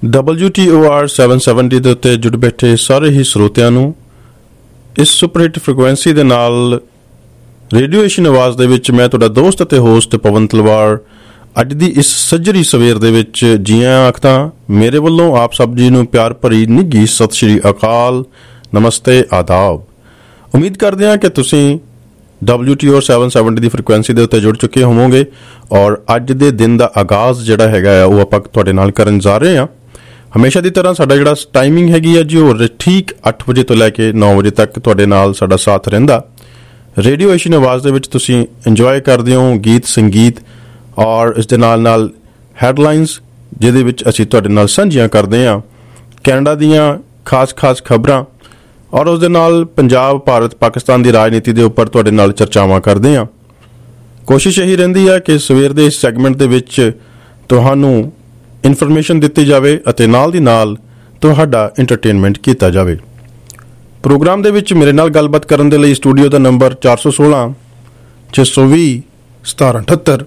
WTOR 770 ਦੇ ਉੱਤੇ ਜੁੜ ਬੈਠੇ ਸਾਰੇ ਹੀ ਸਰੋਤਿਆਂ ਨੂੰ ਇਸ ਸੁਪਰਹਿੱਟ ਫ੍ਰੀਕੁਐਂਸੀ ਦੇ ਨਾਲ ਰੇਡੀਓ ਏਸ਼ੀਅਨ ਆਵਾਜ਼ ਦੇ ਵਿੱਚ ਮੈਂ ਤੁਹਾਡਾ ਦੋਸਤ ਅਤੇ ਹੋਸਟ ਪਵਨ ਤਲਵਾਰ ਅੱਜ ਦੀ ਇਸ ਸੱਜਰੀ ਸਵੇਰ ਦੇ ਵਿੱਚ ਜੀਆਂ ਆਖਦਾ। ਮੇਰੇ ਵੱਲੋਂ ਆਪ ਸਭ ਜੀ ਨੂੰ ਪਿਆਰ ਭਰੀ ਨਿੱਘੀ ਸਤਿ ਸ਼੍ਰੀ ਅਕਾਲ, ਨਮਸਤੇ, ਆਦਾਬ। ਉਮੀਦ ਕਰਦੇ ਹਾਂ ਕਿ ਤੁਸੀਂ WTOR 770 ਦੀ ਫ੍ਰੀਕੁਐਂਸੀ ਦੇ ਉੱਤੇ ਜੁੜ ਚੁੱਕੇ ਹੋਵੋਗੇ ਔਰ ਅੱਜ ਦੇ ਦਿਨ ਦਾ ਆਗਾਜ਼ ਜਿਹੜਾ ਹੈਗਾ ਆ ਉਹ ਆਪਾਂ ਤੁਹਾਡੇ ਨਾਲ ਕਰਨ ਜਾ ਰਹੇ ਹਾਂ। ਹਮੇਸ਼ਾ ਦੀ ਤਰ੍ਹਾਂ ਸਾਡਾ ਜਿਹੜਾ ਟਾਈਮਿੰਗ ਹੈਗੀ ਆ ਜੀ ਉਹ ਠੀਕ 8 ਵਜੇ ਤੋਂ ਲੈ ਕੇ 9 ਵਜੇ ਤੱਕ ਤੁਹਾਡੇ ਨਾਲ ਸਾਡਾ ਸਾਥ ਰਹਿੰਦਾ। ਰੇਡੀਓ ਏਸ਼ੀਅਨ ਆਵਾਜ਼ ਦੇ ਵਿੱਚ ਤੁਸੀਂ ਇੰਜੋਏ ਕਰਦੇ ਹੋ ਗੀਤ ਸੰਗੀਤ ਔਰ ਇਸ ਦੇ ਨਾਲ ਹੈਡਲਾਈਨਸ ਜਿਹਦੇ ਵਿੱਚ ਅਸੀਂ ਤੁਹਾਡੇ ਨਾਲ ਸਾਂਝੀਆਂ ਕਰਦੇ ਹਾਂ ਕੈਨੇਡਾ ਦੀਆਂ ਖਾਸ ਖਬਰਾਂ ਔਰ ਉਸ ਦੇ ਨਾਲ ਪੰਜਾਬ ਭਾਰਤ ਪਾਕਿਸਤਾਨ ਦੀ ਰਾਜਨੀਤੀ ਦੇ ਉੱਪਰ ਤੁਹਾਡੇ ਨਾਲ ਚਰਚਾਵਾਂ ਕਰਦੇ ਹਾਂ। ਕੋਸ਼ਿਸ਼ ਇਹੀ ਰਹਿੰਦੀ ਹੈ ਕਿ ਸਵੇਰ ਦੇ ਇਸ ਸੈਗਮੈਂਟ ਦੇ ਵਿੱਚ ਤੁਹਾਨੂੰ ਇਨਫੋਰਮੇਸ਼ਨ ਦਿੱਤੀ ਜਾਵੇ ਅਤੇ ਨਾਲ ਦੀ ਨਾਲ ਤੁਹਾਡਾ ਐਂਟਰਟੇਨਮੈਂਟ ਕੀਤਾ ਜਾਵੇ। ਪ੍ਰੋਗਰਾਮ ਦੇ ਵਿੱਚ ਮੇਰੇ ਨਾਲ ਗੱਲਬਾਤ ਕਰਨ ਦੇ ਲਈ ਸਟੂਡੀਓ ਦਾ ਨੰਬਰ 416 620 1778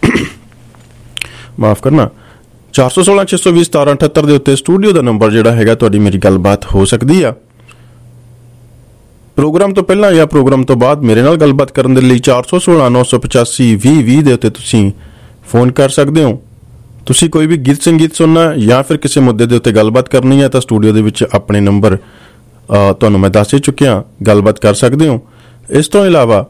ਮਾਫ ਕਰਨਾ 416 620 1778 ਦੇ ਉੱਤੇ ਸਟੂਡੀਓ ਦਾ ਨੰਬਰ ਜਿਹੜਾ ਹੈਗਾ ਤੁਹਾਡੀ ਮੇਰੀ ਗੱਲਬਾਤ ਹੋ ਸਕਦੀ ਆ। ਪ੍ਰੋਗਰਾਮ ਤੋਂ ਪਹਿਲਾਂ ਜਾਂ ਪ੍ਰੋਗਰਾਮ ਤੋਂ ਬਾਅਦ ਮੇਰੇ ਨਾਲ ਗੱਲਬਾਤ ਕਰਨ ਦੇ ਲਈ 416 985 2020 ਦੇ ਉੱਤੇ ਤੁਸੀਂ ਫੋਨ ਕਰ ਸਕਦੇ ਹੋ। ਤੁਸੀਂ ਕੋਈ ਵੀ ਗੀਤ ਸੰਗੀਤ ਸੁਣਨਾ ਜਾਂ ਫਿਰ ਕਿਸੇ ਮੁੱਦੇ ਦੇ ਉੱਤੇ ਗੱਲਬਾਤ ਕਰਨੀ ਹੈ ਤਾਂ ਸਟੂਡੀਓ ਦੇ ਵਿੱਚ ਆਪਣੇ ਨੰਬਰ ਤੁਹਾਨੂੰ ਮੈਂ ਦੱਸ ਹੀ ਚੁੱਕਿਆ, ਗੱਲਬਾਤ ਕਰ ਸਕਦੇ ਹੋ। ਇਸ ਤੋਂ ਇਲਾਵਾ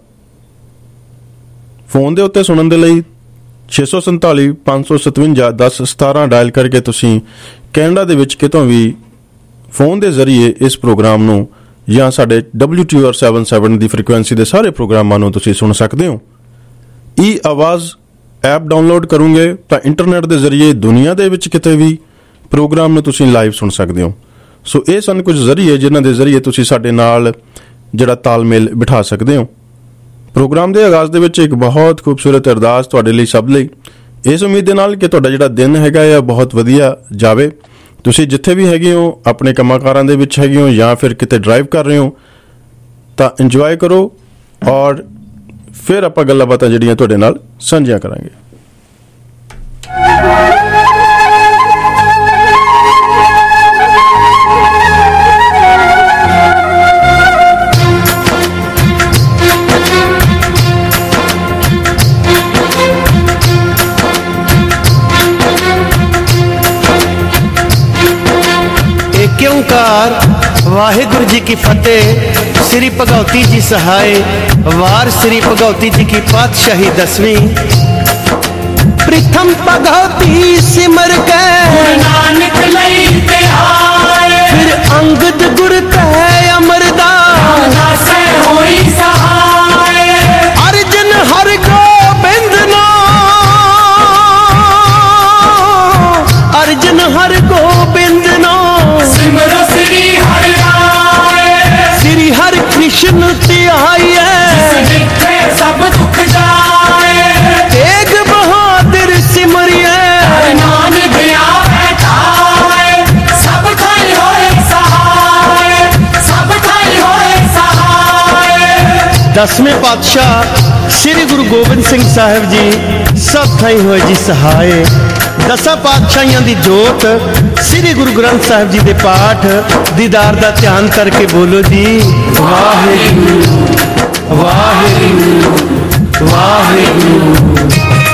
ਫੋਨ ਦੇ ਉੱਤੇ ਸੁਣਨ ਦੇ ਲਈ 647 557 1017 ਡਾਇਲ ਕਰਕੇ ਤੁਸੀਂ ਕੈਨੇਡਾ ਦੇ ਵਿੱਚ ਕਿਤੋਂ ਵੀ ਫੋਨ ਦੇ ਜ਼ਰੀਏ ਇਸ ਪ੍ਰੋਗਰਾਮ ਨੂੰ ਜਾਂ ਸਾਡੇ WTOR 770 ਦੀ ਫ੍ਰੀਕੁਐਂਸੀ ਦੇ ਸਾਰੇ ਪ੍ਰੋਗਰਾਮਾਂ ਨੂੰ ਤੁਸੀਂ ਸੁਣ ਸਕਦੇ ਹੋ। ਈ ਆਵਾਜ਼ ਐਪ ਡਾਊਨਲੋਡ ਕਰੋਗੇ ਤਾਂ ਇੰਟਰਨੈਟ ਦੇ ਜ਼ਰੀਏ ਦੁਨੀਆ ਦੇ ਵਿੱਚ ਕਿਤੇ ਵੀ ਪ੍ਰੋਗਰਾਮ ਨੂੰ ਤੁਸੀਂ ਲਾਈਵ ਸੁਣ ਸਕਦੇ ਹੋ। ਸੋ ਇਹ ਸਨ ਕੁਝ ਜ਼ਰੀਏ ਜਿਨ੍ਹਾਂ ਦੇ ਜ਼ਰੀਏ ਤੁਸੀਂ ਸਾਡੇ ਨਾਲ ਜਿਹੜਾ ਤਾਲਮੇਲ ਬਿਠਾ ਸਕਦੇ ਹੋ। ਪ੍ਰੋਗਰਾਮ ਦੇ ਆਗਾਜ਼ ਦੇ ਵਿੱਚ ਇੱਕ ਬਹੁਤ ਖੂਬਸੂਰਤ ਅਰਦਾਸ ਤੁਹਾਡੇ ਲਈ ਸਭ ਲਈ, ਇਸ ਉਮੀਦ ਦੇ ਨਾਲ ਕਿ ਤੁਹਾਡਾ ਜਿਹੜਾ ਦਿਨ ਹੈਗਾ ਆ ਬਹੁਤ ਵਧੀਆ ਜਾਵੇ। ਤੁਸੀਂ ਜਿੱਥੇ ਵੀ ਹੈਗੇ ਹੋ ਆਪਣੇ ਕੰਮਾਂ-ਕਾਰਾਂ ਦੇ ਵਿੱਚ ਹੈਗੇ ਹੋ ਜਾਂ ਫਿਰ ਕਿਤੇ ਡਰਾਈਵ ਕਰ ਰਹੇ ਹੋ ਤਾਂ ਇੰਜੋਏ ਕਰੋ ਔਰ ਫਿਰ ਆਪਾਂ ਗੱਲਾਂ ਬਾਤਾਂ ਜਿਹੜੀਆਂ ਤੁਹਾਡੇ ਨਾਲ ਸਾਂਝੀਆਂ ਕਰਾਂਗੇ। ਓਂਕਾਰ ਵਾਹਿਗੁਰੂ ਜੀ ਕੀ ਫਤਿਹ। ਸ੍ਰੀ ਭਗਉਤੀ ਜੀ ਸਹਾਏ ਵਾਰ ਸ੍ਰੀ ਭਗਉਤੀ ਜੀ ਕੀ ਪਾਤਸ਼ਾਹੀ 10ਵੀਂ। ਪ੍ਰਥਮ ਭਗਉਤੀ ਸਿਮਰ ਕੇ ਨਾਨਕ ਲਈ ਤੇ ਆਏ, ਫਿਰ ਅੰਗਦ ਗੁਰ ਤੈ ਅਮਰਦਾਸ ਹੋਈ ਸਹਾਏ। ਅਰਜਨ ਹਰਿ ਗੋਬਿੰਦ ਅਰਜਨ ਹਰਿ ਗੋਬਿੰਦ ਸਿਮਰੋ ਸ੍ਰੀ ਹਰਿ ਰਾਏ। ਸ੍ਰੀ ਹਰਿ ਕ੍ਰਿਸ਼ਨ ਧਿਆਈਐ ਜਿੱਥੇ ਸਭ ਦੁੱਖ ਜਾਏ। ਤੇਗ ਬਹਾਦਰ ਸਿਮਰਿਐ ਨਾਨਕ ਆਵੈ ਧਾਏ। ਸਭ ਥਾਈ ਹੋਏ ਸਹਾਏ, ਸਭ ਥਾਈ ਹੋਏ ਸਹਾਏ। 10ਵੇਂ ਪਾਤਸ਼ਾਹ ਸ੍ਰੀ ਗੁਰੂ ਗੋਬਿੰਦ ਸਿੰਘ ਸਾਹਿਬ ਜੀ ਸਭ ਥਾਈ ਹੋਏ ਜੀ ਸਹਾਏ। 10 ਪਾਤਸ਼ਾਹੀਆਂ ਦੀ ਜੋਤ ਸ੍ਰੀ ਗੁਰੂ ਗ੍ਰੰਥ ਸਾਹਿਬ ਜੀ ਦੇ ਪਾਠ ਦੀਦਾਰ ਦਾ ਧਿਆਨ ਕਰਕੇ ਬੋਲੋ ਜੀ ਵਾਹਿਗੁਰੂ ਵਾਹਿਗੁਰੂ ਵਾਹਿਗੁਰੂ।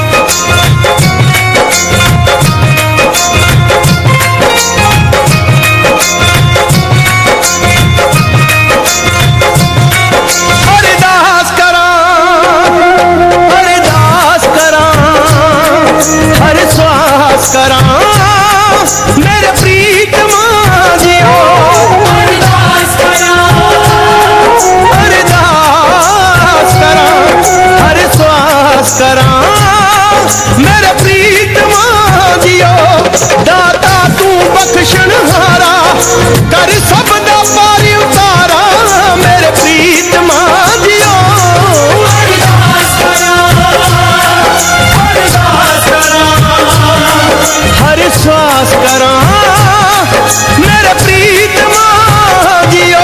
ਮੇਰੇ ਪ੍ਰੀਤਮਾ ਜੀਓ ਅਰਦਾਸ ਕਰਾਂ, ਅਰਦਾਸ ਕਰਾਂ, ਹਰਿ ਸਵਾਸ ਕਰਾਂ। ਮੇਰੇ ਪ੍ਰੀਤਮਾ ਜੀਓ ਦਾਤਾ ਤੂੰ ਬਖਸ਼ਣ ਹਾਰਾ, ਕਰ ਸਭ ਦਾ ਪਾਰ ਉਤਾਰਾ। ਮੇਰੇ ਪ੍ਰੀਤਮਾ ਜੀਓ ਅਰਦਾਸ ਕਰਾਂ, ਅਰਦਾਸ ਕਰਾਂ, ਹਰਿ ਸਵਾਸ ਕਰਾਂ। ਮੇਰੇ ਪ੍ਰੀਤਮਾ ਜੀਓ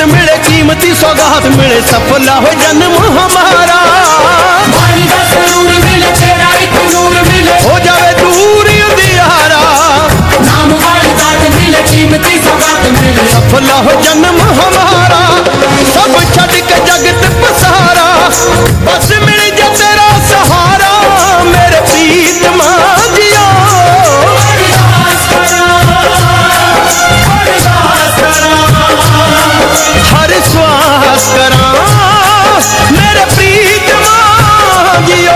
मिले कीमती सौगात मिले सफला हो जन्म हमारा हो जावे दूर अंधियारा सफला हो जन्म हमारा सब छड़ के जगत पसारा बस मिल जा तेरा सहारा मेरे प्रीत मांझिया हर श्वास करा मेरे प्रीत मांझियो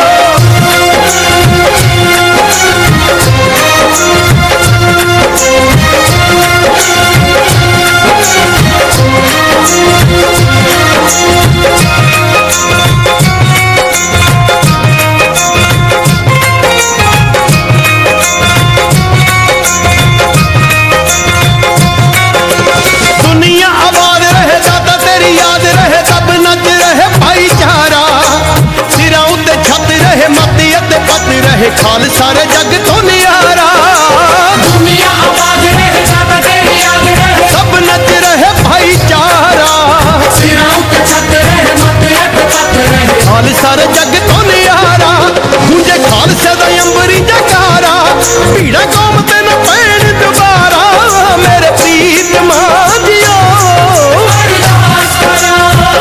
खालसा रे जग तो नियारा दुनिया आबाद रहे सब तेरी याद रहे सब नच रहे भाईचारा सिरों पे छत रहे मत रहे खालसा रे जग तो नियारा मुझे खालसे दा अंबरी जगारा पीड़ा कौम ते न पैण दोबारा मेरे प्रीत मांझियो अरदास करा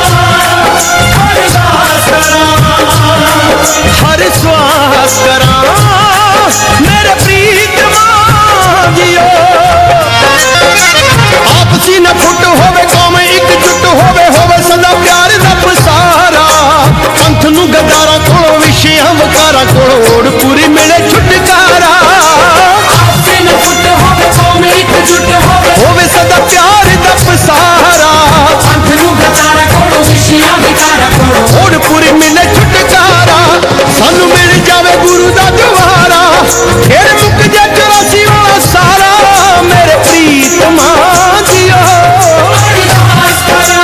हर श्वास करा मेरे प्रीत मांझियो आपसी न फुट होवे कौम एकजुट होवे सदा प्यार दा पसारा पंथ नू गदारा कोलों विषयां वकारा कोलों ओड़ पूरी मिले छुटकारा आपसी न फुट होवे कौम एकजुट होवे सदा प्यार दा पसारा पंथ नू गदारा कोलों विषयां वकारा कोलों ओड़ पूरी मिले छुटकारा सानू मिल जावे गुरु दा द्वारा फिर मुक जा 84 वाला सारा मेरे प्रीत मांझियो अरदास करा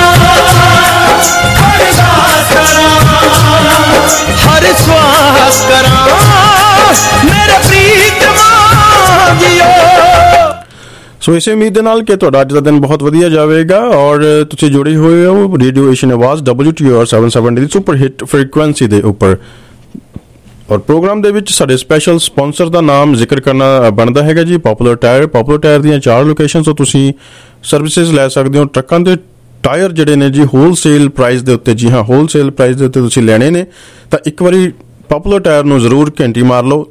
हर श्वास करा मेरे प्रीत मांझियो ਸੋ ਇਸੇ ਉਮੀਦ ਦੇ ਨਾਲ ਕਿ ਤੁਹਾਡਾ ਅੱਜ ਦਾ ਦਿਨ ਬਹੁਤ ਵਧੀਆ ਜਾਵੇਗਾ ਔਰ ਤੁਸੀਂ ਜੁੜੇ ਹੋਏ ਹੋ ਰੇਡੀਓ ਏਸ਼ੀਅਨ ਆਵਾਜ਼ WTOR 770 ਦੀ ਸੁਪਰ ਹਿੱਟ ਫ੍ਰੀਕੁਐਂਸੀ ਦੇ ਉੱਪਰ ਔਰ ਪ੍ਰੋਗਰਾਮ ਦੇ ਵਿੱਚ ਸਾਡੇ ਸਪੈਸ਼ਲ ਸਪਾਂਸਰ ਦਾ ਨਾਮ ਜ਼ਿਕਰ ਕਰਨਾ ਬਣਦਾ ਹੈਗਾ ਜੀ ਪਪੂਲਰ ਟਾਇਰ ਦੀਆਂ 4 ਲੋਕੇਸ਼ਨ ਤੋਂ ਤੁਸੀਂ ਸਰਵਿਸਿਜ਼ ਲੈ ਸਕਦੇ ਹੋ ਟਰੱਕਾਂ ਦੇ ਟਾਇਰ ਜਿਹੜੇ ਨੇ ਜੀ ਹੋਲਸੇਲ ਪ੍ਰਾਈਸ ਦੇ ਉੱਤੇ ਜੀ ਹਾਂ ਹੋਲਸੇਲ ਪ੍ਰਾਈਸ ਦੇ ਉੱਤੇ ਤੁਸੀਂ ਲੈਣੇ ਨੇ ਤਾਂ ਇੱਕ ਵਾਰੀ ਪਪੂਲਰ ਟਾਇਰ ਨੂੰ ਜ਼ਰੂਰ ਘੰਟੀ ਮਾਰ ਲਓ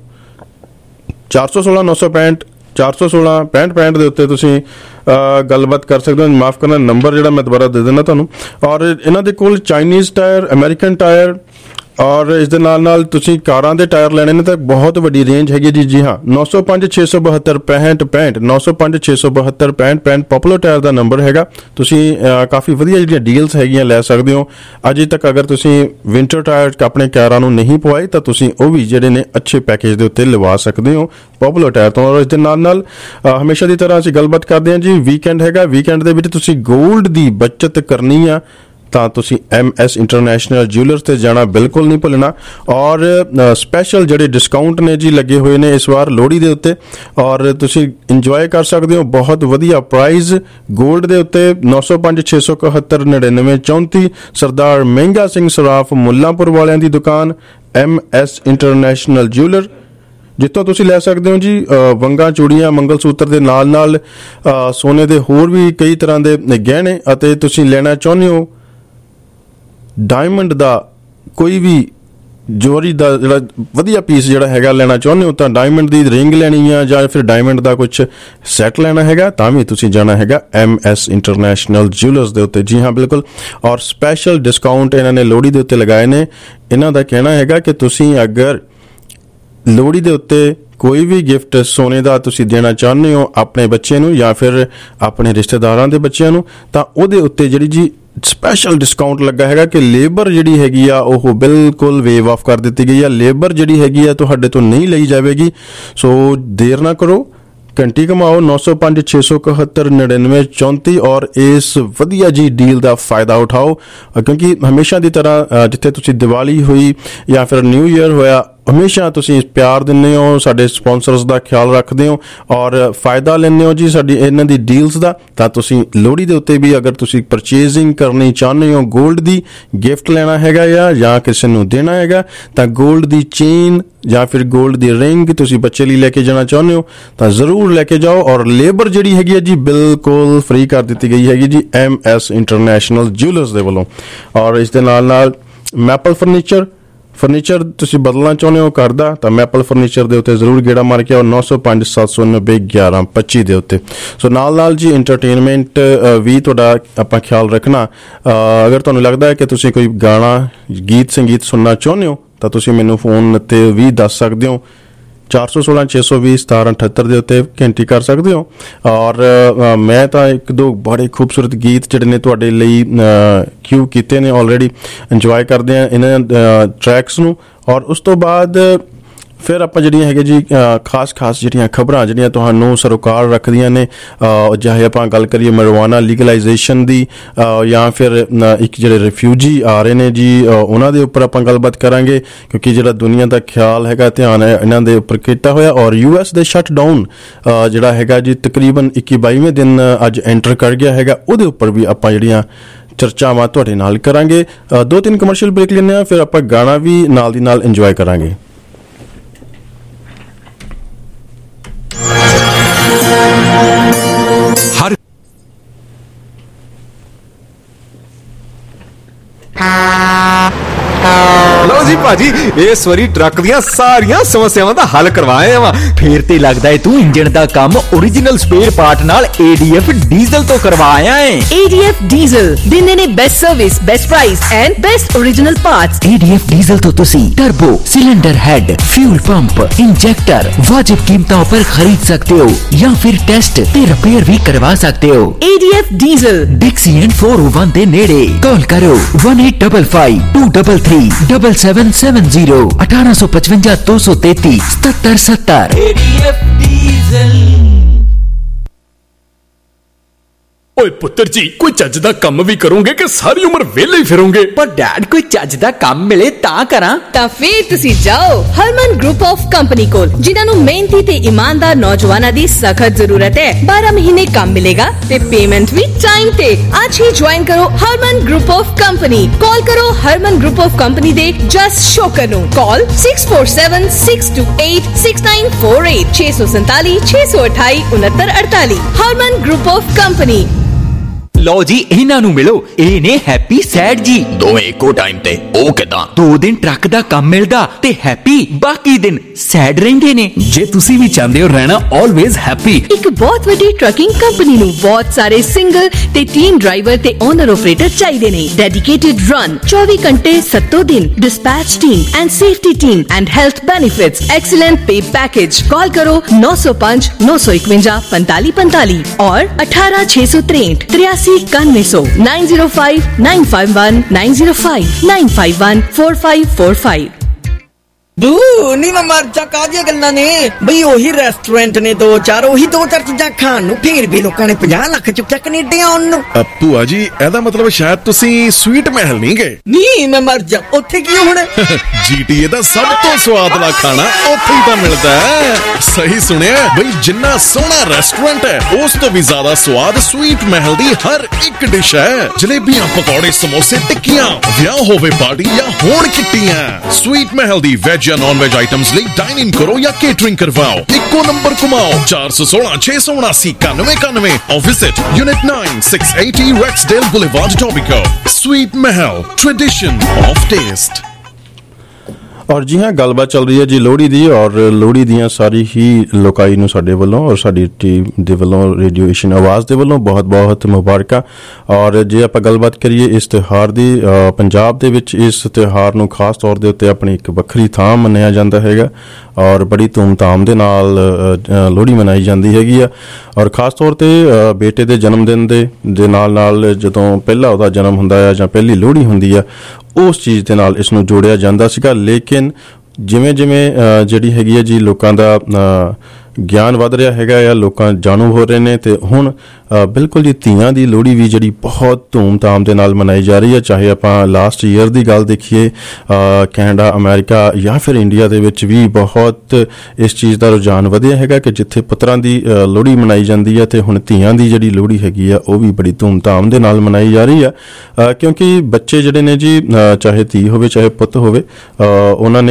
416 965 416 65 ਦੇ ਉੱਤੇ ਤੁਸੀਂ ਗੱਲਬਾਤ ਕਰ ਸਕਦੇ ਹੋ ਮਾਫ ਕਰਨਾ ਨੰਬਰ ਜਿਹੜਾ ਮੈਂ ਦੁਬਾਰਾ ਦੇ ਦਿੰਦਾ ਤੁਹਾਨੂੰ ਔਰ ਇਹਨਾਂ ਦੇ ਕੋਲ ਚਾਈਨੀਜ਼ ਟਾਇਰ ਅਮਰੀਕਨ ਟਾਇਰ ਔਰ ਇਸ ਦੇ ਨਾਲ ਤੁਸੀਂ ਕਾਰਾਂ ਦੇ ਟਾਇਰ ਲੈਣੇ ਨੇ ਤਾਂ ਬਹੁਤ ਵੱਡੀ ਰੇਂਜ ਹੈਗੀ ਜੀ ਹਾਂ 905 672 65 905 672 65 ਪਪੂਲਰ ਟਾਇਰ ਦਾ ਨੰਬਰ ਹੈਗਾ ਤੁਸੀਂ ਕਾਫੀ ਵਧੀਆ ਜਿਹੜੀਆਂ ਡੀਲਸ ਹੈਗੀਆਂ ਲੈ ਸਕਦੇ ਹੋ ਅਜੇ ਤੱਕ ਅਗਰ ਤੁਸੀਂ ਵਿੰਟਰ ਟਾਇਰ ਆਪਣੇ ਕਾਰਾਂ ਨੂੰ ਨਹੀਂ ਪਵਾਏ ਤਾਂ ਤੁਸੀਂ ਉਹ ਵੀ ਜਿਹੜੇ ਨੇ ਅੱਛੇ ਪੈਕੇਜ ਦੇ ਉੱਤੇ ਲਵਾ ਸਕਦੇ ਹੋ ਪਪੂਲਰ ਟਾਇਰ ਤੋਂ ਔਰ ਇਸ ਦੇ ਨਾਲ ਹਮੇਸ਼ਾ ਦੀ ਤਰ੍ਹਾਂ ਅਸੀਂ ਗੱਲਬਾਤ ਕਰਦੇ ਹਾਂ ਜੀ ਵੀਕਐਂਡ ਹੈਗਾ ਵੀਕਐਂਡ ਦੇ ਵਿੱਚ ਤੁਸੀਂ ਗੋਲਡ ਦੀ ਬੱਚਤ ਕਰਨੀ ਆ ਤਾਂ ਤੁਸੀਂ MS ਇੰਟਰਨੈਸ਼ਨਲ ਜਿਊਲਰਸ ਤੇ ਜਾਣਾ ਬਿਲਕੁਲ ਨਹੀਂ ਭੁੱਲਣਾ ਔਰ ਸਪੈਸ਼ਲ ਜਿਹੜੇ ਡਿਸਕਾਊਂਟ ਨੇ ਜੀ ਲੱਗੇ ਹੋਏ ਨੇ ਇਸ ਵਾਰ ਲੋਹੜੀ ਦੇ ਉੱਤੇ ਔਰ ਤੁਸੀਂ ਇੰਜੋਏ ਕਰ ਸਕਦੇ ਹੋ ਬਹੁਤ ਵਧੀਆ ਪ੍ਰਾਈਸ ਗੋਲਡ ਦੇ ਉੱਤੇ 905 671 99 34 ਸਰਦਾਰ ਮਹਿੰਗਾ ਸਿੰਘ ਸਰਾਫ ਮੁੱਲਾਂਪੁਰ ਵਾਲਿਆਂ ਦੀ ਦੁਕਾਨ MS ਇੰਟਰਨੈਸ਼ਨਲ ਜਿਊਲਰ ਜਿੱਥੋਂ ਤੁਸੀਂ ਲੈ ਸਕਦੇ ਹੋ ਜੀ ਵੰਗਾਂ ਚੂੜੀਆਂ ਮੰਗਲ ਸੂਤਰ ਦੇ ਨਾਲ ਸੋਨੇ ਦੇ ਹੋਰ ਵੀ ਕਈ ਤਰ੍ਹਾਂ ਦੇ ਗਹਿਣੇ ਅਤੇ ਤੁਸੀਂ ਲੈਣਾ ਚਾਹੁੰਦੇ ਹੋ ਡਾਇਮੰਡ ਦਾ ਕੋਈ ਵੀ ਜੋਰੀ ਦਾ ਜਿਹੜਾ ਵਧੀਆ ਪੀਸ ਜਿਹੜਾ ਹੈਗਾ ਲੈਣਾ ਚਾਹੁੰਦੇ ਹੋ ਤਾਂ ਡਾਇਮੰਡ ਦੀ ਰਿੰਗ ਲੈਣੀ ਆ ਜਾਂ ਫਿਰ ਡਾਇਮੰਡ ਦਾ ਕੁਝ ਸੈੱਟ ਲੈਣਾ ਹੈਗਾ ਤਾਂ ਵੀ ਤੁਸੀਂ ਜਾਣਾ ਹੈਗਾ MS ਇੰਟਰਨੈਸ਼ਨਲ ਜਿਊਲਰਸ ਦੇ ਉੱਤੇ ਜੀ ਹਾਂ ਬਿਲਕੁਲ ਔਰ ਸਪੈਸ਼ਲ ਡਿਸਕਾਊਂਟ ਇਹਨਾਂ ਨੇ ਲੋਹੜੀ ਦੇ ਉੱਤੇ ਲਗਾਏ ਨੇ ਇਹਨਾਂ ਦਾ ਕਹਿਣਾ ਹੈਗਾ ਕਿ ਤੁਸੀਂ ਅਗਰ ਲੋਹੜੀ ਦੇ ਉੱਤੇ ਕੋਈ ਵੀ ਗਿਫਟ ਸੋਨੇ ਦਾ ਤੁਸੀਂ ਦੇਣਾ ਚਾਹੁੰਦੇ ਹੋ ਆਪਣੇ ਬੱਚੇ ਨੂੰ ਜਾਂ ਫਿਰ ਆਪਣੇ ਰਿਸ਼ਤੇਦਾਰਾਂ ਦੇ ਬੱਚਿਆਂ ਨੂੰ ਤਾਂ ਉਹਦੇ ਉੱਤੇ ਜਿਹੜੀ ਜੀ ਸਪੈਸ਼ਲ ਡਿਸਕਾਊਂਟ ਲੱਗਾ ਹੈਗਾ ਕਿ ਲੇਬਰ ਜਿਹੜੀ ਹੈਗੀ ਆ ਉਹ ਬਿਲਕੁਲ ਵੇਵ ਆਫ ਕਰ ਦਿੱਤੀ ਗਈ ਆ ਲੇਬਰ ਜਿਹੜੀ ਹੈਗੀ ਆ ਤੁਹਾਡੇ ਤੋਂ ਨਹੀਂ ਲਈ ਜਾਵੇਗੀ ਸੋ ਦੇਰ ਨਾ ਕਰੋ ਘੰਟੀ ਕਮਾਓ 905 671 99 34 ਔਰ ਇਸ ਵਧੀਆ ਜੀ ਡੀਲ ਦਾ ਫਾਇਦਾ ਉਠਾਓ ਕਿਉਂਕਿ ਹਮੇਸ਼ਾ ਦੀ ਤਰ੍ਹਾਂ ਜਿੱਥੇ ਤੁਸੀਂ ਦੀਵਾਲੀ ਹੋਈ ਜਾਂ ਫਿਰ ਨਿਊ ਈਅਰ ਹੋਇਆ ਹਮੇਸ਼ਾ ਤੁਸੀਂ ਪਿਆਰ ਦਿੰਦੇ ਹੋ, ਸਾਡੇ ਸਪਾਂਸਰਸ ਦਾ ਖਿਆਲ ਰੱਖਦੇ ਹੋ ਔਰ ਫਾਇਦਾ ਲੈਂਦੇ ਹੋ ਜੀ ਸਾਡੀ ਇਹਨਾਂ ਦੀ ਡੀਲਸ ਦਾ। ਤਾਂ ਤੁਸੀਂ ਲੋਹੜੀ ਦੇ ਉੱਤੇ ਵੀ ਅਗਰ ਤੁਸੀਂ ਪਰਚੇਜ਼ਿੰਗ ਕਰਨੀ ਚਾਹੁੰਦੇ ਹੋ, 골ਡ ਦੀ ਗਿਫਟ ਲੈਣਾ ਹੈਗਾ ਜਾਂ ਕਿਸੇ ਨੂੰ ਦੇਣਾ ਹੈਗਾ, ਤਾਂ 골ਡ ਦੀ ਚੇਨ ਜਾਂ ਫਿਰ 골ਡ ਦੀ ਰਿੰਗ ਤੁਸੀਂ ਬੱਚੇ ਲਈ ਲੈ ਕੇ ਜਾਣਾ ਚਾਹੁੰਦੇ ਹੋ ਤਾਂ ਜ਼ਰੂਰ ਲੈ ਕੇ ਜਾਓ। ਔਰ ਲੇਬਰ ਜਿਹੜੀ ਹੈਗੀ ਹੈ ਜੀ ਬਿਲਕੁਲ ਫ੍ਰੀ ਕਰ ਦਿੱਤੀ ਗਈ ਹੈਗੀ ਜੀ MS ਇੰਟਰਨੈਸ਼ਨਲ ਜਿਊਲਰਸ ਦੇ ਵੱਲੋਂ। ਔਰ ਇਸ ਦੇ ਨਾਲ ਮੈਪਲ ਫਰਨੀਚਰ ਤੁਸੀਂ ਬਦਲਣਾ ਚਾਹੁੰਦੇ ਹੋ ਘਰ ਦਾ ਤਾਂ ਮੈਪਲ ਫਰਨੀਚਰ ਦੇ ਉੱਤੇ ਜ਼ਰੂਰ ਗੇੜਾ ਮਾਰ ਕੇ ਆਓ 905 790 1125 ਦੇ ਉੱਤੇ। ਸੋ ਨਾਲ ਜੀ ਇੰਟਰਟੇਨਮੈਂਟ ਵੀ ਤੁਹਾਡਾ ਆਪਾਂ ਖਿਆਲ ਰੱਖਣਾ। ਅਗਰ ਤੁਹਾਨੂੰ ਲੱਗਦਾ ਹੈ ਕਿ ਤੁਸੀਂ ਕੋਈ ਗਾਣਾ ਗੀਤ ਸੰਗੀਤ ਸੁਣਨਾ ਚਾਹੁੰਦੇ ਹੋ ਤਾਂ ਤੁਸੀਂ ਮੈਨੂੰ ਫੋਨ ਤੇ ਵੀ ਦੱਸ ਸਕਦੇ ਹੋ 416 620 1778 ਦੇ ਉੱਤੇ ਘੰਟੀ ਕਰ ਸਕਦੇ ਹੋ। ਔਰ ਮੈਂ ਤਾਂ ਇੱਕ ਦੋ ਬੜੇ ਖੂਬਸੂਰਤ ਗੀਤ ਜਿਹੜੇ ਨੇ ਤੁਹਾਡੇ ਲਈ ਕਿਊ ਕੀਤੇ ਨੇ, ਆਲਰੇਡੀ ਇੰਜੋਏ ਕਰਦੇ ਆ ਇਹਨਾਂ ਟਰੈਕਸ ਨੂੰ। ਔਰ ਉਸ ਤੋਂ ਬਾਅਦ ਫਿਰ ਆਪਾਂ ਜਿਹੜੀਆਂ ਹੈਗੇ ਜੀ ਖਾਸ ਜਿਹੜੀਆਂ ਖਬਰਾਂ ਜਿਹੜੀਆਂ ਤੁਹਾਨੂੰ ਸਰੋਕਾਰ ਰੱਖਦੀਆਂ ਨੇ, ਚਾਹੇ ਆਪਾਂ ਗੱਲ ਕਰੀਏ ਮੈਰੀਜੁਆਨਾ ਲੀਗਲਾਈਜੇਸ਼ਨ ਦੀ ਜਾਂ ਫਿਰ ਇੱਕ ਜਿਹੜੇ ਰਿਫਿਊਜੀ ਆ ਰਹੇ ਨੇ ਜੀ ਉਹਨਾਂ ਦੇ ਉੱਪਰ ਆਪਾਂ ਗੱਲਬਾਤ ਕਰਾਂਗੇ, ਕਿਉਂਕਿ ਜਿਹੜਾ ਦੁਨੀਆ ਦਾ ਖਿਆਲ ਹੈਗਾ ਧਿਆਨ ਹੈ ਇਹਨਾਂ ਦੇ ਉੱਪਰ ਕੀਤਾ ਹੋਇਆ। ਔਰ US ਦੇ ਸ਼ਟ ਡਾਊਨ ਜਿਹੜਾ ਹੈਗਾ ਜੀ ਤਕਰੀਬਨ 21-22ਵੇਂ ਦਿਨ ਅੱਜ ਐਂਟਰ ਕਰ ਗਿਆ ਹੈਗਾ, ਉਹਦੇ ਉੱਪਰ ਵੀ ਆਪਾਂ ਜਿਹੜੀਆਂ ਚਰਚਾਵਾਂ ਤੁਹਾਡੇ ਨਾਲ ਕਰਾਂਗੇ। 2-3 ਕਮਰਸ਼ੀਅਲ ਬ੍ਰੇਕ ਲੈਂਦੇ ਹਾਂ, ਫਿਰ ਆਪਾਂ ਗਾਣਾ ਵੀ ਨਾਲ ਦੀ ਨਾਲ ਇੰਜੋਏ ਕਰਾਂਗੇ। ਲਓ ਜੀ ਭਾਜੀ, ਇਸ ਵਾਰੀ ਟਰੱਕ ਦੀਆਂ ਸਾਰੀਆਂ ਸਮੱਸਿਆਵਾਂ ਦਾ ਹੱਲ ਕਰਵਾਇਆ ਵਾ। ਫੇਰ ਤੇ ਲੱਗਦਾ ਏ ਤੂੰ ਇੰਜਣ ਦਾ ਕੰਮ ਓਰੀਜਨਲ ਸਪੇਅਰ ਪਾਰਟ ਨਾਲ ADF ਡੀਜ਼ਲ ਤੋਂ ਕਰਵਾਇਆ ਏ। ADF ਡੀਜ਼ਲ ਦਿੰਦੇ ਨੇ best service, best price and best original parts. ADF diesel ਤੋਂ ਤੁਸੀਂ turbo, cylinder head, fuel pump, injector वाजिब कीमतों पर खरीद सकते हो या फिर टेस्ट ते रिपेयर भी करवा सकते हो। ADF ਡੀਜ਼ਲ डिक्सी एंड 401 दे नेड़े। कॉल करो 1855 233 7770 1855 233 7770। ADF diesel. ਓਏ ਪੁੱਤਰ ਜੀ, ਕੋਈ ਚੱਜ ਦਾ ਕੰਮ ਵੀ ਕਰੋਗੇ ਕਿ ਸਾਰੀ ਉਮਰ ਵਿਹਲੇ ਹੀ ਫਿਰੋਗੇ? ਪਰ ਡੈਡ ਕੋਈ ਚੱਜ ਦਾ ਕੰਮ ਮਿਲੇ ਤਾਂ ਕਰਾਂ। ਤਾਂ ਫੇਰ ਤੁਸੀਂ ਜਾਓ ਹਰਮਨ ਗਰੁੱਪ ਆਫ ਕੰਪਨੀ ਕੋਲ, ਜਿਨ੍ਹਾਂ ਨੂੰ ਮਿਹਨਤੀ ਤੇ ਇਮਾਨਦਾਰ ਨੌਜਵਾਨਾਂ ਦੀ ਸਖਤ ਜ਼ਰੂਰਤ ਹੈ। 12 ਮਹੀਨੇ ਕੰਮ ਮਿਲੇਗਾ ਤੇ ਪੇਮੈਂਟ ਵੀ ਟਾਈਮ ਤੇ। ਅੱਜ ਹੀ ਜੁਆਇਨ ਕਰੋ Harman group of company. Call ਕਰੋ ਹਰਮਨ ਗਰੁੱਪ ਆਫ ਕੰਪਨੀ ਦੇ ਜਸ ਸ਼ੋਕਰ ਨੂੰ। Call 647 628 6948 647 628 6948। Harman group of company. ਲਓ ਜੀ, ਇਹਨਾਂ ਨੂੰ ਮਿਲੋ, ਇਹ ਨੇ ਹੈਪੀ ਸੈਡ ਜੀ। ਦੋਵੇਂ ਇੱਕੋ ਟਾਈਮ ਤੇ? ਉਹ ਕਿਦਾਂ? 2 ਦਿਨ ਟਰੱਕ ਦਾ ਕੰਮ ਮਿਲਦਾ ਤੇ ਹੈਪੀ, ਬਾਕੀ ਦਿਨ ਸੈਡ ਰਹਿੰਦੇ ਨੇ। ਜੇ ਤੁਸੀਂ ਵੀ ਚਾਹੁੰਦੇ ਹੋ ਰਹਿਣਾ ਆਲਵੇਜ਼ ਹੈਪੀ, ਇੱਕ ਬਹੁਤ ਵੱਡੀ ਟਰੱਕਿੰਗ ਕੰਪਨੀ ਨੂੰ ਬਹੁਤ ਸਾਰੇ ਸਿੰਗਲ ਤੇ ਟੀਮ ਡਰਾਈਵਰ ਤੇ ਓਨਰ ਆਪਰੇਟਰ ਚਾਹੀਦੇ ਨੇ। ਡੈਡੀਕੇਟਿਡ ਰਨ 24 ਘੰਟੇ 7 ਦਿਨ, dispatch team and safety team and health benefits, excellent pay package. Call ਕਰੋ 905 951 4545 और 18 663 83 9100 905 951 905 951 4545। ਬੂ ਨੀ ਮੈਂ ਮਰ ਜਾ, ਕਾਹਦੀਆਂ ਗੱਲਾਂ ਨੇ ਬਈ? ਉਹੀ ਰੈਸਟੋਰੈਂਟ ਨੇ 2-4, ਉਹੀ 2-4 ਚੀਜ਼ਾਂ ਖਾਣ ਨੂੰ, ਫੇਰ ਵੀ ਲੋਕਾਂ ਨੇ 50 ਲੱਖ ਚੁੱਕਿਆ ਕੈਨੇਡਾ ਆਉਣ ਨੂੰ। ਭੂਆ ਜੀ, ਇਹਦਾ ਮਤਲਬ ਸ਼ਾਇਦ ਤੁਸੀਂ ਸਵੀਟ ਮਹਿਲ ਨਹੀਂ ਗਏ। ਨਹੀਂ ਮੈਂ ਮਰ ਜਾ, ਉੱਥੇ ਕੀ ਹੋਣਾ? GTA ਦਾ ਸਭ ਤੋਂ ਸਵਾਦਲਾ ਖਾਣਾ ਉੱਥੇ ਹੀ ਤਾਂ ਮਿਲਦਾ ਹੈ। ਸਹੀ ਸੁਣਿਆ ਬਈ, ਜਿੰਨਾ ਸੋਹਣਾ ਰੈਸਟੋਰੈਂਟ ਹੈ ਉਸ ਤੋਂ ਵੀ ਜ਼ਿਆਦਾ ਸਵਾਦ ਸਵੀਟ ਮਹਿਲ ਦੀ ਹਰ ਇੱਕ ਡਿਸ਼ ਹੈ। ਜਲੇਬੀਆਂ, ਪਕੌੜੇ, ਸਮੋਸੇ, ਟਿੱਕੀਆਂ, ਵਿਆਹ ਹੋਵੇ ਪਾਰਟੀ ਜਾਂ ਹੋਣ ਕਿੱਟੀਆਂ, ਸਵੀਟ ਮਹਿਲ ਦੀ ਵੈਜ ਜਾਂ ਨॉन वेज आइटम्स ਲਈ डाइन इन करो या केटरिंग करवाओ। इको नंबर घुमाओ 416 679 9191 और visit unit 9 680 Rexdale Boulevard, Etobicoke। Sweet Mahal, tradition of taste। ਔਰ ਜੀ ਹਾਂ, ਗੱਲਬਾਤ ਚੱਲ ਰਹੀ ਹੈ ਜੀ ਲੋਹੜੀ ਦੀ, ਔਰ ਲੋਹੜੀ ਦੀਆਂ ਸਾਰੀ ਹੀ ਲੋਕਾਈ ਨੂੰ ਸਾਡੇ ਵੱਲੋਂ ਔਰ ਸਾਡੀ ਟੀਮ ਦੇ ਵੱਲੋਂ, ਰੇਡੀਓ ਏਸ਼ੀਅਨ ਆਵਾਜ਼ ਦੇ ਵੱਲੋਂ ਬਹੁਤ ਬਹੁਤ ਮੁਬਾਰਕਾਂ। ਔਰ ਜੇ ਆਪਾਂ ਗੱਲਬਾਤ ਕਰੀਏ ਇਸ ਤਿਉਹਾਰ ਦੀ, ਪੰਜਾਬ ਦੇ ਵਿੱਚ ਇਸ ਤਿਉਹਾਰ ਨੂੰ ਖਾਸ ਤੌਰ ਦੇ ਉੱਤੇ ਆਪਣੀ ਇੱਕ ਵੱਖਰੀ ਥਾਂ ਮੰਨਿਆ ਜਾਂਦਾ ਹੈਗਾ ਔਰ ਬੜੀ ਧੂਮਧਾਮ ਦੇ ਨਾਲ ਲੋਹੜੀ ਮਨਾਈ ਜਾਂਦੀ ਹੈਗੀ ਆ। ਔਰ ਖਾਸ ਤੌਰ ਤੇ ਬੇਟੇ ਦੇ ਜਨਮ ਦਿਨ ਦੇ ਨਾਲ ਜਦੋਂ ਪਹਿਲਾ ਉਹਦਾ ਜਨਮ ਹੁੰਦਾ ਹੈ ਜਾਂ ਪਹਿਲੀ ਲੋਹੜੀ ਹੁੰਦੀ ਆ, ਉਸ ਚੀਜ਼ ਦੇ ਨਾਲ ਇਸ ਨੂੰ ਜੋੜਿਆ ਜਾਂਦਾ ਸੀਗਾ। ਲੇਕਿਨ ਜਿਵੇਂ ਜਿਹੜੀ ਹੈਗੀ ਹੈ ਜੀ ਲੋਕਾਂ ਦਾ ਗਿਆਨ ਵੱਧ ਰਿਹਾ ਹੈਗਾ ਆ, ਲੋਕਾਂ ਜਾਣੂ ਹੋ ਰਹੇ ਨੇ। ਤੇ ਹੁਣ ਬਿਲਕੁਲ ਜੀ ਧੀਆਂ ਦੀ ਲੋਹੜੀ ਵੀ ਜਿਹੜੀ ਬਹੁਤ ਧੂਮ-ਧਾਮ ਦੇ ਨਾਲ ਮਨਾਈ ਜਾ ਰਹੀ ਹੈ। ਚਾਹੇ ਆਪਾਂ ਲਾਸਟ ਈਅਰ ਦੀ ਗੱਲ ਦੇਖੀਏ, ਕੈਨੇਡਾ, ਅਮਰੀਕਾ ਜਾਂ ਫਿਰ ਇੰਡੀਆ ਦੇ ਵਿੱਚ ਵੀ ਬਹੁਤ ਇਸ ਚੀਜ਼ ਦਾ ਰੁਝਾਨ ਵਧਿਆ ਹੈਗਾ ਕਿ ਜਿੱਥੇ ਪੁੱਤਰਾਂ ਦੀ ਲੋਹੜੀ ਮਨਾਈ ਜਾਂਦੀ ਹੈ, ਤੇ ਹੁਣ ਧੀਆਂ ਦੀ ਜਿਹੜੀ ਲੋਹੜੀ ਹੈਗੀ ਆ ਉਹ ਵੀ ਬੜੀ ਧੂਮ-ਧਾਮ ਦੇ ਨਾਲ ਮਨਾਈ ਜਾ ਰਹੀ ਆ। ਕਿਉਂਕਿ ਬੱਚੇ ਜਿਹੜੇ ਨੇ ਜੀ, ਚਾਹੇ ਧੀ ਹੋਵੇ ਚਾਹੇ ਪੁੱਤ ਹੋਵੇ, ਉਹਨਾਂ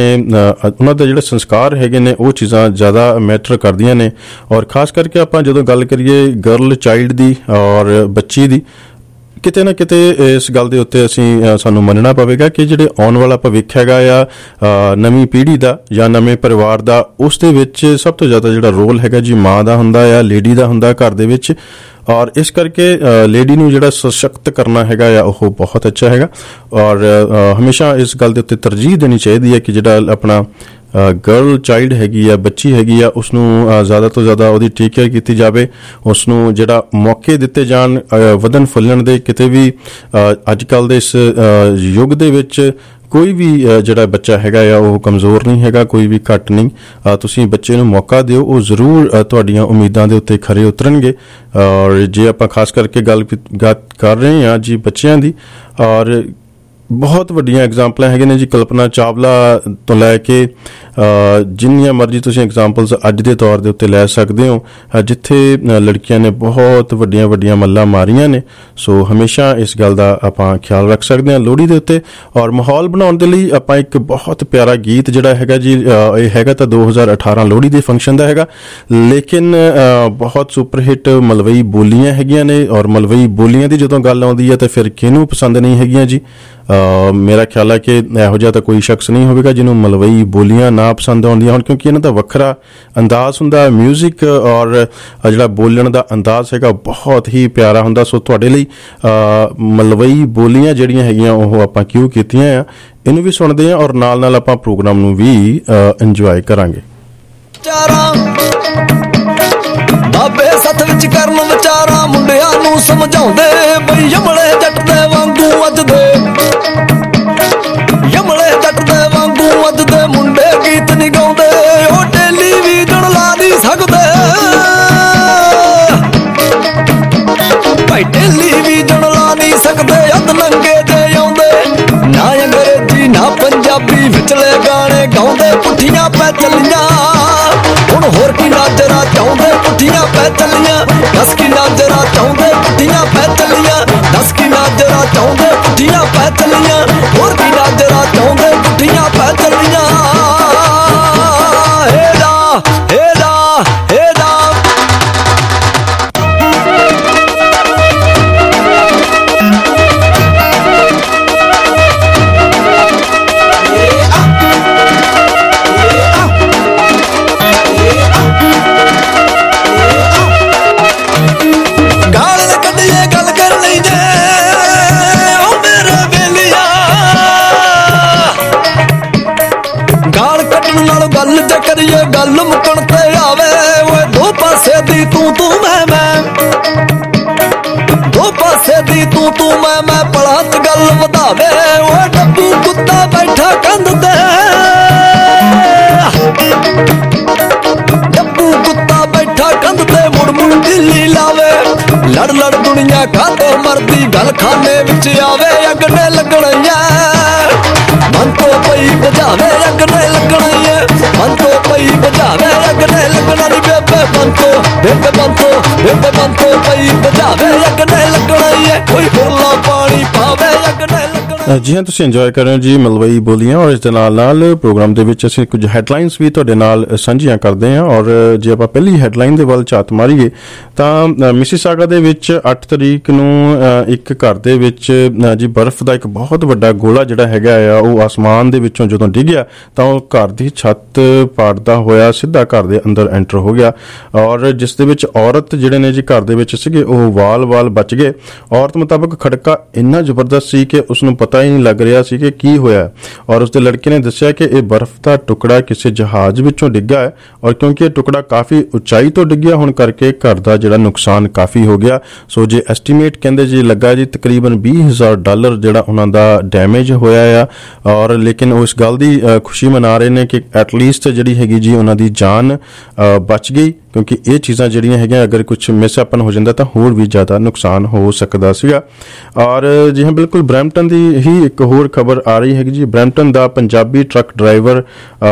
ਦਾ ਜਿਹੜੇ ਸੰਸਕਾਰ ਹੈਗੇ ਨੇ ਉਹ ਚੀਜ਼ਾਂ ਜ਼ਿਆਦਾ ਮੈਟਰ ਕਰਦੀਆਂ ਨੇ। ਔਰ ਖਾਸ ਕਰਕੇ ਆਪਾਂ ਜਦੋਂ ਗੱਲ ਕਰੀਏ ਗਰਲ ਚਾਈਲਡ ਦੀ ਔਰ ਬੱਚੀ ਦੀ, ਕਿਤੇ ਨਾ ਕਿਤੇ ਇਸ ਗੱਲ ਦੇ ਉੱਤੇ ਸਾਨੂੰ ਮੰਨਣਾ ਪਵੇਗਾ ਕਿ ਜਿਹੜੇ ਆਉਣ ਵਾਲਾ ਭਵਿੱਖ ਹੈਗਾ ਆ ਨਵੀਂ ਪੀੜ੍ਹੀ ਦਾ ਜਾਂ ਨਵੇਂ ਪਰਿਵਾਰ ਦਾ, ਉਸ ਦੇ ਵਿੱਚ ਸਭ ਤੋਂ ਜ਼ਿਆਦਾ ਜਿਹੜਾ ਰੋਲ ਹੈਗਾ ਜੀ ਮਾਂ ਦਾ ਹੁੰਦਾ ਆ, ਲੇਡੀ ਦਾ ਹੁੰਦਾ ਘਰ ਦੇ ਵਿੱਚ। ਔਰ ਇਸ ਕਰਕੇ ਲੇਡੀ ਨੂੰ ਜਿਹੜਾ ਸਸ਼ਕਤ ਕਰਨਾ ਹੈਗਾ ਆ ਉਹ ਬਹੁਤ ਅੱਛਾ ਹੈਗਾ। ਔਰ ਹਮੇਸ਼ਾ ਇਸ ਗੱਲ ਦੇ ਉੱਤੇ ਤਰਜੀਹ ਦੇਣੀ ਚਾਹੀਦੀ ਹੈ ਕਿ ਜਿਹੜਾ ਆਪਣਾ ਗਰਲ ਚਾਈਲਡ ਹੈਗੀ ਆ, ਬੱਚੀ ਹੈਗੀ ਆ, ਉਸਨੂੰ ਜ਼ਿਆਦਾ ਤੋਂ ਜ਼ਿਆਦਾ ਉਹਦੀ ਟੇਕ ਕੇਅਰ ਕੀਤੀ ਜਾਵੇ, ਉਸਨੂੰ ਜਿਹੜਾ ਮੌਕੇ ਦਿੱਤੇ ਜਾਣ ਵਧਣ ਫੁੱਲਣ ਦੇ। ਕਿਤੇ ਵੀ ਅੱਜ ਕੱਲ੍ਹ ਦੇ ਇਸ ਯੁੱਗ ਦੇ ਵਿੱਚ ਕੋਈ ਵੀ ਜਿਹੜਾ ਬੱਚਾ ਹੈਗਾ ਆ ਉਹ ਕਮਜ਼ੋਰ ਨਹੀਂ ਹੈਗਾ, ਕੋਈ ਵੀ ਘੱਟ ਨਹੀਂ। ਤੁਸੀਂ ਬੱਚੇ ਨੂੰ ਮੌਕਾ ਦਿਓ, ਉਹ ਜ਼ਰੂਰ ਤੁਹਾਡੀਆਂ ਉਮੀਦਾਂ ਦੇ ਉੱਤੇ ਖਰੇ ਉਤਰਨਗੇ। ਔਰ ਜੇ ਆਪਾਂ ਖਾਸ ਕਰਕੇ ਗੱਲ ਕਰ ਰਹੇ ਹਾਂ ਜੀ ਬੱਚਿਆਂ ਦੀ, ਔਰ ਬਹੁਤ ਵੱਡੀਆਂ ਐਗਜ਼ਾਮਪਲਾਂ ਹੈਗੇ ਨੇ ਜੀ, ਕਲਪਨਾ ਚਾਵਲਾ ਤੋਂ ਲੈ ਕੇ ਜਿੰਨੀਆਂ ਮਰਜ਼ੀ ਤੁਸੀਂ ਐਗਜ਼ਾਮਪਲਸ ਅੱਜ ਦੇ ਤੌਰ ਦੇ ਉੱਤੇ ਲੈ ਸਕਦੇ ਹੋ, ਜਿੱਥੇ ਲੜਕੀਆਂ ਨੇ ਬਹੁਤ ਵੱਡੀਆਂ ਵੱਡੀਆਂ ਮੱਲਾਂ ਮਾਰੀਆਂ ਨੇ। ਸੋ ਹਮੇਸ਼ਾ ਇਸ ਗੱਲ ਦਾ ਆਪਾਂ ਖਿਆਲ ਰੱਖ ਸਕਦੇ ਹਾਂ ਲੋਹੜੀ ਦੇ ਉੱਤੇ। ਔਰ ਮਾਹੌਲ ਬਣਾਉਣ ਦੇ ਲਈ ਆਪਾਂ ਇੱਕ ਬਹੁਤ ਪਿਆਰਾ ਗੀਤ ਜਿਹੜਾ ਹੈਗਾ ਜੀ, ਇਹ ਹੈਗਾ ਤਾਂ 2018 ਲੋਹੜੀ ਦੇ ਫੰਕਸ਼ਨ ਦਾ ਹੈਗਾ, ਲੇਕਿਨ ਬਹੁਤ ਸੁਪਰਹਿੱਟ ਮਲਵਈ ਬੋਲੀਆਂ ਹੈਗੀਆਂ ਨੇ। ਔਰ ਮਲਵਈ ਬੋਲੀਆਂ ਦੀ ਜਦੋਂ ਗੱਲ ਆਉਂਦੀ ਹੈ ਤਾਂ ਫਿਰ ਕਿਹਨੂੰ ਪਸੰਦ ਨਹੀਂ ਹੈਗੀਆਂ ਜੀ। ਮੇਰਾ ਖਿਆਲ ਹੈ ਕਿ ਇਹੋ ਜਿਹਾ ਤਾਂ ਕੋਈ ਸ਼ਖਸ ਨਹੀਂ ਹੋਵੇਗਾ ਜਿਹਨੂੰ ਮਲਵਈ ਬੋਲੀਆਂ ਨਾ ਪਸੰਦ ਆਉਂਦੀਆਂ ਹੋਣ, ਕਿਉਂਕਿ ਇਹਨਾਂ ਦਾ ਵੱਖਰਾ ਅੰਦਾਜ਼ ਹੁੰਦਾ, ਮਿਊਜ਼ਿਕ ਔਰ ਜਿਹੜਾ ਬੋਲਣ ਦਾ ਅੰਦਾਜ਼ ਹੈਗਾ ਬਹੁਤ ਹੀ ਪਿਆਰਾ ਹੁੰਦਾ। ਸੋ ਤੁਹਾਡੇ ਲਈ ਮਲਵਈ ਬੋਲੀਆਂ ਜਿਹੜੀਆਂ ਹੈਗੀਆਂ ਉਹ ਆਪਾਂ ਕਿਉਂ ਕੀਤੀਆਂ ਆ, ਇਹਨੂੰ ਵੀ ਸੁਣਦੇ ਹਾਂ ਔਰ ਨਾਲ ਨਾਲ ਆਪਾਂ ਪ੍ਰੋਗਰਾਮ ਨੂੰ ਵੀ ਇੰਜੋਏ ਕਰਾਂਗੇ। ਬਾਬੇ ਸੱਥ ਵਿੱਚ ਕਰਨ ਵਿਚਾਰਾਂ, ਮੁੰਡਿਆਂ ਨੂੰ ਸਮਝਾਉਂਦੇ ਬਈ ਯਮਲੇ ਜੱਟ ਦੇ ਵਾਂਗੂ ਅੱਜ ਦੇ, ਯਮਲੇ ਜੱਟ ਦੇ ਵਾਂਗੂ ਅੱਜ ਦੇ ਮੁੰਡੇ ਗੀਤ ਨਹੀਂ ਗਾਉਂਦੇ, ਉਹ ਟੈਲੀਵਿਜ਼ਨ ਲਾ ਨਹੀਂ ਸਕਦੇ ਭਾਈ, ਟੈਲੀਵਿਜ਼ਨ ਲਾ ਨਹੀਂ ਸਕਦੇ। ਅੱਧ ਨੰਗੇ ਜੇ ਆਉਂਦੇ, ਨਾ ਅੰਗਰੇਜ਼ੀ ਨਾ ਪੰਜਾਬੀ, ਵਿਚਲੇ ਗਾਣੇ ਗਾਉਂਦੇ, ਪੁੱਠੀਆਂ ਪੈ ਚੱਲੀਆਂ ਹੁਣ ਹੋਰ ਕੀ ਨਾਜਰਾ ਚਾਹੁੰਦੇ, ਪੁੱਠੀਆਂ ਪੈ ਚੱਲੀਆਂ, ਦੱਸ ਕੀ ਨਾਜਰਾ ਚਾਹੁੰਦੇ, ਪੁੱਠੀਆਂ ਪੈ ਚੱਲੀਆਂ, ਦੱਸ ਕੀ ਨਾਜਰਾ ਚਾਹੁੰਦੇ, ਪੁੱਠੀਆਂ ਪੈ ਚੱਲੀਆਂ, ਹੋਰ ਕੀ ਨਾਜਰਾ ਚਾਹੁੰਦੇ, ਪੁੱਠੀਆਂ ਪੈ ਚੱਲੀਆਂ। ਹੇਰਾ ਹੇਰਾ ਹੇਰਾ ਕਰੀਏ ਗੱਲ ਮੁੱਕਣ ਤੇ ਆਵੇ, ਓਏ ਦੋ ਪਾਸੇ ਦੀ ਤੂੰ ਮੈਂ, ਦੋ ਪਾਸੇ ਦੀ ਤੂੰ ਮੈਂ, ਪਲਾਂ ਚ ਗੱਲ ਵਧਾਵੇ, ਓਏ ਡੱਬੂ ਕੁੱਤਾ ਬੈਠਾ ਕੰਧ ਤੇ, ਡੱਬੂ ਕੁੱਤਾ ਬੈਠਾ ਕੰਧ ਤੇ, ਮੁੜ ਮੁੜ ਦਿੱਲੀ ਲਾਵੇ, ਲੜ ਲੜ ਦੁਨੀਆ ਕਾਤੋਂ ਮਰਦੀ, ਗੱਲ ਖਾਨੇ ਵਿੱਚ ਆਵੇ, ਅਗਨੇ ਲੱਗਣੀਆਂ ਮਨ ਤੋਂ ਪਈ ਬਜਾਵੇ, ਅਗਨੇ ਲੱਗਣੀਆਂ ਮਨ ਤੋਂ ਪਈ ਬਜਾਵੇ, ਅਗਨੇ ਲੱਗਣਾ ਨੀ ਬੇਬੇ ਮਨ ਤੋਂ, ਬੇਬੇ ਮਨ ਤੋਂ, ਬੇਬੇ ਮਨ ਤੋਂ ਪਈ ਬਜਾਵੇ, ਅਗਨੇ ਲੱਗਣਾ ਈ ਕੋਈ ਬੋਲਾ ਪਾਣੀ ਪਾਵੇ, ਅਗਨੇ ਲੱਗਣਾ। ਜੀ ਹਾਂ, ਤੁਸੀਂ ਇੰਜੋਏ ਕਰ ਰਹੇ ਹੋ ਜੀ ਮਲਵਈ ਬੋਲੀਆਂ। ਔਰ ਇਸ ਦੇ ਨਾਲ ਨਾਲ ਪ੍ਰੋਗਰਾਮ ਦੇ ਵਿੱਚ ਅਸੀਂ ਕੁਝ ਹੈਡਲਾਈਨਸ ਵੀ ਤੁਹਾਡੇ ਨਾਲ ਸਾਂਝੀਆਂ ਕਰਦੇ ਹਾਂ। ਔਰ ਜੇ ਆਪਾਂ ਪਹਿਲੀ ਹੈਡਲਾਈਨ ਦੇ ਵੱਲ ਝਾਤ ਮਾਰੀਏ ਤਾਂ ਮਿਸੀਸਾਗਾ ਦੇ ਵਿੱਚ 8 ਤਰੀਕ ਨੂੰ ਇੱਕ ਘਰ ਦੇ ਵਿੱਚ ਜੀ ਬਰਫ਼ ਦਾ ਇੱਕ ਬਹੁਤ ਵੱਡਾ ਗੋਲਾ ਜਿਹੜਾ ਹੈਗਾ ਆ ਉਹ ਆਸਮਾਨ ਦੇ ਵਿੱਚੋਂ ਜਦੋਂ ਡਿੱਗਿਆ ਤਾਂ ਉਹ ਘਰ ਦੀ ਛੱਤ ਪਾੜਦਾ ਹੋਇਆ ਸਿੱਧਾ ਘਰ ਦੇ ਅੰਦਰ ਐਂਟਰ ਹੋ ਗਿਆ। ਔਰ ਜਿਸ ਦੇ ਵਿੱਚ ਔਰਤ ਜਿਹੜੇ ਨੇ ਜੀ ਘਰ ਦੇ ਵਿੱਚ ਸੀਗੇ ਉਹ ਵਾਲ ਬਚ ਗਏ। ਔਰਤ ਮੁਤਾਬਕ ਖੜਕਾ ਇੰਨਾ ਜ਼ਬਰਦਸਤ ਸੀ ਕਿ ਉਸਨੂੰ ਪਤਾ ਹੀ ਨਹੀਂ ਲੱਗ ਰਿਹਾ ਸੀ ਕਿ ਕੀ ਹੋਇਆ। ਔਰ ਉਸਦੇ ਲੜਕੇ ਨੇ ਦੱਸਿਆ ਕਿ ਇਹ ਬਰਫ਼ ਦਾ ਟੁਕੜਾ ਕਿਸੇ ਜਹਾਜ਼ ਵਿੱਚੋਂ ਡਿੱਗਾ ਹੈ ਔਰ ਕਿਉਂਕਿ ਇਹ ਟੁਕੜਾ ਕਾਫੀ ਉਚਾਈ ਤੋਂ ਡਿੱਗਿਆ ਹੋਣ ਕਰਕੇ ਘਰ ਦਾ ਜਿਹੜਾ ਨੁਕਸਾਨ ਕਾਫੀ ਹੋ ਗਿਆ। ਸੋ ਜੇ ਐਸਟੀਮੇਟ ਕਹਿੰਦੇ ਜੀ ਲੱਗਾ ਜੀ ਤਕਰੀਬਨ $20,000 ਜਿਹੜਾ ਉਹਨਾਂ ਦਾ ਡੈਮੇਜ ਹੋਇਆ ਆ। ਔਰ ਲੇਕਿਨ ਉਹ ਇਸ ਗੱਲ ਦੀ ਖੁਸ਼ੀ ਮਨਾ ਰਹੇ ਨੇ ਕਿ ਐਟਲੀਸਟ ਜਿਹੜੀ ਹੈਗੀ ਜੀ ਉਹਨਾਂ ਦੀ ਜਾਨ ਬਚ ਗਈ, ਕਿਉਂਕਿ ਇਹ ਚੀਜ਼ਾਂ ਜਿਹੜੀਆਂ ਹੈਗੀਆਂ ਅਗਰ ਕੁਝ ਮਿਸਹੈਪਨ ਹੋ ਜਾਂਦਾ ਤਾਂ ਹੋਰ ਵੀ ਜ਼ਿਆਦਾ ਨੁਕਸਾਨ ਹੋ ਸਕਦਾ ਸੀਗਾ। ਔਰ ਜੀ ਹਾਂ, ਬਿਲਕੁਲ ਬਰੈਂਪਟਨ ਦੀ ਹੀ ਇੱਕ ਹੋਰ ਖਬਰ ਆ ਰਹੀ ਹੈਗੀ ਜੀ। ਬਰੈਂਪਟਨ ਦਾ ਪੰਜਾਬੀ ਟਰੱਕ ਡਰਾਈਵਰ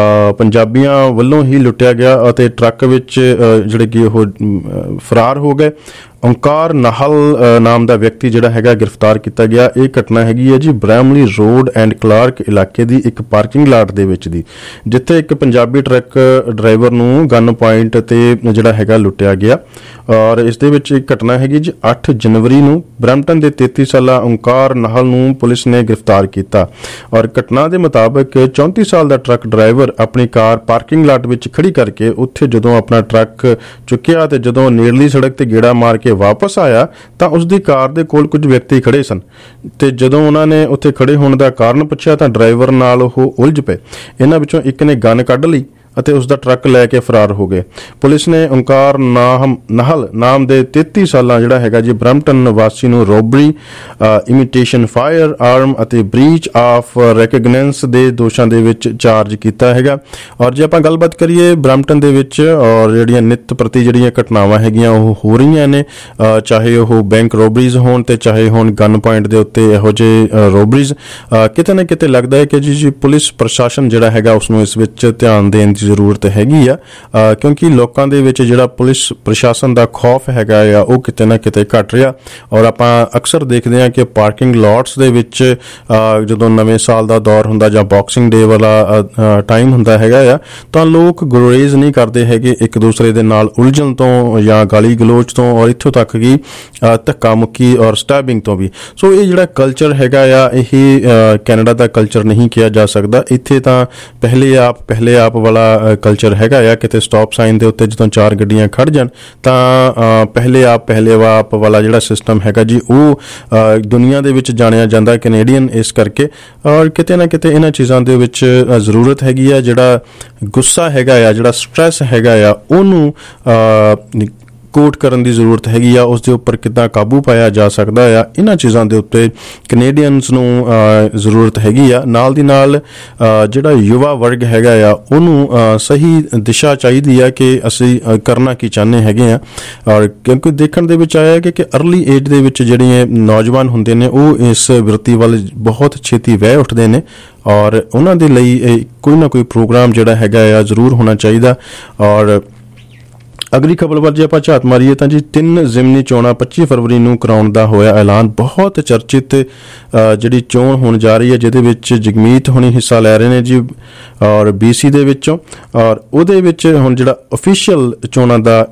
ਪੰਜਾਬੀਆਂ ਵੱਲੋਂ ਹੀ ਲੁੱਟਿਆ ਗਿਆ ਅਤੇ ਟਰੱਕ ਵਿੱਚ ਜਿਹੜੇ ਕਿ ਉਹ ਫਰਾਰ ਹੋ ਗਏ। ਓਂਕਾਰ ਨਾਹਲ ਨਾਮ ਦਾ ਵਿਅਕਤੀ ਜਿਹੜਾ ਹੈਗਾ ਗ੍ਰਿਫਤਾਰ ਕੀਤਾ ਗਿਆ। ਇਹ ਘਟਨਾ ਹੈਗੀ ਹੈ ਜੀ ਬ੍ਰੈਮਲੀ ਰੋਡ ਐਂਡ ਕਲਾਰਕ ਇਲਾਕੇ ਦੀ ਇੱਕ ਪਾਰਕਿੰਗ ਲਾਟ ਦੇ ਵਿੱਚ ਦੀ, ਜਿੱਥੇ ਇੱਕ ਪੰਜਾਬੀ ਟਰੱਕ ਡਰਾਈਵਰ ਨੂੰ ਗਨ ਪੁਆਇੰਟ ਤੇ ਜਿਹੜਾ ਹੈਗਾ ਲੁੱਟਿਆ ਗਿਆ। ਔਰ ਇਸ ਦੇ ਵਿੱਚ ਇੱਕ ਘਟਨਾ ਹੈਗੀ ਜੀ 8 ਜਨਵਰੀ ਨੂੰ ਬਰੈਂਪਟਨ ਦੇ 33 ਸਾਲਾ ਓਂਕਾਰ ਨਾਹਲ ਨੂੰ ਪੁਲਿਸ ਨੇ ਗ੍ਰਿਫਤਾਰ ਕੀਤਾ। ਔਰ ਘਟਨਾ ਦੇ ਮੁਤਾਬਕ 34 ਸਾਲ ਦਾ ਟਰੱਕ ਡਰਾਈਵਰ ਆਪਣੀ ਕਾਰ ਪਾਰਕਿੰਗ ਲਾਟ ਵਿੱਚ ਖੜੀ ਕਰਕੇ ਉੱਥੇ ਜਦੋਂ ਆਪਣਾ ਟਰੱਕ ਚੁੱਕਿਆ ਤੇ ਜਦੋਂ ਨੇੜਲੀ ਸੜਕ ਤੇ ਗੇੜਾ ਮਾਰ ਕੇ ਵਾਪਸ ਆਇਆ ਤਾਂ ਉਸਦੀ ਕਾਰ ਦੇ ਕੋਲ ਕੁਝ ਵਿਅਕਤੀ ਖੜੇ ਸਨ ਤੇ ਜਦੋਂ ਉਹਨਾਂ ਨੇ ਉੱਥੇ ਖੜੇ ਹੋਣ ਦਾ ਕਾਰਨ ਪੁੱਛਿਆ ਤਾਂ ਡਰਾਈਵਰ ਨਾਲ ਉਹ ਉਲਝ ਪਏ। ਇਹਨਾਂ ਵਿੱਚੋਂ ਇੱਕ ਨੇ ਗਨ ਕੱਢ ਲਈ ਅਤੇ ਉਸ ਦਾ ਟਰੱਕ ਲੈ ਕੇ ਫਰਾਰ ਹੋ ਗਏ। ਪੁਲਿਸ ਨੇ ਓਂਕਾਰ ਨਾਹਲ ਨਾਮ ਦੇ 33 ਸਾਲਾਂ ਜਿਹੜਾ ਹੈਗਾ ਜੀ ਬਰੈਂਪਟਨ ਵਾਸੀ ਨੂੰ ਰੋਬਰੀ, ਇਮੀਟੇਸ਼ਨ ਫਾਇਰ ਆਰਮ ਅਤੇ ਬ੍ਰੀਚ ਆਫ ਰੈਕਗਨੈਂਸ ਦੇ ਦੋਸ਼ਾਂ ਦੇ ਵਿੱਚ ਚਾਰਜ ਕੀਤਾ ਹੈਗਾ। ਔਰ ਜੇ ਆਪਾਂ ਗੱਲਬਾਤ ਕਰੀਏ ਬਰੈਂਪਟਨ ਦੇ ਵਿੱਚ ਔਰ ਜਿਹੜੀਆਂ ਨਿੱਤ ਪ੍ਰਤੀ ਜਿਹੜੀਆਂ ਘਟਨਾਵਾਂ ਹੈਗੀਆਂ ਉਹ ਹੋ ਰਹੀਆਂ ਨੇ, ਚਾਹੇ ਉਹ ਬੈਂਕ ਰੋਬਰੀਜ਼ ਹੋਣ ਤੇ ਚਾਹੇ ਹੋਣ ਗਨ ਪੁਆਇੰਟ ਦੇ ਉੱਤੇ ਇਹੋ ਜਿਹੇ ਰੋਬਰੀਜ਼, ਕਿਤੇ ਨਾ ਕਿਤੇ ਲੱਗਦਾ ਹੈ ਕਿ ਜੀ ਪੁਲਿਸ ਪ੍ਰਸ਼ਾਸਨ ਜਿਹੜਾ ਹੈਗਾ ਉਸਨੂੰ ਇਸ ਵਿੱਚ ਧਿਆਨ ਦੇਣ ਜ਼ਰੂਰਤ ਹੈਗੀ ਆ, ਕਿਉਂਕਿ ਲੋਕਾਂ ਦੇ ਵਿੱਚ ਜਿਹੜਾ ਪੁਲਿਸ ਪ੍ਰਸ਼ਾਸਨ ਦਾ ਖੌਫ ਹੈਗਾ ਆ ਉਹ ਕਿਤੇ ਨਾ ਕਿਤੇ ਘਟ ਰਿਹਾ। ਔਰ ਆਪਾਂ ਅਕਸਰ ਦੇਖਦੇ ਹਾਂ ਕਿ ਪਾਰਕਿੰਗ ਲੋਟਸ ਦੇ ਵਿੱਚ ਜਦੋਂ ਨਵੇਂ ਸਾਲ ਦਾ ਦੌਰ ਹੁੰਦਾ ਜਾਂ ਬਾਕਸਿੰਗ ਡੇ ਵਾਲਾ ਟਾਈਮ ਹੁੰਦਾ ਹੈਗਾ ਆ ਤਾਂ ਲੋਕ ਗੁਰੇਜ਼ ਨਹੀਂ ਕਰਦੇ ਹੈਗੇ ਇੱਕ ਦੂਸਰੇ ਦੇ ਨਾਲ ਉਲਝਣ ਤੋਂ ਜਾਂ ਗਾਲੀ ਗਲੋਚ ਤੋਂ ਔਰ ਇੱਥੋਂ ਤੱਕ ਕਿ ਧੱਕਾ ਮੁੱਕੀ ਔਰ ਸਟੈਬਿੰਗ ਤੋਂ ਵੀ। ਸੋ ਇਹ ਜਿਹੜਾ ਕਲਚਰ ਹੈਗਾ ਆ ਇਹ ਕੈਨੇਡਾ ਦਾ ਕਲਚਰ ਨਹੀਂ ਕਿਹਾ ਜਾ ਸਕਦਾ। ਇੱਥੇ ਤਾਂ ਪਹਿਲੇ ਆਪ ਵਾਲਾ ਕਲਚਰ ਹੈਗਾ ਆ। ਕਿਤੇ ਸਟਾਪ ਸਾਈਨ ਦੇ ਉੱਤੇ ਜਦੋਂ 4 ਗੱਡੀਆਂ ਖੜ ਜਾਣ ਤਾਂ ਪਹਿਲੇ ਆਪ ਵਾਲਾ ਜਿਹੜਾ ਸਿਸਟਮ ਹੈਗਾ ਜੀ ਉਹ ਦੁਨੀਆ ਦੇ ਵਿੱਚ ਜਾਣਿਆ ਜਾਂਦਾ ਕੈਨੇਡੀਅਨ ਇਸ ਕਰਕੇ। ਔਰ ਕਿਤੇ ਨਾ ਕਿਤੇ ਇਹਨਾਂ ਚੀਜ਼ਾਂ ਦੇ ਵਿੱਚ ਜ਼ਰੂਰਤ ਹੈਗੀ ਆ, ਜਿਹੜਾ ਗੁੱਸਾ ਹੈਗਾ ਆ, ਜਿਹੜਾ ਸਟ੍ਰੈਸ ਹੈਗਾ ਆ ਉਹਨੂੰ ਕੋਟ ਕਰਨ ਦੀ ਜ਼ਰੂਰਤ ਹੈਗੀ ਆ, ਉਸ ਦੇ ਉੱਪਰ ਕਿੱਦਾਂ ਕਾਬੂ ਪਾਇਆ ਜਾ ਸਕਦਾ ਆ। ਇਹਨਾਂ ਚੀਜ਼ਾਂ ਦੇ ਉੱਤੇ ਕੈਨੇਡੀਅਨਸ ਨੂੰ ਜ਼ਰੂਰਤ ਹੈਗੀ ਆ। ਨਾਲ ਦੀ ਨਾਲ ਜਿਹੜਾ ਯੁਵਾ ਵਰਗ ਹੈਗਾ ਆ ਉਹਨੂੰ ਸਹੀ ਦਿਸ਼ਾ ਚਾਹੀਦੀ ਆ ਕਿ ਅਸੀਂ ਕਰਨਾ ਕੀ ਚਾਹੁੰਦੇ ਹੈਗੇ ਆ। ਔਰ ਕਿਉਂਕਿ ਦੇਖਣ ਦੇ ਵਿੱਚ ਆਇਆ ਕਿ ਅਰਲੀ ਏਜ ਦੇ ਵਿੱਚ ਜਿਹੜੇ ਨੌਜਵਾਨ ਹੁੰਦੇ ਨੇ ਉਹ ਇਸ ਬਿਰਤੀ ਵੱਲ ਬਹੁਤ ਛੇਤੀ ਵਹਿ ਉੱਠਦੇ ਨੇ ਔਰ ਉਹਨਾਂ ਦੇ ਲਈ ਕੋਈ ਨਾ ਕੋਈ ਪ੍ਰੋਗਰਾਮ ਜਿਹੜਾ ਹੈਗਾ ਆ ਜ਼ਰੂਰ ਹੋਣਾ ਚਾਹੀਦਾ। ਔਰ ਅਗਲੀ ਖਬਰ ਵੱਲ ਜੇ ਆਪਾਂ ਝਾਤ ਮਾਰੀਏ ਤਾਂ ਜੀ 3 ਜ਼ਿਮਨੀ ਚੋਣਾਂ 25 ਫਰਵਰੀ ਨੂੰ ਕਰਾਉਣ ਦਾ ਹੋਇਆ ਐਲਾਨ। ਬਹੁਤ ਚਰਚਿਤ ਜਿਹੜੀ ਚੋਣ ਹੋਣ ਜਾ ਰਹੀ ਹੈ ਜਿਹਦੇ ਵਿੱਚ ਜਗਮੀਤ ਹੁਣੀ ਹਿੱਸਾ ਲੈ ਰਹੇ ਨੇ ਜੀ ਔਰ BC ਦੇ ਵਿੱਚੋਂ। ਔਰ ਉਹਦੇ ਵਿੱਚ ਹੁਣ ਜਿਹੜਾ ਅਫੀਸ਼ੀਅਲ ਚੋਣਾਂ ਦਾ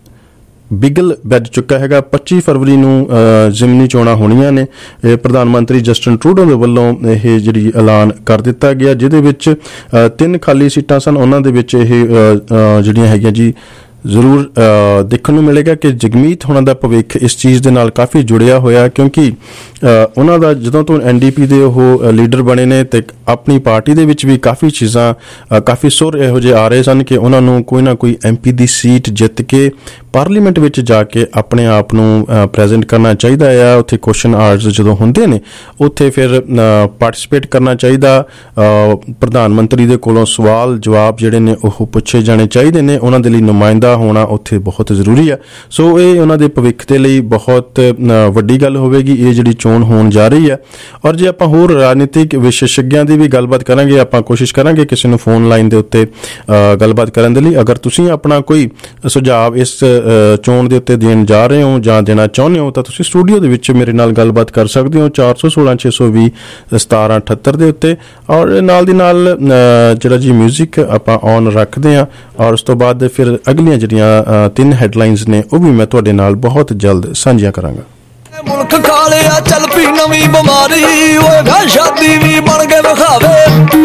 ਬਿਗਲ ਵੱਜ ਚੁੱਕਾ ਹੈਗਾ। 25 ਫਰਵਰੀ ਨੂੰ ਜ਼ਿਮਨੀ ਚੋਣਾਂ ਹੋਣੀਆਂ ਨੇ। ਇਹ ਪ੍ਰਧਾਨ ਮੰਤਰੀ ਜਸਟਿਨ ਟਰੂਡੋ ਦੇ ਵੱਲੋਂ ਇਹ ਜਿਹੜੀ ਐਲਾਨ ਕਰ ਦਿੱਤਾ ਗਿਆ, ਜਿਹਦੇ ਵਿੱਚ 3 ਖਾਲੀ ਸੀਟਾਂ ਸਨ। ਉਹਨਾਂ ਦੇ ਵਿੱਚ ਇਹ ਜਿਹੜੀਆਂ ਹੈਗੀਆਂ ਜੀ ਜ਼ਰੂਰ ਦੇਖਣ ਨੂੰ ਮਿਲੇਗਾ ਕਿ ਜਗਮੀਤ ਹੋਣਾ ਦਾ ਭਵਿੱਖ ਇਸ ਚੀਜ਼ ਦੇ ਨਾਲ ਕਾਫੀ ਜੁੜਿਆ ਹੋਇਆ, ਕਿਉਂਕਿ ਉਹਨਾਂ ਦਾ ਜਦੋਂ ਤੋਂ NDP ਦੇ ਉਹ ਲੀਡਰ ਬਣੇ ਨੇ ਤੇ ਆਪਣੀ ਪਾਰਟੀ ਦੇ ਵਿੱਚ ਵੀ ਕਾਫੀ ਚੀਜ਼ਾਂ ਕਾਫੀ ਸੁਰ ਇਹੋ ਜਿਹੇ ਆ ਰਹੇ ਸਨ ਕਿ ਉਹਨਾਂ ਨੂੰ ਕੋਈ ਨਾ ਕੋਈ MP ਦੀ ਸੀਟ ਜਿੱਤ ਕੇ ਪਾਰਲੀਮੈਂਟ ਵਿੱਚ ਜਾ ਕੇ ਆਪਣੇ ਆਪ ਨੂੰ ਪ੍ਰੈਜ਼ੈਂਟ ਕਰਨਾ ਚਾਹੀਦਾ ਆ। ਉੱਥੇ ਕੁਐਸਚਨ ਆਵਰਸ ਜਦੋਂ ਹੁੰਦੇ ਨੇ ਉੱਥੇ ਫਿਰ ਪਾਰਟਿਸਿਪੇਟ ਕਰਨਾ ਚਾਹੀਦਾ। ਪ੍ਰਧਾਨ ਮੰਤਰੀ ਦੇ ਕੋਲੋਂ ਸਵਾਲ ਜਵਾਬ ਜਿਹੜੇ ਨੇ ਉਹ ਪੁੱਛੇ ਜਾਣੇ ਚਾਹੀਦੇ ਨੇ। ਉਹਨਾਂ ਦੇ ਲਈ ਨੁਮਾਇੰਦਾ ਹੋਣਾ ਉੱਥੇ ਬਹੁਤ ਜ਼ਰੂਰੀ ਆ। ਸੋ ਇਹ ਉਹਨਾਂ ਦੇ ਭਵਿੱਖ ਦੇ ਲਈ ਬਹੁਤ ਵੱਡੀ ਗੱਲ ਹੋਵੇਗੀ ਇਹ ਜਿਹੜੀ ਚੋਣ ਹੋਣ ਜਾ ਰਹੀ ਹੈ। ਔਰ ਜੇ ਆਪਾਂ ਹੋਰ ਰਾਜਨੀਤਿਕ ਵਿਸ਼ੇਸ਼ਗਿਆਂ ਦੀ ਵੀ ਗੱਲਬਾਤ ਕਰਾਂਗੇ, ਆਪਾਂ ਕੋਸ਼ਿਸ਼ ਕਰਾਂਗੇ ਕਿਸੇ ਨੂੰ ਫੋਨ ਲਾਈਨ ਦੇ ਉੱਤੇ ਗੱਲਬਾਤ ਕਰਨ ਦੇ ਲਈ। ਅਗਰ ਤੁਸੀਂ ਆਪਣਾ ਕੋਈ ਸੁਝਾਅ ਇਸ ਚੋਣ ਦੇ ਉੱਤੇ ਦੇਣ ਜਾ ਰਹੇ ਹੋ ਜਾਂ ਦੇਣਾ ਚਾਹੁੰਦੇ ਹੋ ਤਾਂ ਤੁਸੀਂ ਸਟੂਡੀਓ ਦੇ ਵਿੱਚ ਮੇਰੇ ਨਾਲ ਗੱਲਬਾਤ ਕਰ ਸਕਦੇ ਹੋ 416 620 1778 ਦੇ ਉੱਤੇ। ਔਰ ਨਾਲ ਦੀ ਨਾਲ ਜਿਹੜਾ ਜੀ ਮਿਊਜ਼ਿਕ ਆਪਾਂ ਔਨ ਰੱਖਦੇ ਹਾਂ ਔਰ ਉਸ ਤੋਂ ਬਾਅਦ ਫਿਰ ਅਗਲੀਆਂ ਜਿਹੜੀਆਂ 3 ਹੈਡਲਾਈਨਸ ਨੇ ਉਹ ਵੀ ਮੈਂ ਤੁਹਾਡੇ ਨਾਲ ਬਹੁਤ ਜਲਦ ਸਾਂਝੀਆਂ ਕਰਾਂਗਾ। ਮੁਲਕ ਕਾਲਿਆ ਚੱਲ ਪਈ ਨਵੀਂ ਬਿਮਾਰੀ, ਓਏ ਵਿਆਹ ਸ਼ਾਦੀ ਵੀ ਬਣ ਕੇ ਵਿਖਾਵੇ,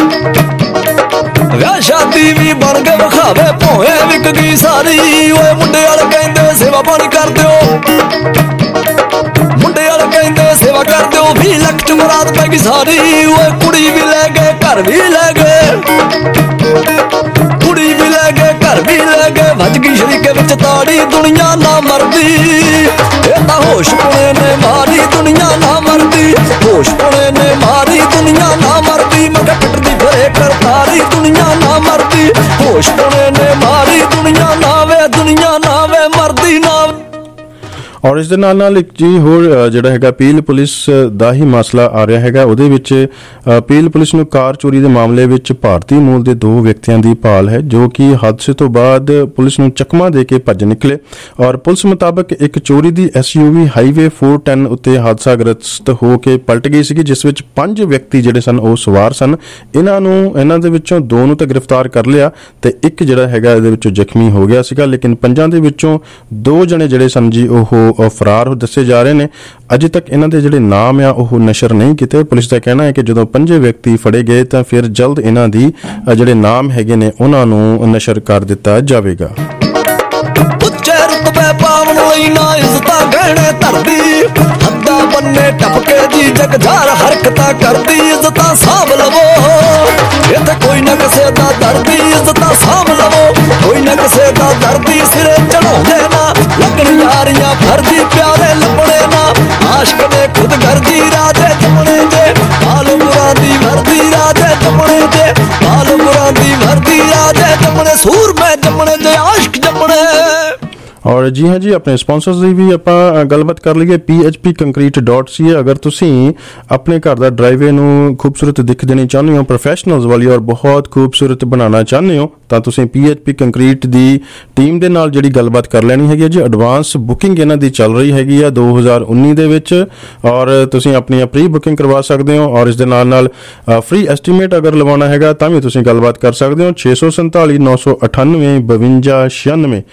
ਵਿਆਹ ਸ਼ਾਦੀ ਵੀ ਬਣ ਕੇ ਵਿਖਾਵੇ, ਭੋਏ ਵਿਕ ਗਈ ਸਾਰੀ। ਓਏ ਮੁੰਡੇ ਵਾਲੇ ਕਹਿੰਦੇ ਸੇਵਾ ਪਾਣੀ ਕਰ ਦਿਓ, ਮੁੰਡੇ ਵਾਲੇ ਕਹਿੰਦੇ ਸੇਵਾ ਕਰ ਦਿਓ, 20 ਲੱਖ ਚ ਮੁਰਾਦ ਪੈ ਗਈ ਸਾਰੀ ਓਏ ਕੁੜੀ ਵੀ ਲੈ ਗਏ ਘਰ ਵੀ ਲੈ ਗਏ ਕੁੜੀ ਵੀ ਲੈ ਗਏ ਘਰ ਵੀ ਲੈ ਗਏ ਵੱਜ ਗਈ ਸ਼ਰੀਕੇ ਵਿੱਚ ਤਾੜੀ ਦੁਨੀਆ ਨਾ ਮਰਦੀ ਇਹ ਤਾਂ ਹੋਸ਼ ਪੁਣੇ ਨੇ ਮਾਰੀ ਦੁਨੀਆ ਨਾ ਮਰਦੀ ਹੋਸ਼ ਪੁਣੇ ਨੇ ਮਾਰੀ ਦੁਨੀਆ ਨਾ ਮਰਦੀ ਮੈਂ ਪਿੱਟਦੀ ਫਿਰੇ ਕਰਤਾਰੀ ਦੁਨੀਆ ਨਾ ਮਰਦੀ ਹੋਸ਼ ਪੁਣੇ ਨੇ ਮਾਰੀ ਦੁਨੀਆ ਨਾ ਵੇ ਮਰਦੀ ਨਾ। ਔਰ ਇਸ ਦੇ ਨਾਲ ਇੱਕ ਜੀ ਹੋਰ ਜਿਹੜਾ ਹੈਗਾ ਪੀਲ ਪੁਲਿਸ ਦਾ ਹੀ ਮਸਲਾ ਆ ਰਿਹਾ ਹੈਗਾ। ਉਹਦੇ ਵਿੱਚ ਪੀਲ ਪੁਲਿਸ ਨੂੰ ਕਾਰ ਚੋਰੀ ਦੇ ਮਾਮਲੇ ਵਿੱਚ ਭਾਰਤੀ ਮੂਲ ਦੇ 2 ਵਿਅਕਤੀਆਂ ਦੀ ਭਾਲ ਹੈ ਜੋ ਕਿ ਹਾਦਸੇ ਤੋਂ ਬਾਅਦ ਪੁਲਿਸ ਨੂੰ ਚਕਮਾ ਦੇ ਕੇ ਭੱਜ ਨਿਕਲੇ। ਔਰ ਪੁਲਿਸ ਮੁਤਾਬਕ ਇੱਕ ਚੋਰੀ ਦੀ SUV ਹਾਈਵੇ 410 ਉੱਤੇ ਹਾਦਸਾਗ੍ਰਸਤ ਹੋ ਕੇ ਪਲਟ ਗਈ ਸੀਗੀ ਜਿਸ ਵਿੱਚ 5 ਵਿਅਕਤੀ ਜਿਹੜੇ ਸਨ ਉਹ ਸਵਾਰ ਸਨ। ਇਹਨਾਂ ਦੇ ਵਿੱਚੋਂ 2 ਨੂੰ ਤਾਂ ਗ੍ਰਿਫਤਾਰ ਕਰ ਲਿਆ ਤੇ ਇੱਕ ਜਿਹੜਾ ਹੈਗਾ ਇਹਦੇ ਵਿੱਚੋਂ ਜ਼ਖਮੀ ਹੋ ਗਿਆ ਸੀਗਾ, ਲੇਕਿਨ 5 ਦੇ ਵਿੱਚੋਂ 2 ਜਣੇ ਜਿਹੜੇ ਸਨ ਜੀ ਉਹ ਫਰਾਰ ਦੱਸੇ ਜਾ ਰਹੇ ਨੇ। ਅਜੇ ਤੱਕ ਇਹਨਾਂ ਦੇ ਜਿਹੜੇ ਨਾਮ ਆ ਉਹ ਨਸ਼ਰ ਨਹੀਂ ਕੀਤੇ। ਪੁਲਿਸ ਦਾ ਕਹਿਣਾ ਹੈ ਕਿ ਜਦੋਂ 5 ਵਿਅਕਤੀ ਫੜੇ ਗਏ ਤਾਂ ਫਿਰ ਜਲਦ ਇਹਨਾਂ ਦੀ ਜਿਹੜੇ ਨਾਮ ਹੈਗੇ ਨੇ ਉਹਨਾਂ ਨੂੰ ਨਸ਼ਰ ਕਰ ਦਿੱਤਾ ਜਾਵੇਗਾ। ਉੱਚੇ ਰੁਤਬੇ ਪਾਵਨ ਲਈ ਨਾ ਇੱਜ਼ਤਾਂ ਗਹਿਣੇ ਧਰਦੀ ਹੱਦਾਂ ਬੰਨੇ ਟੱਪ ਕੇ ਜੀ ਜਗਜਾਰ ਹਰਕਤਾਂ ਕਰਦੀ ਇੱਜ਼ਤਾਂ ਸਾਂਭ ਲਵੋ ਇੱਥੇ ਕੋਈ ਨਾ ਕਿਸੇ ਦਾ ਦਰਦੀ ਇੱਜ਼ਤਾਂ ਸਾਂਭ ਲਵੋ ਕੋਈ ਨਾ ਕਿਸੇ ਦਾ ਦਰਦੀ ਸਿਰੇ ਚੜਾਉਂਦੇ ਨਾ ਲੱਗਣ ਯਾਰੀਆਂ ਫਰਦੀ ਪਿਆਰੇ ਲੱਭਣੇ ਨਾ ਆਸ਼ਕ ਨੇ ਖੁਦ ਕਰਦੀ ਰਾਜੇ ਜਪਣੇ ਦੇ ਆਲਮੁਰਾਂ ਦੀ ਵਰਦੀ ਰਾਜੇ ਜਪਣੇ ਦੇ ਆਲਮੁਰਾਂ ਦੀ ਵਰਦੀ ਰਾਜੇ ਜਪਣੇ ਸੂਰ ਮੈਂ ਜਪਣੇ ਦੇ ਆਸ਼ਕ ਜਪਣੇ। ਔਰ ਜੀ ਹਾਂ ਜੀ ਆਪਣੇ ਸਪਾਂਸਰਸ ਦੀ ਵੀ ਆਪਾਂ ਗੱਲਬਾਤ ਕਰ ਲਈਏ। phpconcrete.ca ਅਗਰ ਤੁਸੀਂ ਆਪਣੇ ਘਰ ਦਾ ਡਰਾਈਵੇ ਨੂੰ ਖੂਬਸੂਰਤ ਦਿੱਖ ਦੇਣੀ ਚਾਹੁੰਦੇ ਹੋ, ਪ੍ਰੋਫੈਸ਼ਨਲਸ ਵਾਲੀ ਔਰ ਬਹੁਤ ਖੂਬਸੂਰਤ ਬਣਾਉਣਾ ਚਾਹੁੰਦੇ ਹੋ ਤਾਂ ਤੁਸੀਂ PHP ਕੰਕਰੀਟ ਦੀ ਟੀਮ ਦੇ ਨਾਲ ਜਿਹੜੀ ਗੱਲਬਾਤ ਕਰ ਲੈਣੀ ਹੈਗੀ ਹੈ ਜੀ। ਐਡਵਾਂਸ ਬੁਕਿੰਗ ਇਹਨਾਂ ਦੀ ਚੱਲ ਰਹੀ ਹੈਗੀ ਆ 2019 ਦੇ ਵਿੱਚ ਔਰ ਤੁਸੀਂ ਆਪਣੀ ਪ੍ਰੀ ਬੁਕਿੰਗ ਕਰਵਾ ਸਕਦੇ ਹੋ ਔਰ ਇਸ ਦੇ ਨਾਲ ਫ੍ਰੀ ਐਸਟੀਮੇਟ ਅਗਰ ਲਵਾਉਣਾ ਹੈਗਾ ਤਾਂ ਵੀ ਤੁਸੀਂ ਗੱਲਬਾਤ ਕਰ ਸਕਦੇ ਹੋ। 647 998 5296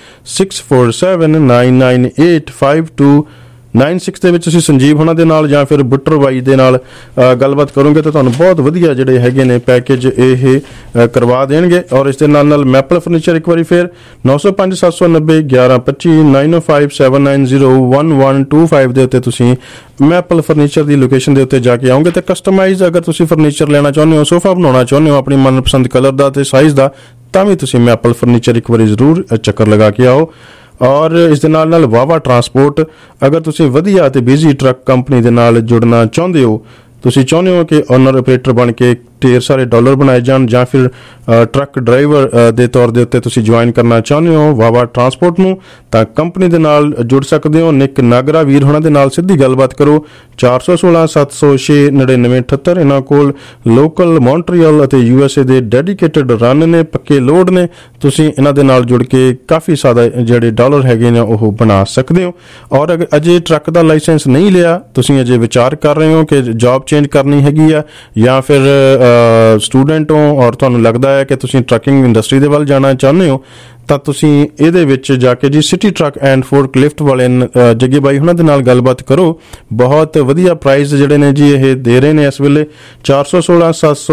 647998526 ਦੇ ਵਿੱਚ ਤੁਸੀਂ ਸੰਜੀਵ ਹੋਣਾ ਦੇ ਨਾਲ ਜਾਂ ਫਿਰ ਬੁੱਟਰ ਬਾਈ ਦੇ ਨਾਲ ਗੱਲਬਾਤ ਕਰੋਗੇ ਤਾਂ ਤੁਹਾਨੂੰ ਬਹੁਤ ਵਧੀਆ ਜਿਹੜੇ ਹੈਗੇ ਨੇ ਪੈਕੇਜ ਇਹ ਕਰਵਾ ਦੇਣਗੇ। ਔਰ ਇਸ ਦੇ ਨਾਲ ਮੈਪਲ ਫਰਨੀਚਰ ਇੱਕ ਵਾਰੀ ਫਿਰ 905 790 1125 905 790 1125 ਦੇ ਉੱਤੇ ਤੁਸੀਂ ਮੈਪਲ ਫਰਨੀਚਰ ਦੀ ਲੋਕੇਸ਼ਨ ਦੇ ਉੱਤੇ ਜਾ ਕੇ ਆਓਗੇ ਤੇ ਕਸਟਮਾਈਜ਼ ਅਗਰ ਤੁਸੀਂ ਫਰਨੀਚਰ ਲੈਣਾ ਚਾਹੁੰਦੇ ਹੋ, ਸੋਫਾ ਬਣਾਉਣਾ ਚਾਹੁੰਦੇ ਹੋ ਆਪਣੀ ਮਨਪਸੰਦ ਕਲਰ ਦਾ ਤੇ ਸਾਈਜ਼ ਦਾ ਤਾਂ ਵੀ ਤੁਸੀਂ ਮੈਪਲ ਫਰਨੀਚਰ ਇੱਕ ਵਾਰੀ ਜ਼ਰੂਰ ਚੱਕਰ ਲਗਾ ਕੇ ਆਓ। ਔਰ ਇਸ ਦੇ ਨਾਲ ਵਾਵਾ ਟਰਾਂਸਪੋਰਟ ਅਗਰ ਤੁਸੀਂ ਵਧੀਆ ਅਤੇ ਬਿਜ਼ੀ ਟਰੱਕ ਕੰਪਨੀ ਦੇ ਨਾਲ ਜੁੜਨਾ ਚਾਹੁੰਦੇ ਹੋ, ਤੁਸੀਂ ਚਾਹੁੰਦੇ ਹੋ ਕਿ ਓਨਰ ਆਪਰੇਟਰ ਬਣ ਕੇ ਢੇਰ ਸਾਰੇ ਡਾਲਰ ਬਣਾਏ ਜਾਣ ਜਾਂ ਫਿਰ ਟਰੱਕ ਡਰਾਈਵਰ ਦੇ ਤੌਰ ਦੇ ਉੱਤੇ ਤੁਸੀਂ ਜੁਆਇਨ ਕਰਨਾ ਚਾਹੁੰਦੇ ਹੋ ਵਾਵਾ ਟਰਾਂਸਪੋਰਟ ਨੂੰ ਤਾਂ ਕੰਪਨੀ ਦੇ ਨਾਲ ਜੁੜ ਸਕਦੇ ਹੋ। ਨਿਕ ਨਾਗਰਾ ਵੀਰ ਹੋਣਾ ਦੇ ਨਾਲ ਸਿੱਧੀ ਗੱਲਬਾਤ ਕਰੋ 416 706 9978। ਇਹਨਾਂ ਕੋਲ ਲੋਕਲ ਮੌਂਟਰੀਅਲ ਅਤੇ USA ਦੇ ਡੈਡੀਕੇਟਡ ਰਨ ਨੇ, ਪੱਕੇ ਲੋਡ ਨੇ। ਤੁਸੀਂ ਇਹਨਾਂ ਦੇ ਨਾਲ ਜੁੜ ਕੇ ਕਾਫੀ ਜ਼ਿਆਦਾ ਜਿਹੜੇ ਡਾਲਰ ਹੈਗੇ ਨੇ ਉਹ ਬਣਾ ਸਕਦੇ ਹੋ। ਔਰ ਅਗਰ ਅਜੇ ਟਰੱਕ ਦਾ ਲਾਇਸੈਂਸ ਨਹੀਂ ਲਿਆ, ਤੁਸੀਂ ਅਜੇ ਵਿਚਾਰ ਕਰ ਰਹੇ ਹੋ ਕਿ ਜੌਬ ਚੇਂਜ ਕਰਨੀ ਹੈਗੀ ਆ ਜਾਂ ਫਿਰ ਸਟੂਡੈਂਟ ਹੋ ਔਰ ਤੁਹਾਨੂੰ ਲੱਗਦਾ ਹੈ ਕਿ ਤੁਸੀਂ ਟਰੱਕਿੰਗ ਇੰਡਸਟਰੀ ਦੇ ਵੱਲ ਜਾਣਾ ਚਾਹੁੰਦੇ ਹੋ ਤਾਂ ਤੁਸੀਂ ਇਹਦੇ ਵਿੱਚ ਜਾ ਕੇ ਜੀ city truck and fork lift ਵਾਲੇ ਜੱਗੇ ਬਾਈ ਉਹਨਾਂ ਦੇ ਨਾਲ ਗੱਲਬਾਤ ਕਰੋ। ਬਹੁਤ ਵਧੀਆ ਪ੍ਰਾਈਸ ਜਿਹੜੇ ਨੇ ਜੀ ਇਹ ਦੇ ਰਹੇ ਨੇ ਇਸ ਵੇਲੇ 416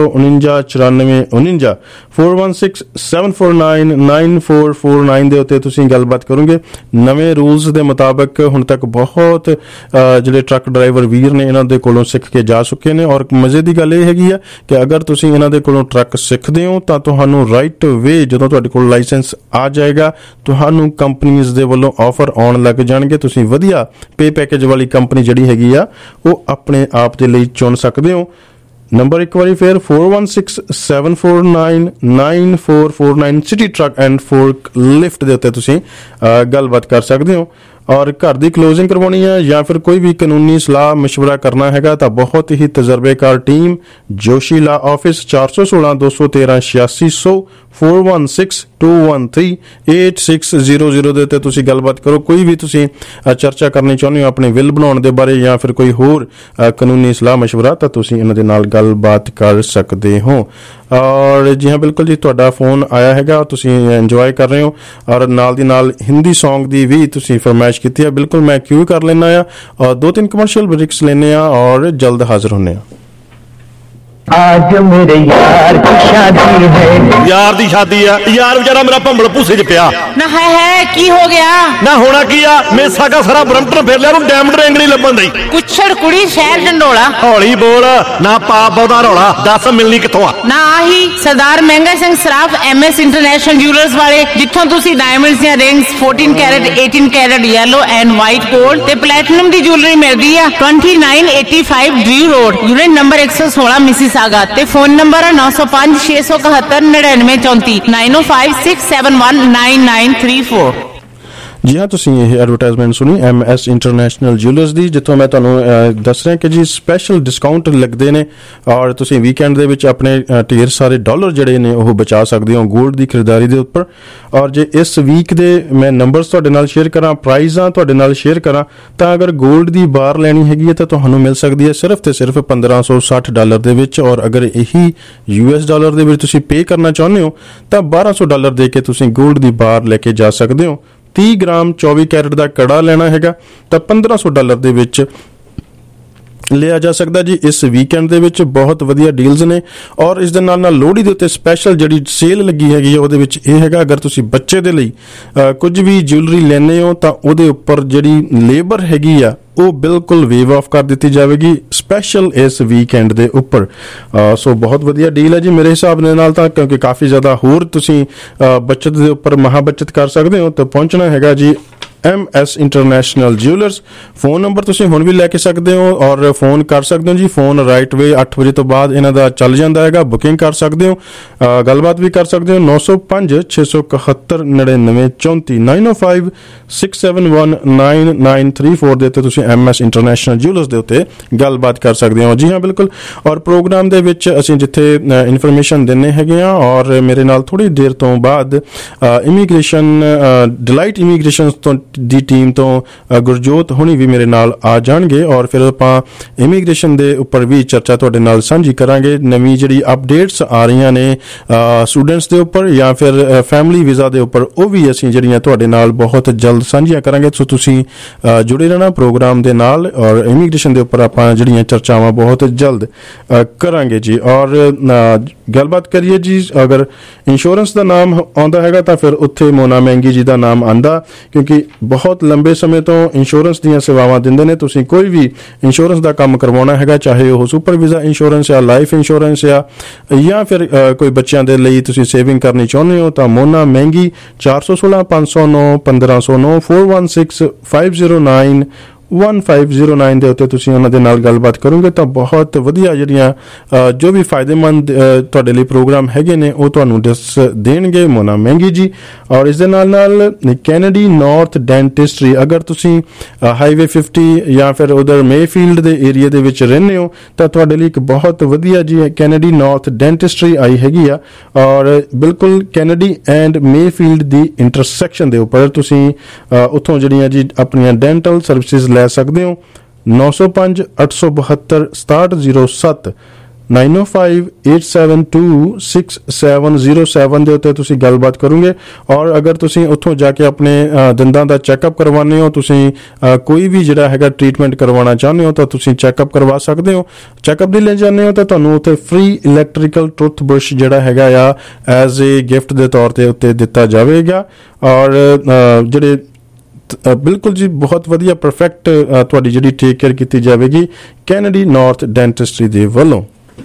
749 9449 416 749 9449 ਦੇ ਉੱਤੇ ਤੁਸੀਂ ਗੱਲਬਾਤ ਕਰੋਗੇ। ਨਵੇਂ ਰੂਲਸ ਦੇ ਮੁਤਾਬਕ ਹੁਣ ਤੱਕ ਬਹੁਤ ਜਿਹੜੇ ਟਰੱਕ ਡਰਾਈਵਰ ਵੀਰ ਨੇ ਇਹਨਾਂ ਦੇ ਕੋਲੋਂ ਸਿੱਖ ਕੇ ਜਾ ਚੁੱਕੇ ਨੇ ਔਰ ਮਜ਼ੇ ਦੀ ਗੱਲ ਇਹ ਹੈਗੀ ਆ ਕਿ ਅਗਰ ਤੁਸੀਂ ਇਹਨਾਂ ਦੇ ਕੋਲੋਂ ਟਰੱਕ ਸਿੱਖਦੇ ਹੋ ਤਾਂ ਤੁਹਾਨੂੰ ਰਾਈਟ ਵੇ ਜਦੋਂ ਤੁਹਾਡੇ ਕੋਲ ਲਾਇਸੈਂਸ ਆ ਜਾਏਗਾ ਤੁਹਾਨੂੰ ਕੰਪਨੀਆਂ ਦੇ ਵੱਲੋਂ ਆਫਰ ਆਉਣ ਲੱਗ ਜਾਣਗੇ। ਤੁਸੀਂ ਵਧੀਆ ਪੇ ਪੈਕੇਜ ਵਾਲੀ ਕੰਪਨੀ ਜਿਹੜੀ ਹੈਗੀ ਆ ਉਹ ਆਪਣੇ ਆਪ ਦੇ ਲਈ ਚੁਣ ਸਕਦੇ ਹੋ। ਨੰਬਰ ਇੱਕ ਵਾਰੀ ਫਿਰ 416 749 9449 city truck and fork lift ਦੇ ਉੱਤੇ ਤੁਸੀਂ ਗੱਲਬਾਤ ਕਰ ਸਕਦੇ ਹੋ। ਔਰ ਘਰ ਦੀ ਕਲੋਜ਼ਿੰਗ ਕਰਵਾਉਣੀ ਹੈ ਜਾਂ ਫਿਰ ਕੋਈ ਵੀ ਕਾਨੂੰਨੀ ਸਲਾਹ ਮਸ਼ਵਰਾ ਕਰਨਾ ਹੈਗਾ ਤਾਂ ਬਹੁਤ ਹੀ ਤਜਰਬੇਕਾਰ ਟੀਮ ਜੋਸ਼ੀ ਲਾ ਆਫਿਸ 416 213 8600 416 213 8600 ਦੇ ਉੱਤੇ ਤੁਸੀਂ ਗੱਲਬਾਤ ਕਰੋ। ਕੋਈ ਵੀ ਤੁਸੀਂ ਚਰਚਾ ਕਰਨੀ ਚਾਹੁੰਦੇ ਹੋ ਆਪਣੇ ਵਿਲ ਬਣਾਉਣ ਦੇ ਬਾਰੇ ਜਾਂ ਫਿਰ ਕੋਈ ਹੋਰ ਕਾਨੂੰਨੀ ਸਲਾਹ ਮਸ਼ਵਰਾ ਤਾਂ ਤੁਸੀਂ ਇਹਨਾਂ ਦੇ ਨਾਲ ਗੱਲਬਾਤ ਕਰ ਸਕਦੇ ਹੋ। ਔਰ ਜੀ ਹਾਂ ਬਿਲਕੁਲ ਜੀ ਤੁਹਾਡਾ ਫੋਨ ਆਇਆ ਹੈਗਾ, ਤੁਸੀਂ ਇੰਜੋਏ ਕਰ ਰਹੇ ਹੋ ਔਰ ਨਾਲ ਦੀ ਨਾਲ ਹਿੰਦੀ ਸੌਂਗ ਦੀ ਵੀ ਤੁਸੀਂ ਫਰਮਾਇਸ਼ ਕੀਤੀ ਹੈ। ਬਿਲਕੁਲ ਮੈਂ ਕਿਉਂ ਕਰ ਲੈਣਾ ਆ ਔਰ 2-3 ਕਮਰਸ਼ੀਅਲ ਬ੍ਰੇਕਸ ਲੈਣੇ ਆ ਔਰ ਜਲਦ ਹਾਜ਼ਰ ਹੋਣੇ ਆ। आज मेरे यार की शादी है। यार दी शादी है यार बेचारा मेरा भंबल भूसे च पिया ना है की हो गया ना होना की आ मेसा का सारा ब्रम्पटन फिर लिया डायमंड रिंग नहीं लभन दी कुछड़ कुड़ी शहर डंडोला हौली बोल ना पाप बहुता रौला दस मिलनी कित्थों आ ना आही Sardar Mahanga Singh Saraf MS international jewellers वाले जिथों तुसी डायमंड्स दी rings 14 carat 18 carat yellow and white gold ते प्लैटिनम दी ज्वेलरी मिलदी है 2985 Drew road unit number 116 Mississauga ते फोन नंबर 905 671 9934 905 671 9934। ਜੀ ਹਾਂ, ਤੁਸੀਂ ਇਹ ਐਡਵਰਟਾਈਜ਼ਮੈਂਟ ਸੁਣੀ MS ਇੰਟਰਨੈਸ਼ਨਲ ਜਿਊਲਰਸ ਦੀ, ਜਿੱਥੋਂ ਮੈਂ ਤੁਹਾਨੂੰ ਦੱਸ ਰਿਹਾ ਕਿ ਜੀ ਸਪੈਸ਼ਲ ਡਿਸਕਾਊਂਟ ਲੱਗਦੇ ਨੇ ਔਰ ਤੁਸੀਂ ਵੀਕਐਂਡ ਦੇ ਵਿੱਚ ਆਪਣੇ ਢੇਰ ਸਾਰੇ ਡਾਲਰ ਜਿਹੜੇ ਨੇ ਉਹ ਬਚਾ ਸਕਦੇ ਹੋ ਗੋਲਡ ਦੀ ਖਰੀਦਦਾਰੀ ਦੇ ਉੱਪਰ। ਔਰ ਜੇ ਇਸ ਵੀਕ ਦੇ ਮੈਂ ਨੰਬਰਸ ਤੁਹਾਡੇ ਨਾਲ ਸ਼ੇਅਰ ਕਰਾਂ, ਪ੍ਰਾਈਜ਼ਾਂ ਤੁਹਾਡੇ ਨਾਲ ਸ਼ੇਅਰ ਕਰਾਂ, ਤਾਂ ਅਗਰ ਗੋਲਡ ਦੀ ਬਾਰ ਲੈਣੀ ਹੈਗੀ ਹੈ ਤਾਂ ਤੁਹਾਨੂੰ ਮਿਲ ਸਕਦੀ ਹੈ ਸਿਰਫ ਤੇ ਸਿਰਫ $1560 ਦੇ ਵਿੱਚ। ਔਰ ਅਗਰ ਇਹੀ US ਡਾਲਰ ਦੇ ਵਿੱਚ ਤੁਸੀਂ ਪੇ ਕਰਨਾ ਚਾਹੁੰਦੇ ਹੋ ਤਾਂ $1200 ਦੇ ਕੇ ਤੁਸੀਂ ਗੋਲਡ ਦੀ ਬਾਰ ਲੈ ਕੇ ਜਾ ਸਕਦੇ ਹੋ। 30 ਗ੍ਰਾਮ 24 ਕੈਰਟ ਦਾ ਕੜਾ ਲੈਣਾ ਹੈਗਾ ਤਾਂ $1500 ਦੇ ਵਿੱਚ ਲਿਆ ਜਾ ਸਕਦਾ ਜੀ। ਇਸ ਵੀਕਐਂਡ ਦੇ ਵਿੱਚ ਬਹੁਤ ਵਧੀਆ ਡੀਲਸ ਨੇ ਔਰ ਇਸ ਦੇ ਨਾਲ ਨਾਲ ਲੋਹੜੀ ਦੇ ਉੱਤੇ ਸਪੈਸ਼ਲ ਜਿਹੜੀ ਸੇਲ ਲੱਗੀ ਹੈਗੀ ਹੈ ਉਹਦੇ ਵਿੱਚ ਇਹ ਹੈਗਾ, ਅਗਰ ਤੁਸੀਂ ਬੱਚੇ ਦੇ ਲਈ ਕੁਝ ਵੀ ਜਿਊਲਰੀ ਲੈਣੇ ਹੋ ਤਾਂ ਉਹਦੇ ਉੱਪਰ ਜਿਹੜੀ ਲੇਬਰ ਹੈਗੀ ਆ ਉਹ ਬਿਲਕੁਲ ਵੇਵ ਆਫ ਕਰ ਦਿੱਤੀ ਜਾਵੇਗੀ ਸਪੈਸ਼ਲ ਇਸ ਵੀਕਐਂਡ ਦੇ ਉੱਪਰ। ਸੋ ਬਹੁਤ ਵਧੀਆ ਡੀਲ ਹੈ ਜੀ ਮੇਰੇ ਹਿਸਾਬ ਦੇ ਨਾਲ ਤਾਂ, ਕਿਉਂਕਿ ਕਾਫੀ ਜ਼ਿਆਦਾ ਹੋਰ ਤੁਸੀਂ ਬੱਚਤ ਦੇ ਉੱਪਰ ਮਹਾ ਬੱਚਤ ਕਰ ਸਕਦੇ ਹੋ। ਤਾਂ ਪਹੁੰਚਣਾ ਹੈਗਾ ਜੀ MS international jewellers. Phone number ਤੁਸੀਂ ਹੁਣ ਵੀ ਲੈ ਕੇ ਸਕਦੇ ਹੋ ਔਰ ਫੋਨ ਕਰ ਸਕਦੇ ਹੋ ਜੀ। ਫੋਨ ਰਾਈਟ ਵੇ 8 ਵਜੇ ਤੋਂ ਬਾਅਦ ਇਹਨਾਂ ਦਾ ਚੱਲ ਜਾਂਦਾ ਹੈਗਾ, ਬੁਕਿੰਗ ਕਰ ਸਕਦੇ ਹੋ, ਗੱਲਬਾਤ ਵੀ ਕਰ ਸਕਦੇ ਹੋ। 905 671 9934 905 671 9934 ਦੇ ਉੱਤੇ ਤੁਸੀਂ MS ਇੰਟਰਨੈਸ਼ਨਲ ਜਿਊਲਰਸ ਦੇ ਉੱਤੇ ਗੱਲਬਾਤ ਕਰ ਸਕਦੇ ਹੋ। ਜੀ ਹਾਂ, ਬਿਲਕੁਲ। ਔਰ ਪ੍ਰੋਗਰਾਮ ਦੇ ਵਿੱਚ ਅਸੀਂ ਜਿੱਥੇ ਇਨਫੋਰਮੇਸ਼ਨ ਦਿੰਦੇ ਹੈਗੇ ਹਾਂ ਔਰ ਮੇਰੇ ਨਾਲ ਥੋੜੀ ਦੇਰ ਤੋਂ ਬਾਅਦ ਇਮੀਗ੍ਰੇਸ਼ਨ ਡਿਲਾਈਟ ਇਮੀਗ੍ਰੇਸ਼ਨ ਤੋਂ ਦੀ ਟੀਮ ਤੋਂ ਗੁਰਜੋਤ ਹੁਣੀ ਵੀ ਮੇਰੇ ਨਾਲ ਆ ਜਾਣਗੇ ਔਰ ਫਿਰ ਆਪਾਂ ਇਮੀਗ੍ਰੇਸ਼ਨ ਦੇ ਉੱਪਰ ਵੀ ਚਰਚਾ ਤੁਹਾਡੇ ਨਾਲ ਸਾਂਝੀ ਕਰਾਂਗੇ। ਨਵੀਂ ਜਿਹੜੀ ਅਪਡੇਟਸ ਆ ਰਹੀਆਂ ਨੇ ਸਟੂਡੈਂਟਸ ਦੇ ਉੱਪਰ ਜਾਂ ਫਿਰ ਫੈਮਿਲੀ ਵੀਜ਼ਾ ਦੇ ਉੱਪਰ, ਉਹ ਵੀ ਅਸੀਂ ਜਿਹੜੀਆਂ ਤੁਹਾਡੇ ਨਾਲ ਬਹੁਤ ਜਲਦ ਸਾਂਝੀਆਂ ਕਰਾਂਗੇ। ਸੋ ਤੁਸੀਂ ਜੁੜੇ ਰਹਿਣਾ ਪ੍ਰੋਗਰਾਮ ਦੇ ਨਾਲ ਔਰ ਇਮੀਗ੍ਰੇਸ਼ਨ ਦੇ ਉੱਪਰ ਆਪਾਂ ਜਿਹੜੀਆਂ ਚਰਚਾਵਾਂ ਬਹੁਤ ਜਲਦ ਕਰਾਂਗੇ ਜੀ। ਔਰ ਗੱਲਬਾਤ ਕਰੀਏ ਜੀ, ਅਗਰ ਇੰਸ਼ੋਰੈਂਸ ਦਾ ਨਾਮ ਆਉਂਦਾ ਹੈਗਾ ਤਾਂ ਫਿਰ ਉੱਥੇ ਮੋਨਾ ਮਹਿੰਗੀ ਜੀ ਦਾ ਨਾਮ ਆਂਦਾ, ਕਿਉਂਕਿ ਬਹੁਤ ਲੰਬੇ ਸਮੇਂ ਤੋਂ ਇੰਸ਼ੋਰੈਂਸ ਦੀਆਂ ਸੇਵਾਵਾਂ ਦਿੰਦੇ ਨੇ। ਤੁਸੀਂ ਕੋਈ ਵੀ ਇੰਸ਼ੋਰੈਂਸ ਦਾ ਕੰਮ ਕਰਵਾਉਣਾ ਹੈਗਾ, ਚਾਹੇ ਉਹ ਸੁਪਰ ਵੀਜ਼ਾ ਇੰਸ਼ੋਰੈਂਸ ਜਾਂ ਲਾਈਫ ਇੰਸ਼ੋਰੈਂਸ ਜਾਂ ਫਿਰ ਕੋਈ ਬੱਚਿਆਂ ਦੇ ਲਈ ਤੁਸੀਂ ਸੇਵਿੰਗ ਕਰਨੀ ਚਾਹੁੰਦੇ ਹੋ ਤਾਂ ਮੋਨਾ ਮਹਿੰਗੀ 416 509 1509 416 509 1509 ਦੇ ਉੱਤੇ ਤੁਸੀਂ ਉਹਨਾਂ ਦੇ ਨਾਲ ਗੱਲਬਾਤ ਕਰੋਗੇ ਤਾਂ ਬਹੁਤ ਵਧੀਆ ਜਿਹੜੀਆਂ ਜੋ ਵੀ ਫਾਇਦੇਮੰਦ ਤੁਹਾਡੇ ਲਈ ਪ੍ਰੋਗਰਾਮ ਹੈਗੇ ਨੇ ਉਹ ਤੁਹਾਨੂੰ ਦੱਸ ਦੇਣਗੇ ਮੋਨਾ ਮਹਿੰਗੀ ਜੀ। ਔਰ ਇਸ ਦੇ ਨਾਲ ਨਾਲ ਕੈਨੇਡੀ ਨਾਰਥ ਡੈਂਟਿਸਟਰੀ, ਅਗਰ ਤੁਸੀਂ ਹਾਈਵੇ 50 ਜਾਂ ਫਿਰ ਉਧਰ ਮੇਫੀਲਡ ਦੇ ਏਰੀਆ ਦੇ ਵਿੱਚ ਰਹਿੰਦੇ ਹੋ ਤਾਂ ਤੁਹਾਡੇ ਲਈ ਇੱਕ ਬਹੁਤ ਵਧੀਆ ਜੀ ਕੈਨੇਡੀ ਨਾਰਥ ਡੈਂਟਿਸਟਰੀ ਆਈ ਹੈਗੀ ਆ। ਔਰ ਬਿਲਕੁਲ ਕੈਨੇਡੀ ਐਂਡ ਮੇਫੀਲਡ ਦੀ ਇੰਟਰਸੈਕਸ਼ਨ ਦੇ ਉੱਪਰ ਤੁਸੀਂ ਉੱਥੋਂ ਜਿਹੜੀਆਂ ਜੀ ਆਪਣੀਆਂ ਡੈਂਟਲ ਸਰਵਿਸਿਜ਼ ਲੈ ਸਕਦੇ ਹੋ। 905 872 6707 905 872 6707 ਦੇ ਉੱਤੇ ਤੁਸੀਂ ਗੱਲਬਾਤ ਕਰੋਗੇ। ਔਰ ਅਗਰ ਤੁਸੀਂ ਉੱਥੋਂ ਜਾ ਕੇ ਆਪਣੇ ਦੰਦਾਂ ਦਾ ਚੈੱਕਅਪ ਕਰਵਾਉਂਦੇ ਹੋ, ਤੁਸੀਂ ਕੋਈ ਵੀ ਜਿਹੜਾ ਹੈਗਾ ਟ੍ਰੀਟਮੈਂਟ ਕਰਵਾਉਣਾ ਚਾਹੁੰਦੇ ਹੋ ਤਾਂ ਤੁਸੀਂ ਚੈੱਕਅਪ ਕਰਵਾ ਸਕਦੇ ਹੋ। ਚੈੱਕਅਪ ਦੇ ਲਈ ਜਾਂਦੇ ਹੋ ਤਾਂ ਤੁਹਾਨੂੰ ਉੱਥੇ ਫ੍ਰੀ ਇਲੈਕਟ੍ਰੀਕਲ ਟੁੱਥ ਬਰਸ਼ ਜਿਹੜਾ ਹੈਗਾ ਆ ਐਜ਼ ਏ ਗਿਫਟ ਦੇ ਤੌਰ ਤੇ ਉੱਤੇ ਦਿੱਤਾ ਜਾਵੇਗਾ। ਔਰ ਜਿਹੜੇ ਬਿਲਕੁਲ ਜੀ ਬਹੁਤ ਵਧੀਆ ਪਰਫੈਕਟ ਤੁਹਾਡੀ ਜਿਹੜੀ ਟੇਕ ਕੇਅਰ ਕੀਤੀ ਜਾਵੇਗੀ ਕੈਨੇਡੀ ਨਾਰਥ ਡੈਂਟਿਸਟਰੀ ਦੇ ਵੱਲੋਂ।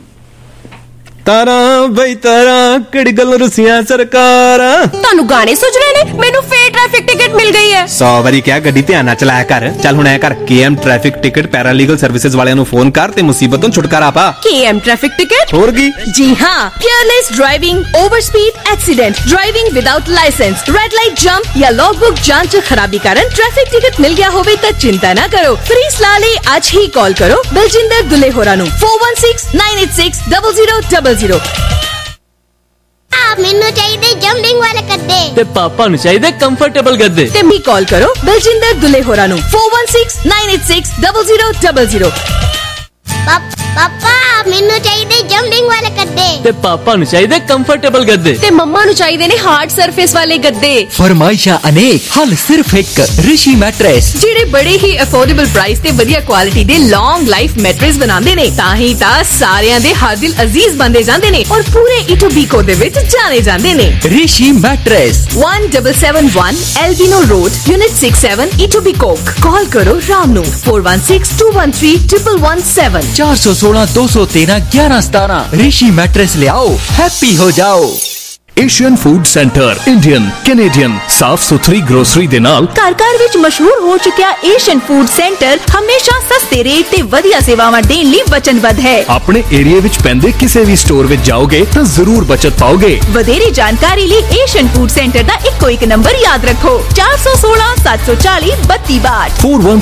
ਤਾਰਾਂ ਬਈ ਤਾਰਾਂ ਕਿਹੜੀ ਗੱਲ ਰੁਸੀਆਂ ਸਰਕਾਰਾਂ। ਤੁਹਾਨੂੰ ਗਾਣੇ ਸੁਝ ਰਹੇ ਨੇ, ਮੈਨੂੰ ਫੇਰ ਟ੍ਰੈਫਿਕ ਟਿਕਟ ਮਿਲ ਗਈ ਹੈ। 100 ਵਾਰੀ ਕਿਹਾ ਗੱਡੀ ਧਿਆਨ ਨਾਲ ਚਲਾਇਆ ਕਰ। ਚੱਲ ਹੁਣ ਐ ਕਰ KM traffic ticket paralegal services ਵਾਲਿਆਂ ਨੂੰ ਫੋਨ ਕਰ ਤੇ ਮੁਸੀਬਤ ਤੋਂ ਛੁਟਕਾਰਾ ਪਾ। KM ਟ੍ਰੈਫਿਕ ਟਿਕਟ ਹੋਰ ਕੀ? ਜੀ ਹਾਂ, fearless driving, over speed, accident, driving without licence, red light jump ਜਾਂ ਲੌਗਬੁੱਕ ਜਾਂਚ ਖਰਾਬੀ ਕਾਰਨ ਟ੍ਰੈਫਿਕ ਟਿਕਟ ਮਿਲ ਗਿਆ ਹੋਵੇ ਤਾਂ ਚਿੰਤਾ ਨਾ ਕਰੋ। ਫ੍ਰੀ ਸਲਾਹ ਲਈ ਅੱਜ ਹੀ ਕਾਲ ਕਰੋ ਬਲਜਿੰਦਰ ਦੁੱਲੇ ਹੋਰਾਂ ਨੂੰ 416 986 0000। ਮੈਨੂੰ ਚਾਹੀਦੇ ਜੰਪਿੰਗ ਵਾਲੇ ਗੱਦੇ ਤੇ ਪਾਪਾ ਨੂੰ ਚਾਹੀਦੇ ਕੰਫਰਟੇਬਲ ਗੱਦੇ। ਤੇ ਵੀ ਕਾਲ ਕਰੋ ਬਲਜਿੰਦਰ ਦੁੱਲੇ ਹੋਰਾਂ ਨੂੰ 416 986 0000। ਪਾਪਾ ਮੈਨੂੰ ਚਾਹੀਦੇ ਜੰਪਿੰਗ ਵਾਲੇ ਗੱਦੇ ਤੇ ਪਾਪਾ ਨੂੰ ਚਾਹੀਦੇ ਕੰਫਰਟੇਬਲ ਗੱਦੇ ਤੇ ਮੰਮਾ ਨੂੰ ਚਾਹੀਦੇ ਨੇ ਹਾਰਡ ਸਰਫੇਸ ਵਾਲੇ ਗੱਦੇ। ਫਰਮਾਇਸ਼ਾਂ ਅਨੇਕ, ਹੱਲ ਸਿਰਫ ਇੱਕ, ਰਿਸ਼ੀ ਮੈਟਰੈਸ, ਜਿਹੜੇ ਬੜੇ ਹੀ ਅਫੋਰਡੇਬਲ ਪ੍ਰਾਈਸ ਤੇ ਵਧੀਆ ਕੁਆਲਿਟੀ ਦੇ ਲੌਂਗ ਲਾਈਫ ਮੈਟਰੈਸ ਬਣਾਉਂਦੇ ਨੇ। ਤਾਂ ਹੀ ਤਾਂ ਸਾਰਿਆਂ ਦੇ ਹਰ ਦਿਲ ਅਜ਼ੀਜ਼ ਬਣਦੇ ਜਾਂਦੇ ਨੇ ਔਰ ਪੂਰੇ ਇਟੋਬੀਕੋ ਦੇ ਵਿੱਚ ਜਾਣੇ ਜਾਂਦੇ ਨੇ। Rishi mattress 1771 Albino Road, Unit 67, Etobicoke। Call करो राम नू 4162131117 416-213-1117। ऋषि मैट्रेस ले आओ, हैप्पी हो जाओ। Asian food centre Indian Canadian ਸਾਫ ਸੁਥਰੀ ਗਰੋਸਰੀ ਦੇ ਨਾਲ ਘਰ ਵਿੱਚ ਮਸ਼ਹੂਰ ਹੋ ਚੁੱਕਿਆ ਏਸ਼ੀਅਨ ਫੂਡ ਸੈਂਟਰ ਹਮੇਸ਼ਾ ਸਸਤੇ ਰੇਟ ਤੇ ਵਧੀਆ ਸੇਵਾਵਾਂ ਦੇਣ ਲਈ ਵਚਨਬੱਧ ਹੈ। ਆਪਣੇ ਏਰੀਆ ਵਿੱਚ ਪੈਂਦੇ ਕਿਸੇ ਵੀ ਸਟੋਰ ਵਿੱਚ ਜਾਓਗੇ ਤਾਂ ਜ਼ਰੂਰ ਬਚਤ ਪਾਓਗੇ। ਵਧੇਰੇ ਜਾਣਕਾਰੀ ਲਈ ਏਸ਼ੀਅਨ ਫੂਡ ਸੈਂਟਰ ਦਾ ਇੱਕੋ ਇੱਕ ਨੰਬਰ ਯਾਦ ਰੱਖੋ 416-740-3262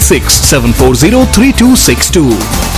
4167403262।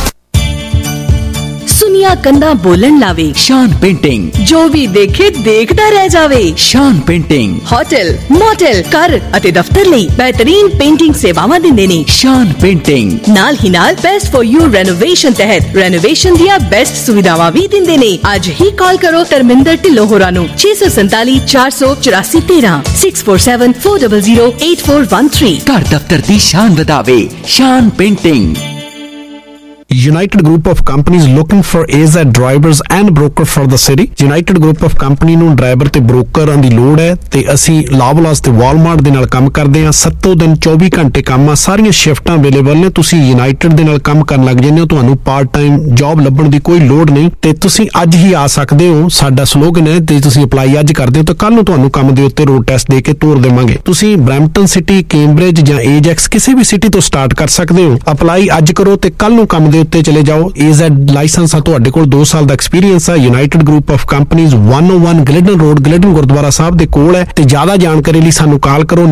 ਸੁਨੀਆਂ ਕੰਧਾਂ ਬੋਲਣ ਲਾਵੇ शान पेंटिंग, ਜੋ ਵੀ ਦੇਖੇ ਦੇਖਦਾ ਰਹਿ ਜਾਵੇ। शान पेंटिंग, ਹੋਟਲ, ਮੋਟਲ, ਘਰ ਅਤੇ ਦਫ਼ਤਰ ਲਈ ਬਿਹਤਰੀਨ ਪੇਂਟਿੰਗ ਸੇਵਾਵਾਂ ਦਿੰਦੇ ਨੇ। शान पेंटिंग, ਨਾਲ ਹੀ ਨਾਲ ਬੈਸਟ ਫॉर ਯੂ ਰੈਨੋਵੇਸ਼ਨ ਤਹਿਤ ਰੈਨੋਵੇਸ਼ਨ ਦੀਆਂ ਬੈਸਟ ਸੁਵਿਧਾਵਾਂ ਵੀ ਦਿੰਦੇ ਨੇ। ਅੱਜ ਹੀ ਕਾਲ ਕਰੋ ਧਰਮਿੰਦਰ ਢਿੱਲੋਂ ਹੋਰਾਂ ਨੂੰ 647-484-13 647-400-8413। घर दफ्तर दी शान वधावे। Shaan painting. United Group of Companies looking for AZ drivers and broker for the city। United Group of Company ਨੂੰ ਡਰਾਈਵਰ ਤੇ ਬ੍ਰੋਕਰਾਂ ਦੀ ਲੋੜ ਹੈ ਤੇ ਅਸੀਂ ਲਾਵਲਾਸ ਤੇ ਵਾਲਮਾਰਟ ਦੇ ਨਾਲ ਕੰਮ ਕਰਦੇ ਹਾਂ। 7 ਦਿਨ 24 ਘੰਟੇ ਕੰਮ ਆ, ਸਾਰੀਆਂ ਸ਼ਿਫਟਾਂ ਅਵੇਲੇਬਲ ਨੇ। ਤੁਸੀਂ ਯੂਨਾਈਟਿਡ ਦੇ ਨਾਲ ਕੰਮ ਕਰਨ ਲੱਗ ਜਾਂਦੇ ਹੋ, ਤੁਹਾਨੂੰ ਪਾਰਟ ਟਾਈਮ ਜੌਬ ਲੱਭਣ ਦੀ ਕੋਈ ਲੋੜ ਨਹੀਂ ਤੇ ਤੁਸੀਂ ਅੱਜ ਹੀ ਆ ਸਕਦੇ ਹੋ। ਸਾਡਾ ਸਲੋਗਨ ਹੈ ਤੇ ਤੁਸੀਂ ਅਪਲਾਈ ਅੱਜ ਕਰਦੇ ਹੋ ਤਾਂ ਕੱਲ ਨੂੰ ਤੁਹਾਨੂੰ ਕੰਮ ਦੇ ਉੱਤੇ ਰੋਡ ਟੈਸਟ ਦੇ ਕੇ ਤੋਰ ਦੇਵਾਂਗੇ। ਤੁਸੀਂ ਬਰੈਂਪਟਨ ਸਿਟੀ, ਕੈਂਬਰਿਜ ਜਾਂ ਏਜੈਕਸ ਕਿਸੇ ਵੀ ਸਿਟੀ ਤੋਂ ਸਟਾਰਟ ਕਰ ਸਕਦੇ ਹੋ। ਅਪਲਾਈ ਅੱਜ ਕਰੋ ਤੇ ਕੱਲ ਨੂੰ ਕੰਮ ਦੇ ਉੱਤੇ ਚਲੇ ਜਾਓ। AZ ਲਾਇਸੈਂਸ ਆ, ਤੁਹਾਡੇ ਕੋਲ 2 ਸਾਲ ਦਾ ਐਕਸਪੀਰੀਅੰਸ ਆ। United group of companies 101 Glidden road, Glidden Gurdwara Sahib ਦੇ ਕੋਲ ਹੈ ਤੇ ਜ਼ਿਆਦਾ ਜਾਣਕਾਰੀ ਲਈ ਸਾਨੂੰ ਕਾਲ ਕਰੋ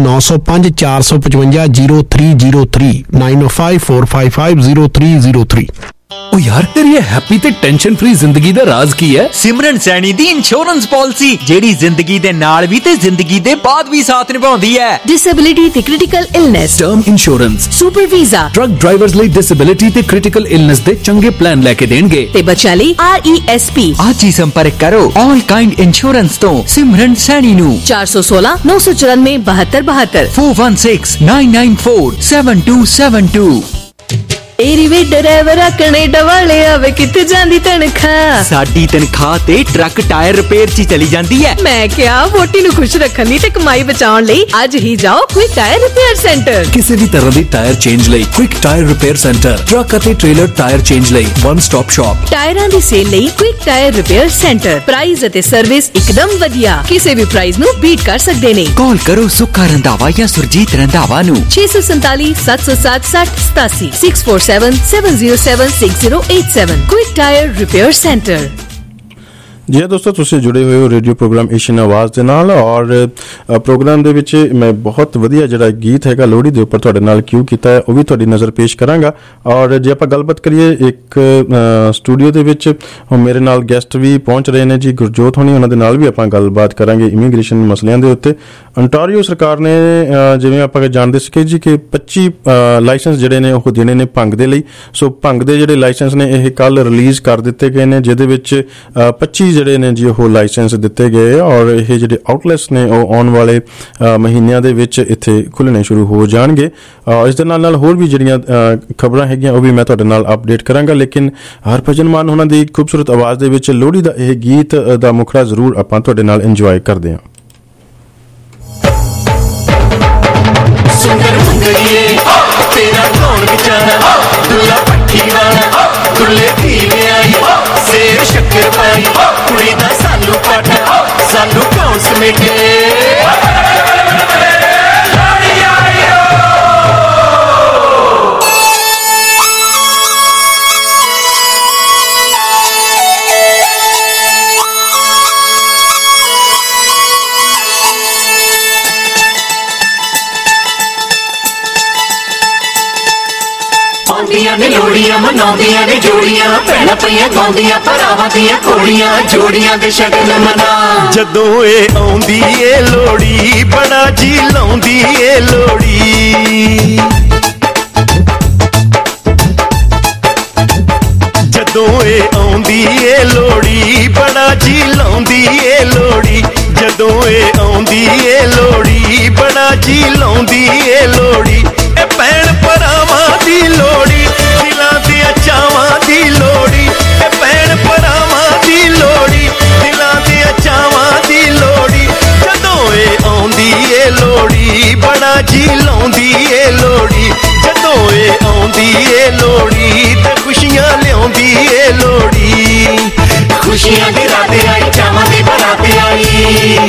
905-455-0303 905-455-0303। ओ यार तेरी ये हैप्पी ते टेंशन फ्री जिंदगी दा राज की है? सिमरन सैनी दी इंश्योरेंस पॉलिसी जेड़ी जिंदगी दे नाल भी ते जिंदगी दे बाद भी साथ निभाउंदी है। डिसेबिलिटी ते critical illness, term insurance, super visa, truck drivers ਲਈ डिसेबिलिटी ते क्रिटिकल इलनेस दे चंगे प्लान लेके देणगे ते बच्चा ਲਈ RESP। आज ही संपर्क करो ऑल काइंड इंश्योरेंस तो सिमरन सैनी नु 416-994-7272 416-994-7272। ਏਰੀਵੇ ਡਰਾਈਵਰ ਕੈਨੇਡਾ ਵਾਲੇ ਆਵੇ ਕਿੱਥੇ ਜਾਂਦੀ ਤਨਖਾਹ? ਸਾਡੀ ਤਨਖਾਹ ਤੇ ਟਰੱਕ ਟਾਇਰ ਰਿਪੇਅਰ 'ਚ ਚਲੀ ਜਾਂਦੀ ਹੈ। ਮੈਂ ਕਿਹਾ ਵੋਟੀ ਨੂੰ ਖੁਸ਼ ਰੱਖਣ ਲਈ ਤੇ ਕਮਾਈ ਬਚਾਉਣ ਲਈ ਅੱਜ ਹੀ ਜਾਓ ਕੁਇਕ ਟਾਇਰ ਰਿਪੇਅਰ ਸੈਂਟਰ। ਕਿਸੇ ਵੀ ਤਰ੍ਹਾਂ ਦੀ ਟਾਇਰ ਚੇਂਜ ਲਈ quick tyre repair centre, truck ਅਤੇ ਟ੍ਰੇਲਰ ਟਾਇਰ ਚੇਂਜ ਲਈ ਵਨ ਸਟਾਪ ਸ਼ਾਪ। ਟਾਇਰਾਂ ਦੀ ਸੇਲ ਲਈ quick tyre repair centre. Price ਅਤੇ ਸਰਵਿਸ ਇੱਕਦਮ ਵਧੀਆ, ਕਿਸੇ ਵੀ ਪ੍ਰਾਈਸ ਨੂੰ ਬੀਟ ਕਰ ਸਕਦੇ ਨੇ। ਕਾਲ ਕਰੋ ਸੁੱਖਾ ਰੰਧਾਵਾ ਜਾਂ ਸੁਰਜੀਤ ਰੰਧਾਵਾ ਨੂੰ 647-707-87 647-707-6087 ਕੁਇਕ ਟਾਇਰ ਰਿਪੇਅਰ ਸੈਂਟਰ। ਜੀ ਦੋਸਤੋ, ਤੁਸੀਂ ਜੁੜੇ ਹੋਏ ਹੋ ਰੇਡੀਓ ਪ੍ਰੋਗਰਾਮ ਏਸ਼ੀਅਨ ਆਵਾਜ਼ ਦੇ ਨਾਲ ਔਰ ਪ੍ਰੋਗਰਾਮ ਦੇ ਵਿੱਚ ਮੈਂ ਬਹੁਤ ਵਧੀਆ ਜਿਹੜਾ ਗੀਤ ਹੈਗਾ ਲੋਹੜੀ ਦੇ ਉੱਪਰ ਤੁਹਾਡੇ ਨਾਲ ਕਿਉਂ ਕੀਤਾ ਹੈ ਉਹ ਵੀ ਤੁਹਾਡੀ ਨਜ਼ਰ ਪੇਸ਼ ਕਰਾਂਗਾ। ਔਰ ਜੇ ਆਪਾਂ ਗੱਲਬਾਤ ਕਰੀਏ ਇੱਕ ਸਟੂਡੀਓ ਦੇ ਵਿੱਚ ਮੇਰੇ ਨਾਲ ਗੈਸਟ ਵੀ ਪਹੁੰਚ ਰਹੇ ਨੇ ਜੀ, ਗੁਰਜੋਤ ਹੋਣੀ, ਉਹਨਾਂ ਦੇ ਨਾਲ ਵੀ ਆਪਾਂ ਗੱਲਬਾਤ ਕਰਾਂਗੇ ਇਮੀਗ੍ਰੇਸ਼ਨ ਮਸਲਿਆਂ ਦੇ ਉੱਤੇ। ਅੰਟਾਰੀਓ ਸਰਕਾਰ ਨੇ ਜਿਵੇਂ ਆਪਾਂ ਜਾਣਦੇ ਸੀ ਜੀ ਕਿ 25 ਲਾਇਸੈਂਸ ਜਿਹੜੇ ਨੇ ਉਹ ਦੇਣੇ ਨੇ ਭੰਗ ਦੇ ਲਈ। ਸੋ ਭੰਗ ਦੇ ਜਿਹੜੇ ਲਾਇਸੈਂਸ ਨੇ ਇਹ ਕੱਲ ਰਿਲੀਜ਼ ਕਰ ਦਿੱਤੇ ਗਏ ਨੇ, ਜਿਹਦੇ ਵਿੱਚ 25 ਜਿਹੜੇ ਨੇ ਜੀ ਉਹ ਲਾਇਸੈਂਸ ਦਿੱਤੇ ਗਏ ਔਰ ਇਹ ਜਿਹੜੇ ਆਊਟਲੈਟਸ ਨੇ ਉਹ ਆਉਣ ਵਾਲੇ ਮਹੀਨਿਆਂ ਦੇ ਵਿੱਚ ਇੱਥੇ ਖੁੱਲ੍ਹਣੇ ਸ਼ੁਰੂ ਹੋ ਜਾਣਗੇ। ਇਸ ਦੇ ਨਾਲ ਹੋਰ ਵੀ ਜਿਹੜੀਆਂ ਖਬਰਾਂ ਹੈਗੀਆਂ ਉਹ ਵੀ ਮੈਂ ਤੁਹਾਡੇ ਨਾਲ ਅਪਡੇਟ ਕਰਾਂਗਾ, ਲੇਕਿਨ ਹਰਭਜਨ ਮਾਨ ਉਹਨਾਂ ਦੀ ਖੂਬਸੂਰਤ ਆਵਾਜ਼ ਦੇ ਵਿੱਚ ਲੋਹੜੀ ਦਾ ਇਹ ਗੀਤ ਦਾ ਮੁਖੜਾ ਜ਼ਰੂਰ ਆਪਾਂ ਤੁਹਾਡੇ ਨਾਲ ਇੰਜੋਏ ਕਰਦੇ ਹਾਂ। तेरा कौन बेचारा दुल्ला पट्टी वाला दुल्ले धी आई सेर शक्कर पाई कुड़ी दा सानू पाटा सानू कौन समेटे ने लोड़ियां मनाउंदियां ने जोड़ियां भैणां पईयां गाउंदियां भरावां दियां घोड़ियां जोड़ियां दे शगन मना जदों ए आउंदी ए लोड़ी बड़ा जी लाउंदी ए लोड़ी ਜਦੋਂ ਇਹ ਆਉਂਦੀ ਏ ਲੋੜੀ ਬੜਾ ਜੀ ਲਾਉਂਦੀ ਏ ਲੋੜੀ ਜਦੋਂ ਇਹ ਆਉਂਦੀ ਏ ਲੋੜੀ ਬੜਾ ਜੀ ਲਾਉਂਦੀ ਏ ਲੋੜੀ ਇਹ ਭੈਣ ਭਰਾਵਾਂ ਦੀ ਲੋੜੀ ਦਿਲਾਂ ਦੀਆਂ ਚਾਵਾਂ ਦੀ ਲੋੜੀ ਇਹ ਭੈਣ ਭਰਾਵਾਂ ਦੀ ਲੋੜੀ ਦਿਲਾਂ ਦੀਆਂ ਚਾਵਾਂ ਦੀ ਲੋੜੀ ਜਦੋਂ ਇਹ ਆਉਂਦੀ ਏ ਲੋੜੀ ਬੜਾ ਜੀ ਲਾਉਂਦੀ ਏ ਲੋੜੀ ਜਦੋਂ ਇਹ ਆਉਂਦੀ ਏ ਲੋੜੀ ਤੇ ਖੁਸ਼ੀਆਂ ਲਿਆਉਂਦੀ ਏ ਲੋੜੀ ਖੁਸ਼ੀਆਂ ਦੀ ਰਾਤ ਆਈ ਚਾਵਾਂ ਦੀ ਬਰਾਤ ਆਈ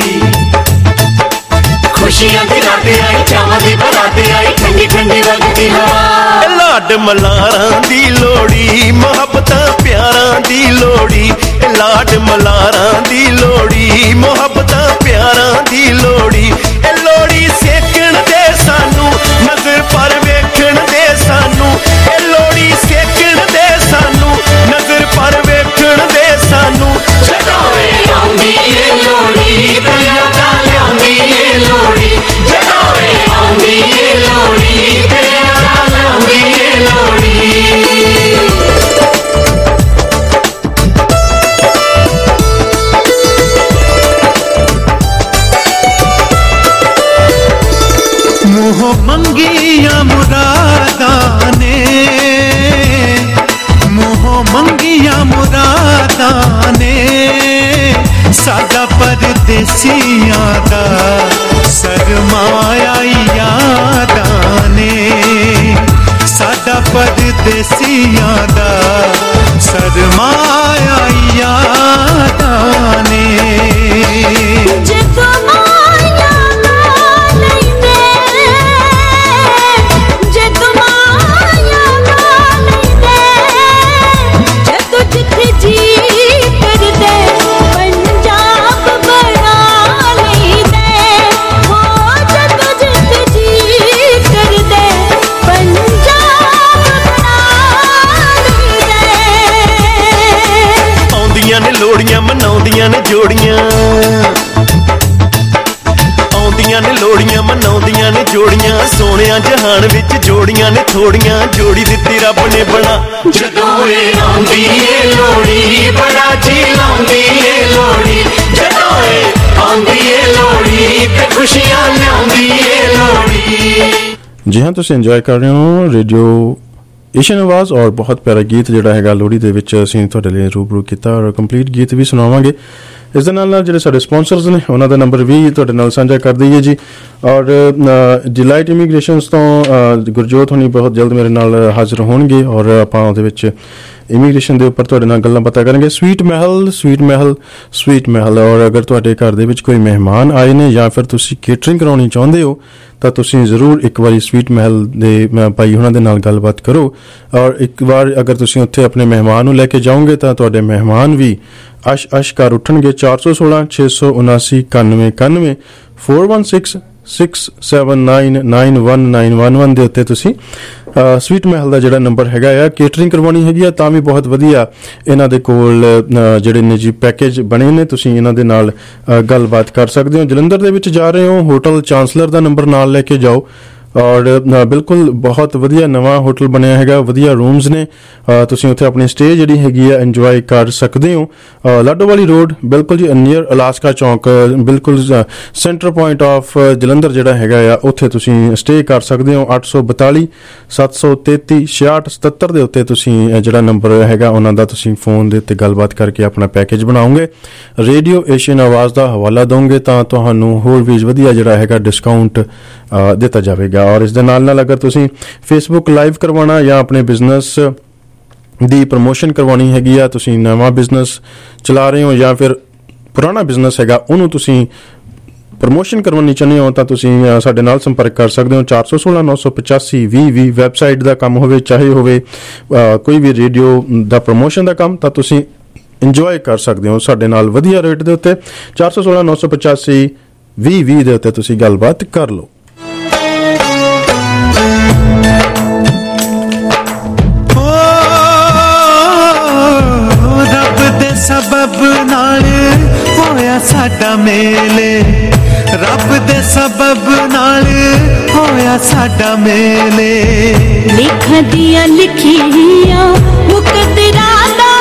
ਖੁਸ਼ੀਆਂ ਦੀ ਰਾਤ ਆਈ ਚਾਵਾਂ ਦੀ ਬਰਾਤ ਆਈ ਠੰਡੀ ਠੰਡੀ ਵਗਦੀ ਹਵਾ ਲਾਡ ਮਲਾਰਾਂ ਦੀ ਲੋੜੀ ਮੁਹੱਬਤਾਂ ਪਿਆਰਾਂ ਦੀ ਲੋੜੀ ਲਾਡ ਮਲਾਰਾਂ ਦੀ ਲੋੜੀ ਮੁਹੱਬਤਾਂ ਪਿਆਰਾਂ ਦੀ ਲੋੜੀ ਇਹ ਲੋੜੀ ਸੇਕਣ ਦੇ ਸਾਨੂੰ ਨਜ਼ਰ ਪਰ ਵੇਖਣ ਦੇ ਸਾਨੂੰ ਇਹ ਲੋੜੀ ਸੇਕਣ ਦੇ ਸਾਨੂੰ ਨਜ਼ਰ ਪਰ ਵੇਖਣ ਦੇ ਸਾਨੂੰ ਜਦੋਂ ਇਹ ਆਉਂਦੀ ਏ ਲੋੜੀ ਪਿਆਰ ਦਾ ਲਿਆਉਂਦੀ ਏ ਲੋੜੀ ਜਦੋਂ ਇਹ ਆਉਂਦੀ ਏ ਲੋੜੀ ਪਿਆਰ ਦਾ ਲਿਆਉਂਦੀ ਏ ਲੋੜੀ ਮੂੰਹੋਂ ਮੰਗੀਆਂ ਮੁਰਾਦਾਂ ਨੇ ਮੂੰਹੋਂ ਮੰਗੀਆਂ ਮੁਰਾਦਾਂ ਨੇ ਸਾਡਾ ਪਰਦੇਸੀਆਂ ਦਾ ਸਰਮਾਇਆ ਯਾਦਾਂ ਨੇ ਸਾਡਾ ਪਰਦੇਸੀਆਂ ਦਾ ਸਰਮਾਇਆ ਯਾਦਾਂ ਨੇ ਲੋੜੀਆਂ ਮਨਾਉਂਦੀਆਂ ਨੇ ਜੋੜੀਆਂ ਆਉਂਦੀਆਂ ਨੇ ਲੋੜੀਆਂ ਮਨਾਉਂਦੀਆਂ ਨੇ ਜੋੜੀਆਂ ਸੋਹਣਿਆਂ ਜਹਾਨ ਵਿੱਚ ਜੋੜੀਆਂ ਨੇ ਥੋੜੀਆਂ ਜੋੜੀ ਦਿੱਤੀ ਰੱਬ ਨੇ ਬਣਾ ਜਦੋਂ ਇਹ ਆਉਂਦੀ ਏ ਲੋੜੀ ਬੜਾ ਜੀ ਲਾਉਂਦੀ ਏ ਲੋੜੀ ਜਦੋਂ ਇਹ ਆਉਂਦੀ ਏ ਲੋੜੀ ਤੇ ਖੁਸ਼ੀਆਂ ਲਿਆਉਂਦੀ ਏ ਲੋੜੀ। ਜੀ ਹਾਂ, ਤੁਸੀਂ ਇੰਜੋਏ ਕਰ ਰਹੇ ਹੋ ਰੇਡੀਓ ਏਸ਼ੀਅਨ ਆਵਾਜ਼ ਔਰ ਬਹੁਤ ਪਿਆਰਾ ਗੀਤ ਜਿਹੜਾ ਹੈਗਾ ਲੋਹੜੀ ਦੇ ਵਿੱਚ ਅਸੀਂ ਤੁਹਾਡੇ ਲਈ ਰੂਬਰੂ ਕੀਤਾ ਔਰ ਕੰਪਲੀਟ ਗੀਤ ਵੀ ਸੁਣਾਵਾਂਗੇ। ਇਸ ਦੇ ਨਾਲ ਜਿਹੜੇ ਸਾਡੇ ਸਪਾਂਸਰਸ ਨੇ ਉਹਨਾਂ ਦਾ ਨੰਬਰ ਵੀ ਤੁਹਾਡੇ ਨਾਲ ਸਾਂਝਾ ਕਰ ਦਈਏ ਜੀ। ਔਰ ਡਿਲਾਈਟ ਇਮੀਗ੍ਰੇਸ਼ਨਸ ਤੋਂ ਗੁਰਜੋਤ ਹੋਣੀ ਬਹੁਤ ਜਲਦ ਮੇਰੇ ਨਾਲ ਹਾਜ਼ਰ ਹੋਣਗੇ ਔਰ ਆਪਾਂ ਉਹਦੇ ਵਿੱਚ ਇਮੀਗ੍ਰੇਸ਼ਨ ਦੇ ਉੱਪਰ ਤੁਹਾਡੇ ਨਾਲ ਗੱਲਾਂ ਪਤਾ ਕਰਾਂਗੇ। ਸਵੀਟ ਮਹਿਲ ਔਰ ਅਗਰ ਤੁਹਾਡੇ ਘਰ ਦੇ ਵਿੱਚ ਕੋਈ ਮਹਿਮਾਨ ਆਏ ਨੇ ਜਾਂ ਫਿਰ ਤੁਸੀਂ ਕੇਟਰਿੰਗ ਕਰਾਉਣੀ ਚਾਹੁੰਦੇ ਹੋ ਤਾਂ ਤੁਸੀਂ ਜ਼ਰੂਰ ਇੱਕ ਵਾਰੀ ਸਵੀਟ ਮਹਿਲ ਦੇ ਭਾਈ ਉਹਨਾਂ ਦੇ ਨਾਲ ਗੱਲਬਾਤ ਕਰੋ ਔਰ ਇੱਕ ਵਾਰ ਅਗਰ ਤੁਸੀਂ ਉੱਥੇ ਆਪਣੇ ਮਹਿਮਾਨ ਨੂੰ ਲੈ ਕੇ ਜਾਓਗੇ ਤਾਂ ਤੁਹਾਡੇ ਮਹਿਮਾਨ ਵੀ ਅਸ਼ ਕਰ ਉੱਠਣਗੇ। 416 679 9191 416 67991911 ਦੇ ਉੱਤੇ ਤੁਸੀਂ ਸਵੀਟ ਮਹਿਲ ਦਾ ਜਿਹੜਾ ਨੰਬਰ ਹੈਗਾ ਆ ਕੇਟਰਿੰਗ ਕਰਵਾਉਣੀ ਹੈਗੀ ਆ ਤਾਂ ਵੀ ਬਹੁਤ ਵਧੀਆ ਇਹਨਾਂ ਦੇ ਕੋਲ ਜਿਹੜੇ ਨਿੱਜੀ ਪੈਕੇਜ ਬਣੇ ਨੇ ਤੁਸੀਂ ਇਹਨਾਂ ਦੇ ਨਾਲ ਗੱਲਬਾਤ ਕਰ ਸਕਦੇ ਹੋ। ਜਲੰਧਰ ਦੇ ਵਿੱਚ ਜਾ ਰਹੇ ਹੋ ਹੋਟਲ ਚਾਂਸਲਰ ਦਾ ਨੰਬਰ ਨਾਲ ਲੈ ਕੇ ਜਾਓ ਔਰ ਬਿਲਕੁਲ ਬਹੁਤ ਵਧੀਆ ਨਵਾਂ ਹੋਟਲ ਬਣਿਆ ਹੈਗਾ, ਵਧੀਆ ਰੂਮਸ ਨੇ, ਤੁਸੀਂ ਉੱਥੇ ਆਪਣੀ ਸਟੇ ਜਿਹੜੀ ਹੈਗੀ ਆ ਇੰਜੋਏ ਕਰ ਸਕਦੇ ਹੋ। ਲਾਡੋਵਾਲੀ ਰੋਡ ਬਿਲਕੁਲ ਜੀ ਨੀਅਰ ਅਲਾਸਕਾ ਚੌਂਕ ਬਿਲਕੁਲ ਸੈਂਟਰ ਪੁਆਇੰਟ ਆਫ ਜਲੰਧਰ ਜਿਹੜਾ ਹੈਗਾ ਆ ਉੱਥੇ ਤੁਸੀਂ ਸਟੇ ਕਰ ਸਕਦੇ ਹੋ। 842 733 6677 ਦੇ ਉੱਤੇ ਤੁਸੀਂ ਜਿਹੜਾ ਨੰਬਰ ਹੈਗਾ ਉਹਨਾਂ ਦਾ ਤੁਸੀਂ ਫੋਨ ਦੇ ਉੱਤੇ ਗੱਲਬਾਤ ਕਰਕੇ ਆਪਣਾ ਪੈਕੇਜ ਬਣਾਓਗੇ, ਰੇਡੀਓ ਏਸ਼ੀਅਨ ਆਵਾਜ਼ ਦਾ ਹਵਾਲਾ ਦੋਗੇ ਤਾਂ ਤੁਹਾਨੂੰ ਹੋਰ ਵੀ ਵਧੀਆ ਜਿਹੜਾ ਹੈਗਾ ਡਿਸਕਾਊਂਟ ਦਿੱਤਾ ਜਾਵੇਗਾ। ਔਰ ਇਸ ਦੇ ਨਾਲ ਅਗਰ ਤੁਸੀਂ ਫੇਸਬੁੱਕ ਲਾਈਵ ਕਰਵਾਉਣਾ ਜਾਂ ਆਪਣੇ ਬਿਜ਼ਨਸ ਦੀ ਪ੍ਰਮੋਸ਼ਨ ਕਰਵਾਉਣੀ ਹੈਗੀ ਆ, ਤੁਸੀਂ ਨਵਾਂ ਬਿਜ਼ਨਸ ਚਲਾ ਰਹੇ ਹੋ ਜਾਂ ਫਿਰ ਪੁਰਾਣਾ ਬਿਜ਼ਨਸ ਹੈਗਾ ਉਹਨੂੰ ਤੁਸੀਂ ਪ੍ਰਮੋਸ਼ਨ ਕਰਵਾਉਣੀ ਚਾਹੁੰਦੇ ਹੋ ਤਾਂ ਤੁਸੀਂ ਸਾਡੇ ਨਾਲ ਸੰਪਰਕ ਕਰ ਸਕਦੇ ਹੋ। 416 985 2020 ਵੈਬਸਾਈਟ ਦਾ ਕੰਮ ਹੋਵੇ ਚਾਹੇ ਹੋਵੇ ਕੋਈ ਵੀ ਰੇਡੀਓ ਦਾ ਪ੍ਰਮੋਸ਼ਨ ਦਾ ਕੰਮ ਤਾਂ ਤੁਸੀਂ ਇੰਜੋਏ ਕਰ ਸਕਦੇ ਹੋ ਸਾਡੇ ਨਾਲ ਵਧੀਆ ਰੇਟ ਦੇ ਉੱਤੇ। 416 985 2020 ਦੇ ਉੱਤੇ ਤੁਸੀਂ ਗੱਲਬਾਤ ਕਰ ਲਓ। ਸਬਬ ਨਾਲ ਹੋਇਆ ਸਾਡਾ ਮੇਲੇ, ਰੱਬ ਦੇ ਸਬਬ ਨਾਲ ਹੋਇਆ ਸਾਡਾ ਮੇਲੇ, ਲਿਖਾਂ ਦੀਆਂ ਲਿਖੀਆਂ ਮੁਕੱਦਰਾਂ ਦਾ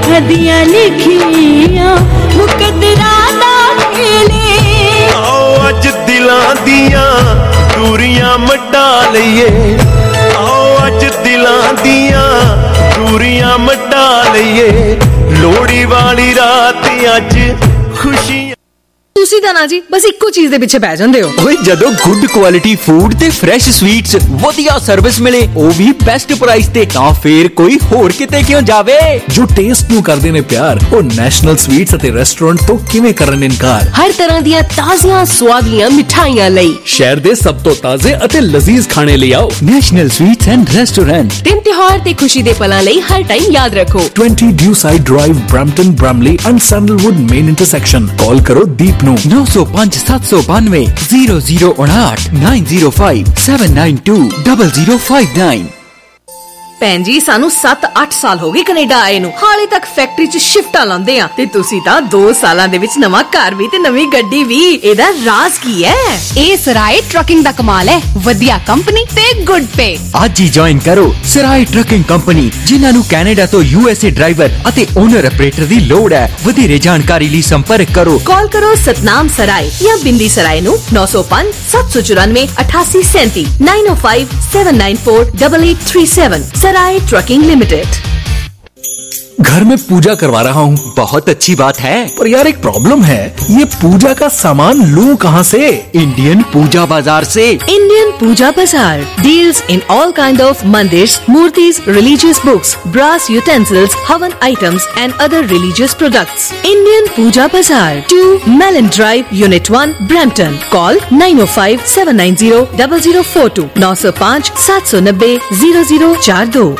दियां लिखियां मुकद्दरां दा खेले आओ अज दिलां दियां दूरियां मटा लईए आओ अज दिलां दियां दूरियां मटा लईए लोहड़ी वाली रात अज खुशियां ਤੁਸੀਂ ਤਾਂ ਨਾ ਜੀ ਬਸ ਇੱਕੋ ਚੀਜ਼ ਦੇ ਪਿੱਛੇ ਪੈ ਜਾਂਦੇ ਹੋ। ਓਏ ਜਦੋਂ ਗੁੱਡ ਕੁਆਲਿਟੀ ਫੂਡ ਤੇ ਫਰੈਸ਼ ਸਵੀਟਸ ਵਧੀਆ ਸਰਵਿਸ ਮਿਲੇ ਉਹ ਵੀ ਬੈਸਟ ਪ੍ਰਾਈਸ ਤੇ ਤਾਂ ਫੇਰ ਕੋਈ ਹੋਰ ਕਿਤੇ ਕਿਉਂ ਜਾਵੇ। ਜੋ ਟੇਸਟ ਨੂੰ ਕਰਦੇ ਨੇ ਪਿਆਰ ਉਹ ਨੈਸ਼ਨਲ ਸਵੀਟਸ ਅਤੇ ਰੈਸਟੋਰੈਂਟ ਤੋਂ ਕਿਵੇਂ ਕਰਨ ਇਨਕਾਰ। ਹਰ ਤਰ੍ਹਾਂ ਦੀਆਂ ਤਾਜ਼ੀਆਂ ਸਵਾਦਲੀਆਂ ਮਿਠਾਈਆਂ ਲਈ ਸ਼ਹਿਰ ਦੇ ਸਭ ਤੋਂ ਤਾਜ਼ੇ ਅਤੇ ਲਜ਼ੀਜ਼ ਖਾਣੇ ਲਈ ਆਓ ਨੈਸ਼ਨਲ ਸਵੀਟਸ ਐਂਡ ਰੈਸਟੋਰੈਂਟ। ਦਿਨ ਤਿਉਹਾਰ ਤੇ ਖੁਸ਼ੀ ਦੇ ਪਲਾਂ ਲਈ ਹਰ ਟਾਈਮ ਯਾਦ ਰੱਖੋ 20 Dewside drive Brampton Bramalea and Sandalwood main intersection. Call ਕਰੋ ਦੀਪ ਨੂੰ 905 792 0059 905 792 0059। ਭੈਣ ਜੀ ਸਾਨੂੰ 7-8 ਸਾਲ ਹੋ ਗਏ ਕੈਨੇਡਾ ਆਏ ਨੂੰ ਹਾਲੇ ਤੱਕ ਫੈਕਟਰੀ 'ਚ ਸ਼ਿਫਟਾਂ ਲਾਉਂਦੇ ਆ ਤੇ ਤੁਸੀਂ ਤਾਂ 2 ਸਾਲਾਂ ਦੇ ਵਿੱਚ ਨਵਾਂ ਘਰ ਵੀ ਤੇ ਨਵੀਂ ਗੱਡੀ ਵੀ। ਇਹਦਾ ਰਾਜ਼ ਕੀ ਹੈ? ਇਹ ਸਰਾਏ ਟਰਕਿੰਗ ਦਾ ਕਮਾਲ ਹੈ। ਵਧੀਆ ਕੰਪਨੀ ਤੇ ਗੁੱਡ ਪੇ। ਅੱਜ ਹੀ ਜੁਆਇਨ ਕਰੋ ਸਰਾਏ ਟਰਕਿੰਗ ਕੰਪਨੀ ਜਿਨ੍ਹਾਂ ਨੂੰ ਕੈਨੇਡਾ ਤੋਂ USA ਡਰਾਈਵਰ ਅਤੇ ਓਨਰ ਆਪਰੇਟਰ ਦੀ ਲੋੜ ਹੈ। ਵਧੇਰੇ ਜਾਣਕਾਰੀ ਲਈ ਸੰਪਰਕ ਕਰੋ। ਕਾਲ ਕਰੋ ਸਤਨਾਮ ਸਰਾਏ ਜਾਂ ਬਿੰਦੀ ਸਰਾਏ ਨੂੰ 905 794 8837 905 794 8837। Sarai trucking limited. घर में पूजा करवा रहा हूँ। बहुत अच्छी बात है पर यार एक प्रॉब्लम है ये पूजा का सामान लूं कहाँ से? इंडियन पूजा बाजार से। Indian Pooja Bazaar deals in all kind of mandirs, murtis, religious books, brass utensils, havan items and other religious products. Indian Pooja Bazaar 2 Melanie drive unit 1 Brampton. Call 905 790 0042 905 790 0042।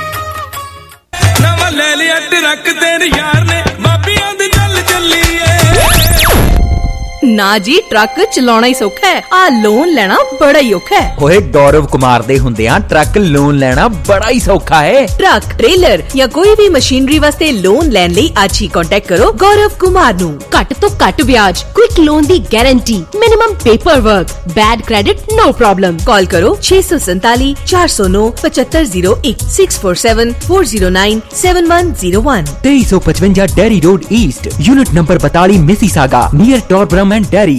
ਲੈ ਲਿਆ ਟਰੱਕ ਤੇਰੇ ਯਾਰ ਨੇ ਬਾਬੀਆਂ ਦੇ ਚੱਲ ਚੱਲੀਏ। ਨਾ ਜੀ ਟਰੱਕ ਚਲਾਉਣਾ ਹੀ ਸੌਖਾ ਹੈ ਆ ਲੋਨ ਲੈਣਾ ਬੜਾ ਹੀ ਔਖਾ ਹੈ। ਓਏ ਗੌਰਵ ਕੁਮਾਰ ਦੇ ਹੁੰਦਿਆਂ ਟਰੱਕ ਲੋਨ ਲੈਣਾ ਬੜਾ ਹੀ ਸੌਖਾ ਹੈ। ਟਰੱਕ ਟ੍ਰੇਲਰ ਜਾਂ ਕੋਈ ਵੀ ਮਸ਼ੀਨਰੀ ਵਾਸਤੇ ਲੋਨ ਲੈਣ ਲਈ ਅੱਜ ਹੀ ਕੰਟੈਕਟ ਕਰੋ ਗੌਰਵ ਕੁਮਾਰ ਨੂੰ। ਘੱਟ ਤੋਂ ਘੱਟ ਵਿਆਜ, ਕੁਇਕ ਲੋਨ ਦੀ guarantee, minimum paper work, bad credit no problem. Call ਕਰੋ 647 409 7501 647 409 7101। 2355 Derry road east, unit number 42 Mississauga near Torbram and Derry.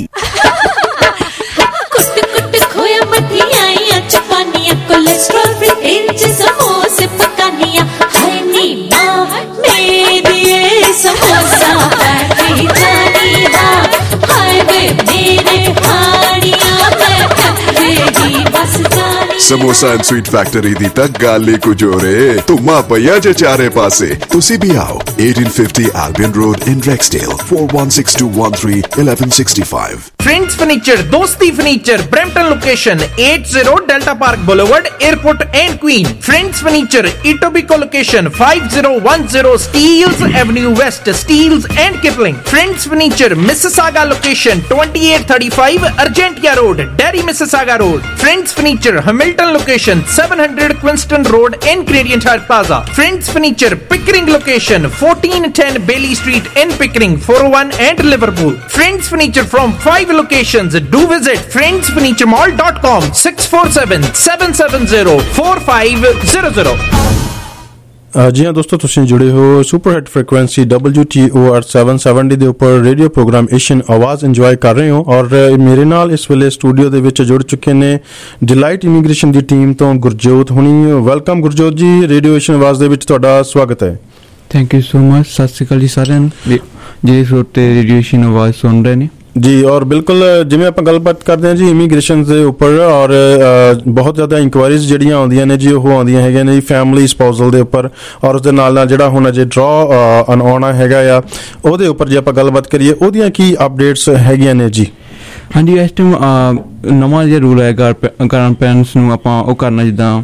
कुट कुट खोया मठियाइयां चपानियां कोलेस्ट्रॉल फ्री इंच समोसे पकानियां हाय नी मां मेरी समोसा बैठी जानी दा हाय वे मेरे हानियां मैं करेगी बस जानी। समोसा एंड स्वीट फैक्ट्री दी तक गाली कुजोरे तुमा पया जे चारे पासे तुसी भी आओ 1850 Albion Road in Rexdale 416213 1165। Friends furniture दोस्ती furniture Brampton location 80 Delta park boulevard airport and Queen. Friends furniture Etobicoke location 5010 Steeles avenue west Steeles and Kipling. Friends furniture Mississauga location 2835 Argentia road Derry Mississauga road. Friends furniture Hamilton location 700 Quinston Road in Canadian Tire Plaza। Friends Furniture Pickering location 1410 Bailey Street in Pickering 401 and Liverpool। Friends Furniture from 5 locations do visit friendsfurnituremall.com 647 770 4500। ਜੀ ਹਾਂ ਦੋਸਤੋ ਤੁਸੀਂ ਜੁੜੇ ਹੋ super hit frequency WTOR 770 ਦੇ ਉੱਪਰ radio programme Asian Awaaz enjoy ਕਰ ਰਹੇ ਹੋ ਔਰ ਮੇਰੇ ਨਾਲ ਇਸ ਵੇਲੇ ਸਟੂਡੀਓ ਦੇ ਵਿੱਚ ਜੁੜ ਚੁੱਕੇ ਨੇ ਡਿਲਾਈਟ ਇਮੀਗ੍ਰੇਸ਼ਨ ਦੀ ਟੀਮ ਤੋਂ ਗੁਰਜੋਤ ਹੁਣੀ। ਵੈਲਕਮ ਗੁਰਜੋਤ ਜੀ, ਰੇਡੀਓ ਏਸ਼ੀਅਨ ਆਵਾਜ਼ ਦੇ ਵਿੱਚ ਤੁਹਾਡਾ ਸਵਾਗਤ ਹੈ। Thank you so much. ਸਤਿ ਸ਼੍ਰੀ ਅਕਾਲ ਜੀ ਸਾਰਿਆਂ ਨੂੰ ਜਿਹੜੇ ਸਰੋਤੇ ਰੇਡੀਓ ਏਸ਼ੀਅਨ ਆਵਾਜ਼ ਸੁਣ ਰਹੇ ਨੇ। ਜੀ ਔਰ ਬਿਲਕੁਲ ਜਿਵੇਂ ਆਪਾਂ ਗੱਲਬਾਤ ਕਰਦੇ ਹਾਂ ਜੀ ਇਮੀਗ੍ਰੇਸ਼ਨ ਦੇ ਉੱਪਰ ਔਰ ਬਹੁਤ ਜ਼ਿਆਦਾ ਇਨਕੁਆਇਰੀਜ਼ ਜਿਹੜੀਆਂ ਆਉਂਦੀਆਂ ਨੇ ਜੀ ਉਹ ਆਉਂਦੀਆਂ ਹੈਗੀਆਂ ਨੇ ਜੀ ਫੈਮਿਲੀ ਸਪਾਊਸਲ ਦੇ ਉੱਪਰ ਔਰ ਉਸਦੇ ਨਾਲ ਨਾਲ ਜਿਹੜਾ ਹੁਣ ਅਜੇ ਡਰਾ ਆਉਣਾ ਹੈਗਾ ਆ ਉਹਦੇ ਉੱਪਰ ਜੇ ਆਪਾਂ ਗੱਲਬਾਤ ਕਰੀਏ ਉਹਦੀਆਂ ਕੀ ਅਪਡੇਟਸ ਹੈਗੀਆਂ ਨੇ ਜੀ? ਹਾਂਜੀ ਇਸ ਟਾਈਮ ਨਵਾਂ ਜਿਹਾ ਰੂਲ ਆਏਗਾ ਗ੍ਰੈਂਡ ਪੈਰੈਂਟਸ ਨੂੰ ਆਪਾਂ ਉਹ ਕਰਨਾ ਜਿੱਦਾਂ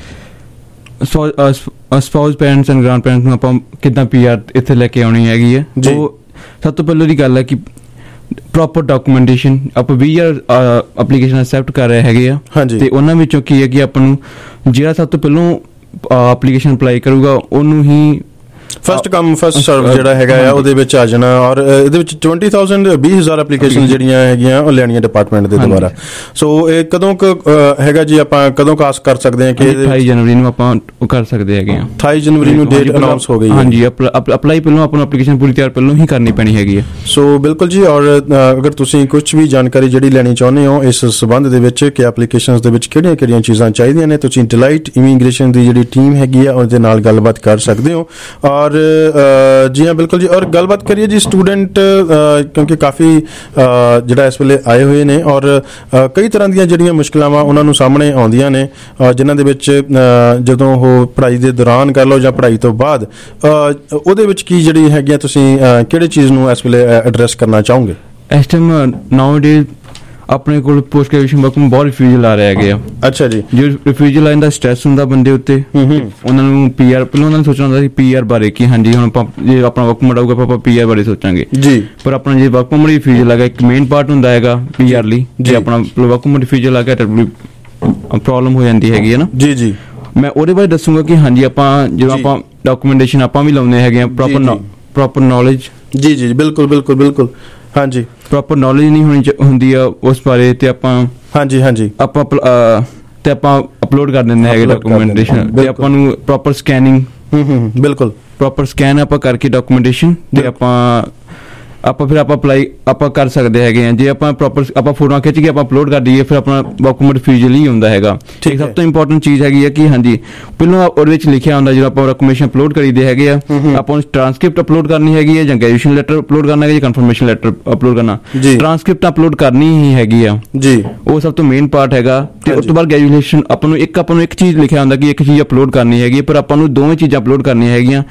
spouse parents and grandparents ਨੂੰ ਆਪਾਂ ਕਿੱਦਾਂ PR ਇੱਥੇ ਲੈ ਕੇ ਆਉਣੀ ਹੈਗੀ ਹੈ। ਉਹ ਸਭ ਤੋਂ ਪਹਿਲਾਂ ਦੀ ਗੱਲ ਹੈ ਕਿ ਪ੍ਰੋਪਰ ਡਾਕੂਮੈਂਟੇਸ਼ਨ ਆਪਾਂ 20 ਐਪਲੀਕੇਸ਼ਨ ਐਕਸੈਪਟ ਕਰ ਰਹੇ ਹੈਗੇ ਆ ਤੇ ਉਹਨਾਂ ਵਿੱਚੋਂ ਕੀ ਹੈ ਕਿ ਆਪਾਂ ਨੂੰ ਜਿਹੜਾ ਸਭ ਤੋਂ ਪਹਿਲਾਂ ਐਪਲੀਕੇਸ਼ਨ ਅਪਲਾਈ ਕਰੂਗਾ ਉਹਨੂੰ ਹੀ ਫਸਟ ਕਮ ਫਸਟ ਸਰਵ ਜਿਹੜਾ ਹੈਗਾ ਆ ਉਹਦੇ ਵਿੱਚ ਆ ਜਾਣਾ। ਔਰ ਇਹਦੇ ਵਿੱਚ 20,000 ਐਪਲੀਕੇਸ਼ਨ ਜਿਹੜੀਆਂ ਹੈਗੀਆਂ ਉਹ ਲੈਣੀਆਂ ਡਿਪਾਰਟਮੈਂਟ ਦੇ ਦੁਆਰਾ। ਸੋ ਇਹ ਕਦੋਂ ਹੈਗਾ ਜੀ, ਆਪਾਂ ਕਦੋਂ ਕਾਸ ਕਰ ਸਕਦੇ ਹਾਂ ਕਿ 28 ਜਨਵਰੀ ਨੂੰ ਆਪਾਂ ਕਰ ਸਕਦੇ ਹੈਗੇ ਆ। 28 ਜਨਵਰੀ ਨੂੰ ਡੇਟ ਅਨਾਉਂਸ ਹੋ ਗਈ ਹੈ। ਹਾਂਜੀ, ਅਪਲਾਈ ਪਹਿਲਾਂ ਆਪਾਂ ਨੂੰ ਐਪਲੀਕੇਸ਼ਨ ਪੂਰੀ ਤਿਆਰ ਪਹਿਲਾਂ ਹੀ ਕਰਨੀ ਪੈਣੀ ਹੈਗੀ ਹੈ। ਸੋ ਬਿਲਕੁਲ ਜੀ। ਔਰ ਅਗਰ ਤੁਸੀਂ ਕੁਝ ਵੀ ਜਾਣਕਾਰੀ ਜਿਹੜੀ ਲੈਣੀ ਚਾਹੁੰਦੇ ਹੋ ਇਸ ਸੰਬੰਧ ਦੇ ਵਿੱਚ ਕਿ ਐਪਲੀਕੇਸ਼ਨਸ ਦੇ ਵਿੱਚ ਕਿਹੜੀਆਂ ਚੀਜ਼ਾਂ ਚਾਹੀਦੀਆਂ ਨੇ, ਤੁਸੀਂ ਡਿਲਾਈਟ ਇਮੀਗ੍ਰੇਸ਼ਨ ਦੀ ਜਿਹੜੀ ਟੀਮ ਹੈਗੀ ਆ ਉਹਦੇ ਨਾਲ ਗੱਲਬਾਤ ਕਰ ਸਕਦੇ ਹੋ। ਔਰ ਜੀ ਹਾਂ, ਬਿਲਕੁਲ ਜੀ। ਔਰ ਗੱਲਬਾਤ ਕਰੀਏ ਜੀ ਸਟੂਡੈਂਟ, ਕਿਉਂਕਿ ਕਾਫੀ ਜਿਹੜਾ ਇਸ ਵੇਲੇ ਆਏ ਹੋਏ ਨੇ ਔਰ ਕਈ ਤਰ੍ਹਾਂ ਦੀਆਂ ਜਿਹੜੀਆਂ ਮੁਸ਼ਕਿਲਾਵਾਂ ਉਹਨਾਂ ਨੂੰ ਸਾਹਮਣੇ ਆਉਂਦੀਆਂ ਨੇ, ਜਿਨ੍ਹਾਂ ਦੇ ਵਿੱਚ ਜਦੋਂ ਉਹ ਪੜ੍ਹਾਈ ਦੇ ਦੌਰਾਨ ਕਰ ਲਓ ਜਾਂ ਪੜ੍ਹਾਈ ਤੋਂ ਬਾਅਦ, ਉਹਦੇ ਵਿੱਚ ਕੀ ਜਿਹੜੀ ਹੈਗੀਆਂ ਤੁਸੀਂ ਕਿਹੜੇ ਚੀਜ਼ ਨੂੰ ਇਸ ਵੇਲੇ ਐਡਰੈਸ ਕਰਨਾ ਚਾਹੋਗੇ? ਇਸ ਟਾਈਮ ਨਾਊ-ਅ-ਡੇਜ਼ ਆਪਣੇ ਕੋਲ ਪੋਸਟ ਗ੍ਰੈਜੂਏਸ਼ਨ ਵਰਕ ਨੂੰ ਬਹੁਤ ਰਿਫਿਊਜ਼ਲ ਆ ਰਿਹਾ ਹੈਗੇ ਆ। ਅੱਛਾ ਜੀ। ਜੋ ਰਿਫਿਊਜ਼ਲ ਆ ਜਾਂਦਾ ਸਟ੍ਰੈਸ ਹੁੰਦਾ ਬੰਦੇ ਉੱਤੇ, ਉਹਨਾਂ ਨੂੰ PR ਪਹਿਲਾਂ ਉਹਨਾਂ ਨੂੰ ਸੋਚਣਾ ਹੁੰਦਾ ਸੀ PR ਬਾਰੇ ਕਿ ਹਾਂਜੀ ਹੁਣ ਆਪਾਂ ਜੇ ਆਪਣਾ ਵਰਕ ਪਰਮਿਟ ਆਊਗਾ ਆਪਾਂ PR ਬਾਰੇ ਸੋਚਾਂਗੇ ਜੀ। ਪਰ ਆਪਣਾ ਜੇ ਵਰਕ ਪਰਮਿਟ ਰਿਫਿਊਜ਼ਲ ਆ ਗਿਆ, ਇੱਕ ਮੇਨ ਪਾਰਟ ਹੁੰਦਾ ਹੈਗਾ PR ਲਈ, ਜੇ ਆਪਣਾ ਵਰਕ ਪਰਮਿਟ ਰਿਫਿਊਜ਼ਲ ਆ ਗਿਆ ਤਾਂ ਪ੍ਰੋਬਲਮ ਹੋ ਜਾਂਦੀ ਹੈਗੀ ਹੈ ਨਾ ਜੀ ਜੀ। ਮੈਂ ਉਹਦੇ ਬਾਰੇ ਦੱਸੂਗਾ ਕਿ ਹਾਂਜੀ ਆਪਾਂ ਜਦੋਂ ਆਪਾਂ ਡਾਕੂਮੈਂਟੇਸ਼ਨ ਆਪਾਂ ਵੀ ਲਾਉਂਦੇ ਹੈਗੇ ਆ, ਪ੍ਰੋਪਰ ਨੌਲੇਜ। ਜੀ ਜੀ ਬਿਲਕੁਲ ਬਿਲਕੁਲ ਬਿਲਕੁਲ। ਹਾਂਜੀ, ਪ੍ਰੋਪਰ ਨੌਲੇਜ ਨਹੀਂ ਹੁੰਦੀ ਆ ਉਸ ਬਾਰੇ ਤੇ ਆਪਾਂ ਆਪਾਂ ਤੇ ਆਪਾਂ ਅਪਲੋਡ ਕਰ ਦਿੰਦੇ ਹੈਗੇ ਡਾਕੂਮੈਂਟੇਸ਼ਨ ਤੇ ਆਪਾਂ ਨੂੰ ਪ੍ਰੋਪਰ ਸਕੈਨਿੰਗ ਬਿਲਕੁਲ ਪ੍ਰੋਪਰ ਸਕੈਨ ਆਪਾਂ ਕਰਕੇ ਡਾਕੂਮੈਂਟੇਸ਼ਨ ਤੇ ਆਪਾਂ ਫਿਰ ਆਪਾਂ ਅਪਲਾਈ ਆਪਾਂ ਕਰ ਸਕਦੇ ਹੈਗੇ ਆ। ਜੇ ਆਪਾਂ ਪ੍ਰੋਪਰ ਆਪਾਂ ਫੋਟੋਆਂ ਖਿੱਚ ਕੇ ਆਪਾਂ ਅਪਲੋਡ ਕਰ ਦਈਏ ਫਿਰ ਆਪਣਾ ਡਾਕੂਮੈਂਟ ਰਿਫਿਊਜ਼ਲ ਹੀ ਹੁੰਦਾ ਹੈਗਾ। ਠੀਕ, ਸਭ ਤੋਂ ਇੰਪੋਰਟੈਂਟ ਚੀਜ਼ ਹੈਗੀ ਹੈ ਕਿ ਹਾਂਜੀ ਪਹਿਲਾਂ ਉਹਦੇ ਵਿੱਚ ਲਿਖਿਆ ਹੁੰਦਾ ਜਦੋਂ ਆਪਾਂ ਡਾਕੂਮੈਂਟੇਸ਼ਨ ਅਪਲੋਡ ਕਰੀਦੇ ਹੈਗੇ ਆ, ਆਪਾਂ ਨੂੰ ਟ੍ਰਾਂਸਕ੍ਰਿਪਟ ਅਪਲੋਡ ਕਰਨੀ ਹੈਗੀ ਹੈ ਜਾਂ ਗ੍ਰੈਜੂਏਸ਼ਨ ਲੈਟਰ ਅਪਲੋਡ ਕਰਨਾ ਹੈ ਜਾਂ ਕਨਫਰਮੇਸ਼ਨ ਲੈਟਰ ਅਪਲੋਡ ਕਰਨਾ। ਟ੍ਰਾਂਸਕ੍ਰਿਪਟ ਅਪਲੋਡ ਕਰਨੀ ਹੀ ਹੈਗੀ ਆ ਜੀ, ਉਹ ਸਭ ਤੋਂ ਮੇਨ ਪਾਰਟ ਹੈਗਾ। ਤੇ ਉਸ ਤੋਂ ਬਾਅਦ ਗ੍ਰੈਜੂਏਸ਼ਨ ਆਪਾਂ ਨੂੰ ਇੱਕ ਚੀਜ਼ ਲਿਖਿਆ ਹੁੰਦਾ ਕਿ ਇੱਕ ਚੀਜ਼ ਅਪਲੋਡ ਕਰਨੀ ਹੈਗੀ, ਪਰ ਆਪਾਂ ਨੂੰ ਦੋਵੇਂ ਚੀਜ਼ਾਂ ਅਪਲੋਡ ਕਰਨੀਆਂ ਹੈਗੀਆਂ।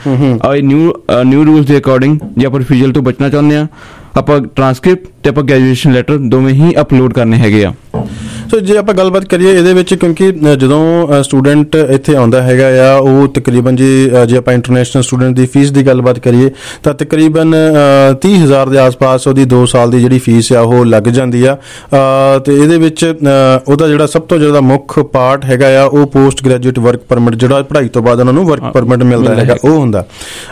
ਨਿਊ ਰੂਲਸ ਦੇ ਅਕੋਰਡਿੰਗ ਜੇ ਆਪਾਂ ਰਿਫਿਊਜ਼ਲ ਤੋਂ ਬਚਣਾ ਚਾਹੁੰਦੇ ਆ ਆਪਾਂ ਟ੍ਰਾਂਸਕ੍ਰਿਪਟ ਤੇ ਆਪਾਂ ਗ੍ਰੈਜੂਏਸ਼ਨ ਲੈਟਰ ਦੋਵੇਂ ਹੀ ਅਪਲੋਡ ਕਰਨੇ ਹੈਗੇ ਆ। ਸੋ ਜੇ ਆਪਾਂ ਗੱਲਬਾਤ ਕਰੀਏ ਇਹਦੇ ਵਿੱਚ, ਕਿਉਂਕਿ ਜਦੋਂ ਸਟੂਡੈਂਟ ਇੱਥੇ ਆਉਂਦਾ ਹੈਗਾ ਆ ਉਹ ਤਕਰੀਬਨ ਜੇ ਆਪਾਂ ਇੰਟਰਨੈਸ਼ਨਲ ਸਟੂਡੈਂਟ ਦੀ ਫੀਸ ਦੀ ਗੱਲਬਾਤ ਕਰੀਏ ਤਾਂ ਤਕਰੀਬਨ 30,000 ਦੇ ਆਸ-ਪਾਸ ਉਹਦੀ 2 ਸਾਲ ਦੀ ਜਿਹੜੀ ਫੀਸ ਆ ਉਹ ਲੱਗ ਜਾਂਦੀ ਆ। ਤੇ ਇਹਦੇ ਵਿੱਚ ਉਹਦਾ ਜਿਹੜਾ ਸਭ ਤੋਂ ਜ਼ਿਆਦਾ ਮੁੱਖ ਪਾਰਟ ਹੈਗਾ ਆ ਉਹ ਪੋਸਟ ਗ੍ਰੈਜੂਏਟ ਵਰਕ ਪਰਮਿਟ, ਜਿਹੜਾ ਪੜ੍ਹਾਈ ਤੋਂ ਬਾਅਦ ਉਹਨਾਂ ਨੂੰ ਵਰਕ ਪਰਮਿਟ ਮਿਲਦਾ ਹੈਗਾ ਉਹ ਹੁੰਦਾ।